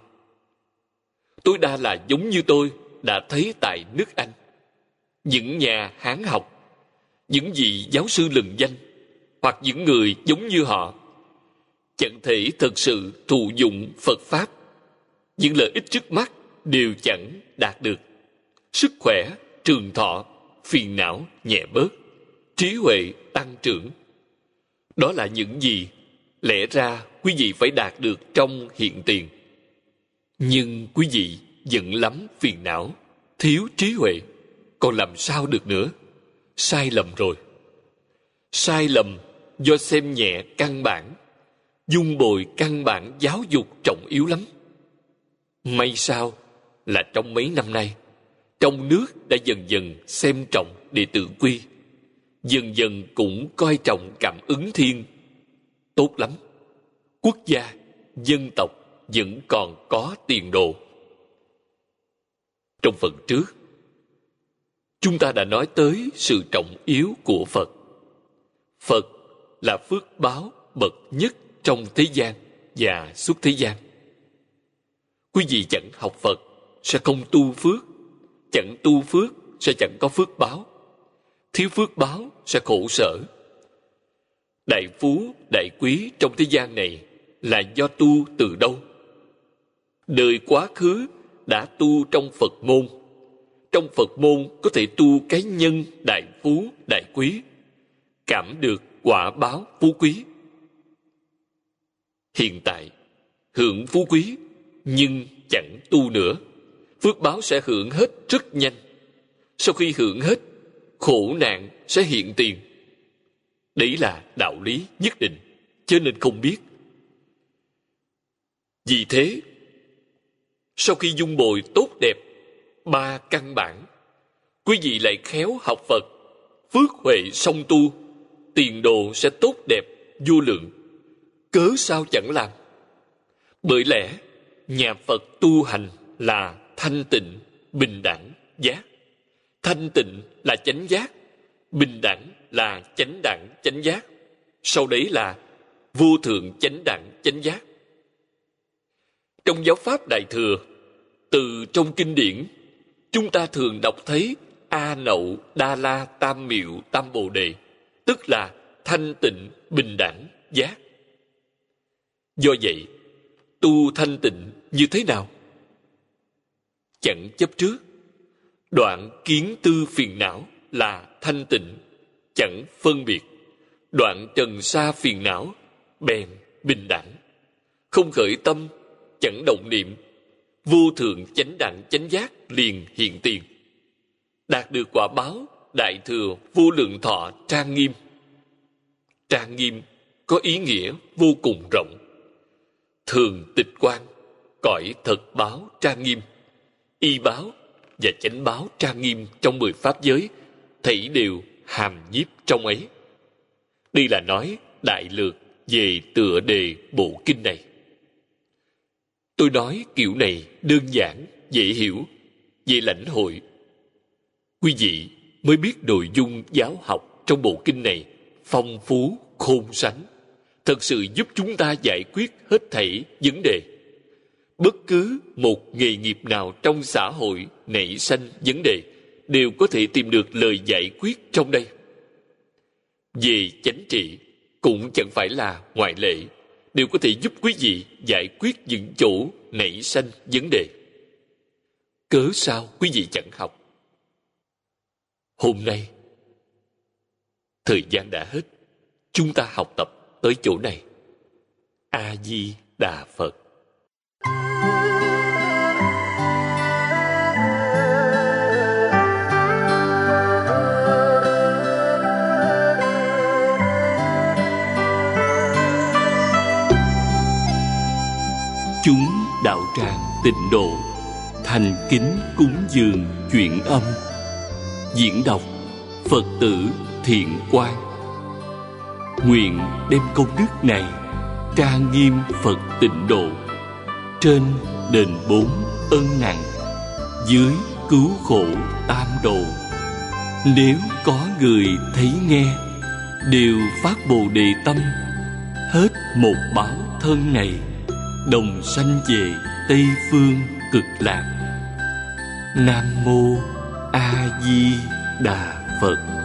Tối đa là giống như tôi đã thấy tại nước Anh. Những nhà Hán học, những vị giáo sư lừng danh, hoặc những người giống như họ, chẳng thể thực sự thụ dụng Phật Pháp. Những lợi ích trước mắt đều chẳng đạt được. Sức khỏe, trường thọ, phiền não nhẹ bớt, trí huệ tăng trưởng. Đó là những gì lẽ ra quý vị phải đạt được trong hiện tiền. Nhưng quý vị giận lắm phiền não, thiếu trí huệ, còn làm sao được nữa? Sai lầm rồi. Sai lầm do xem nhẹ căn bản, dung bồi căn bản giáo dục trọng yếu lắm. May sao là trong mấy năm nay, trong nước đã dần dần xem trọng đệ tử quy, dần dần cũng coi trọng cảm ứng thiên. Tốt lắm. Quốc gia, dân tộc vẫn còn có tiền đồ. Trong phần trước, chúng ta đã nói tới sự trọng yếu của Phật. Phật là phước báo bậc nhất trong thế gian và suốt thế gian. Quý vị chẳng học Phật sẽ không tu phước, chẳng tu phước sẽ chẳng có phước báo, thiếu phước báo sẽ khổ sở. Đại phú, đại quý trong thế gian này là do tu từ đâu? Đời quá khứ đã tu trong Phật môn. Trong Phật môn có thể tu cái nhân đại phú, đại quý, cảm được quả báo phú quý. Hiện tại, hưởng phú quý, nhưng chẳng tu nữa. Phước báo sẽ hưởng hết rất nhanh. Sau khi hưởng hết, khổ nạn sẽ hiện tiền. Đấy là đạo lý nhất định, cho nên không biết. Vì thế, sau khi dung bồi tốt đẹp 3 căn bản, quý vị lại khéo học Phật, phước huệ song tu, tiền đồ sẽ tốt đẹp vô lượng. Cớ sao chẳng làm? Bởi lẽ nhà Phật tu hành là thanh tịnh, bình đẳng, giác. Thanh tịnh là chánh giác, bình đẳng là chánh đẳng, chánh giác. Sau đấy là vô thượng chánh đẳng, chánh giác. Trong giáo pháp Đại Thừa, từ trong kinh điển, chúng ta thường đọc thấy A Nậu Đa La Tam Miệu Tam Bồ Đề, tức là thanh tịnh, bình đẳng, giác. Do vậy, tu thanh tịnh như thế nào? Chẳng chấp trước, đoạn kiến tư phiền não là thanh tịnh, chẳng phân biệt. Đoạn trần sa phiền não, bèn bình đẳng. Không khởi tâm, chẳng động niệm, vô thượng chánh đẳng chánh giác liền hiện tiền. Đạt được quả báo đại thừa vô lượng thọ trang nghiêm. Trang nghiêm có ý nghĩa vô cùng rộng. Thường tịch quan, cõi thật báo trang nghiêm, y báo và chánh báo trang nghiêm trong 10 pháp giới, thảy đều hàm nhiếp trong ấy. Đây là nói đại lược về tựa đề bộ kinh này. Tôi nói kiểu này đơn giản, dễ hiểu, dễ lãnh hội. Quý vị mới biết nội dung giáo học trong bộ kinh này phong phú, khôn sánh, thật sự giúp chúng ta giải quyết hết thảy vấn đề. Bất cứ một nghề nghiệp nào trong xã hội nảy sanh vấn đề đều có thể tìm được lời giải quyết trong đây. Về chánh trị cũng chẳng phải là ngoại lệ, đều có thể giúp quý vị giải quyết những chỗ nảy sanh vấn đề. Cớ sao quý vị chẳng học? Hôm nay, thời gian đã hết, chúng ta học tập tới chỗ này. A Di Đà Phật. Chúng đạo tràng Tịnh Độ thành kính cúng dường chuyển âm. Diễn đọc Phật tử Thiện Quang. Nguyện đem công đức này trang nghiêm Phật Tịnh Độ, trên đền 4 ân nặng, dưới cứu khổ tam độ. Nếu có người thấy nghe, đều phát Bồ Đề tâm, hết một báo thân này, đồng sanh về Tây Phương Cực Lạc. Nam Mô A Di Đà Phật.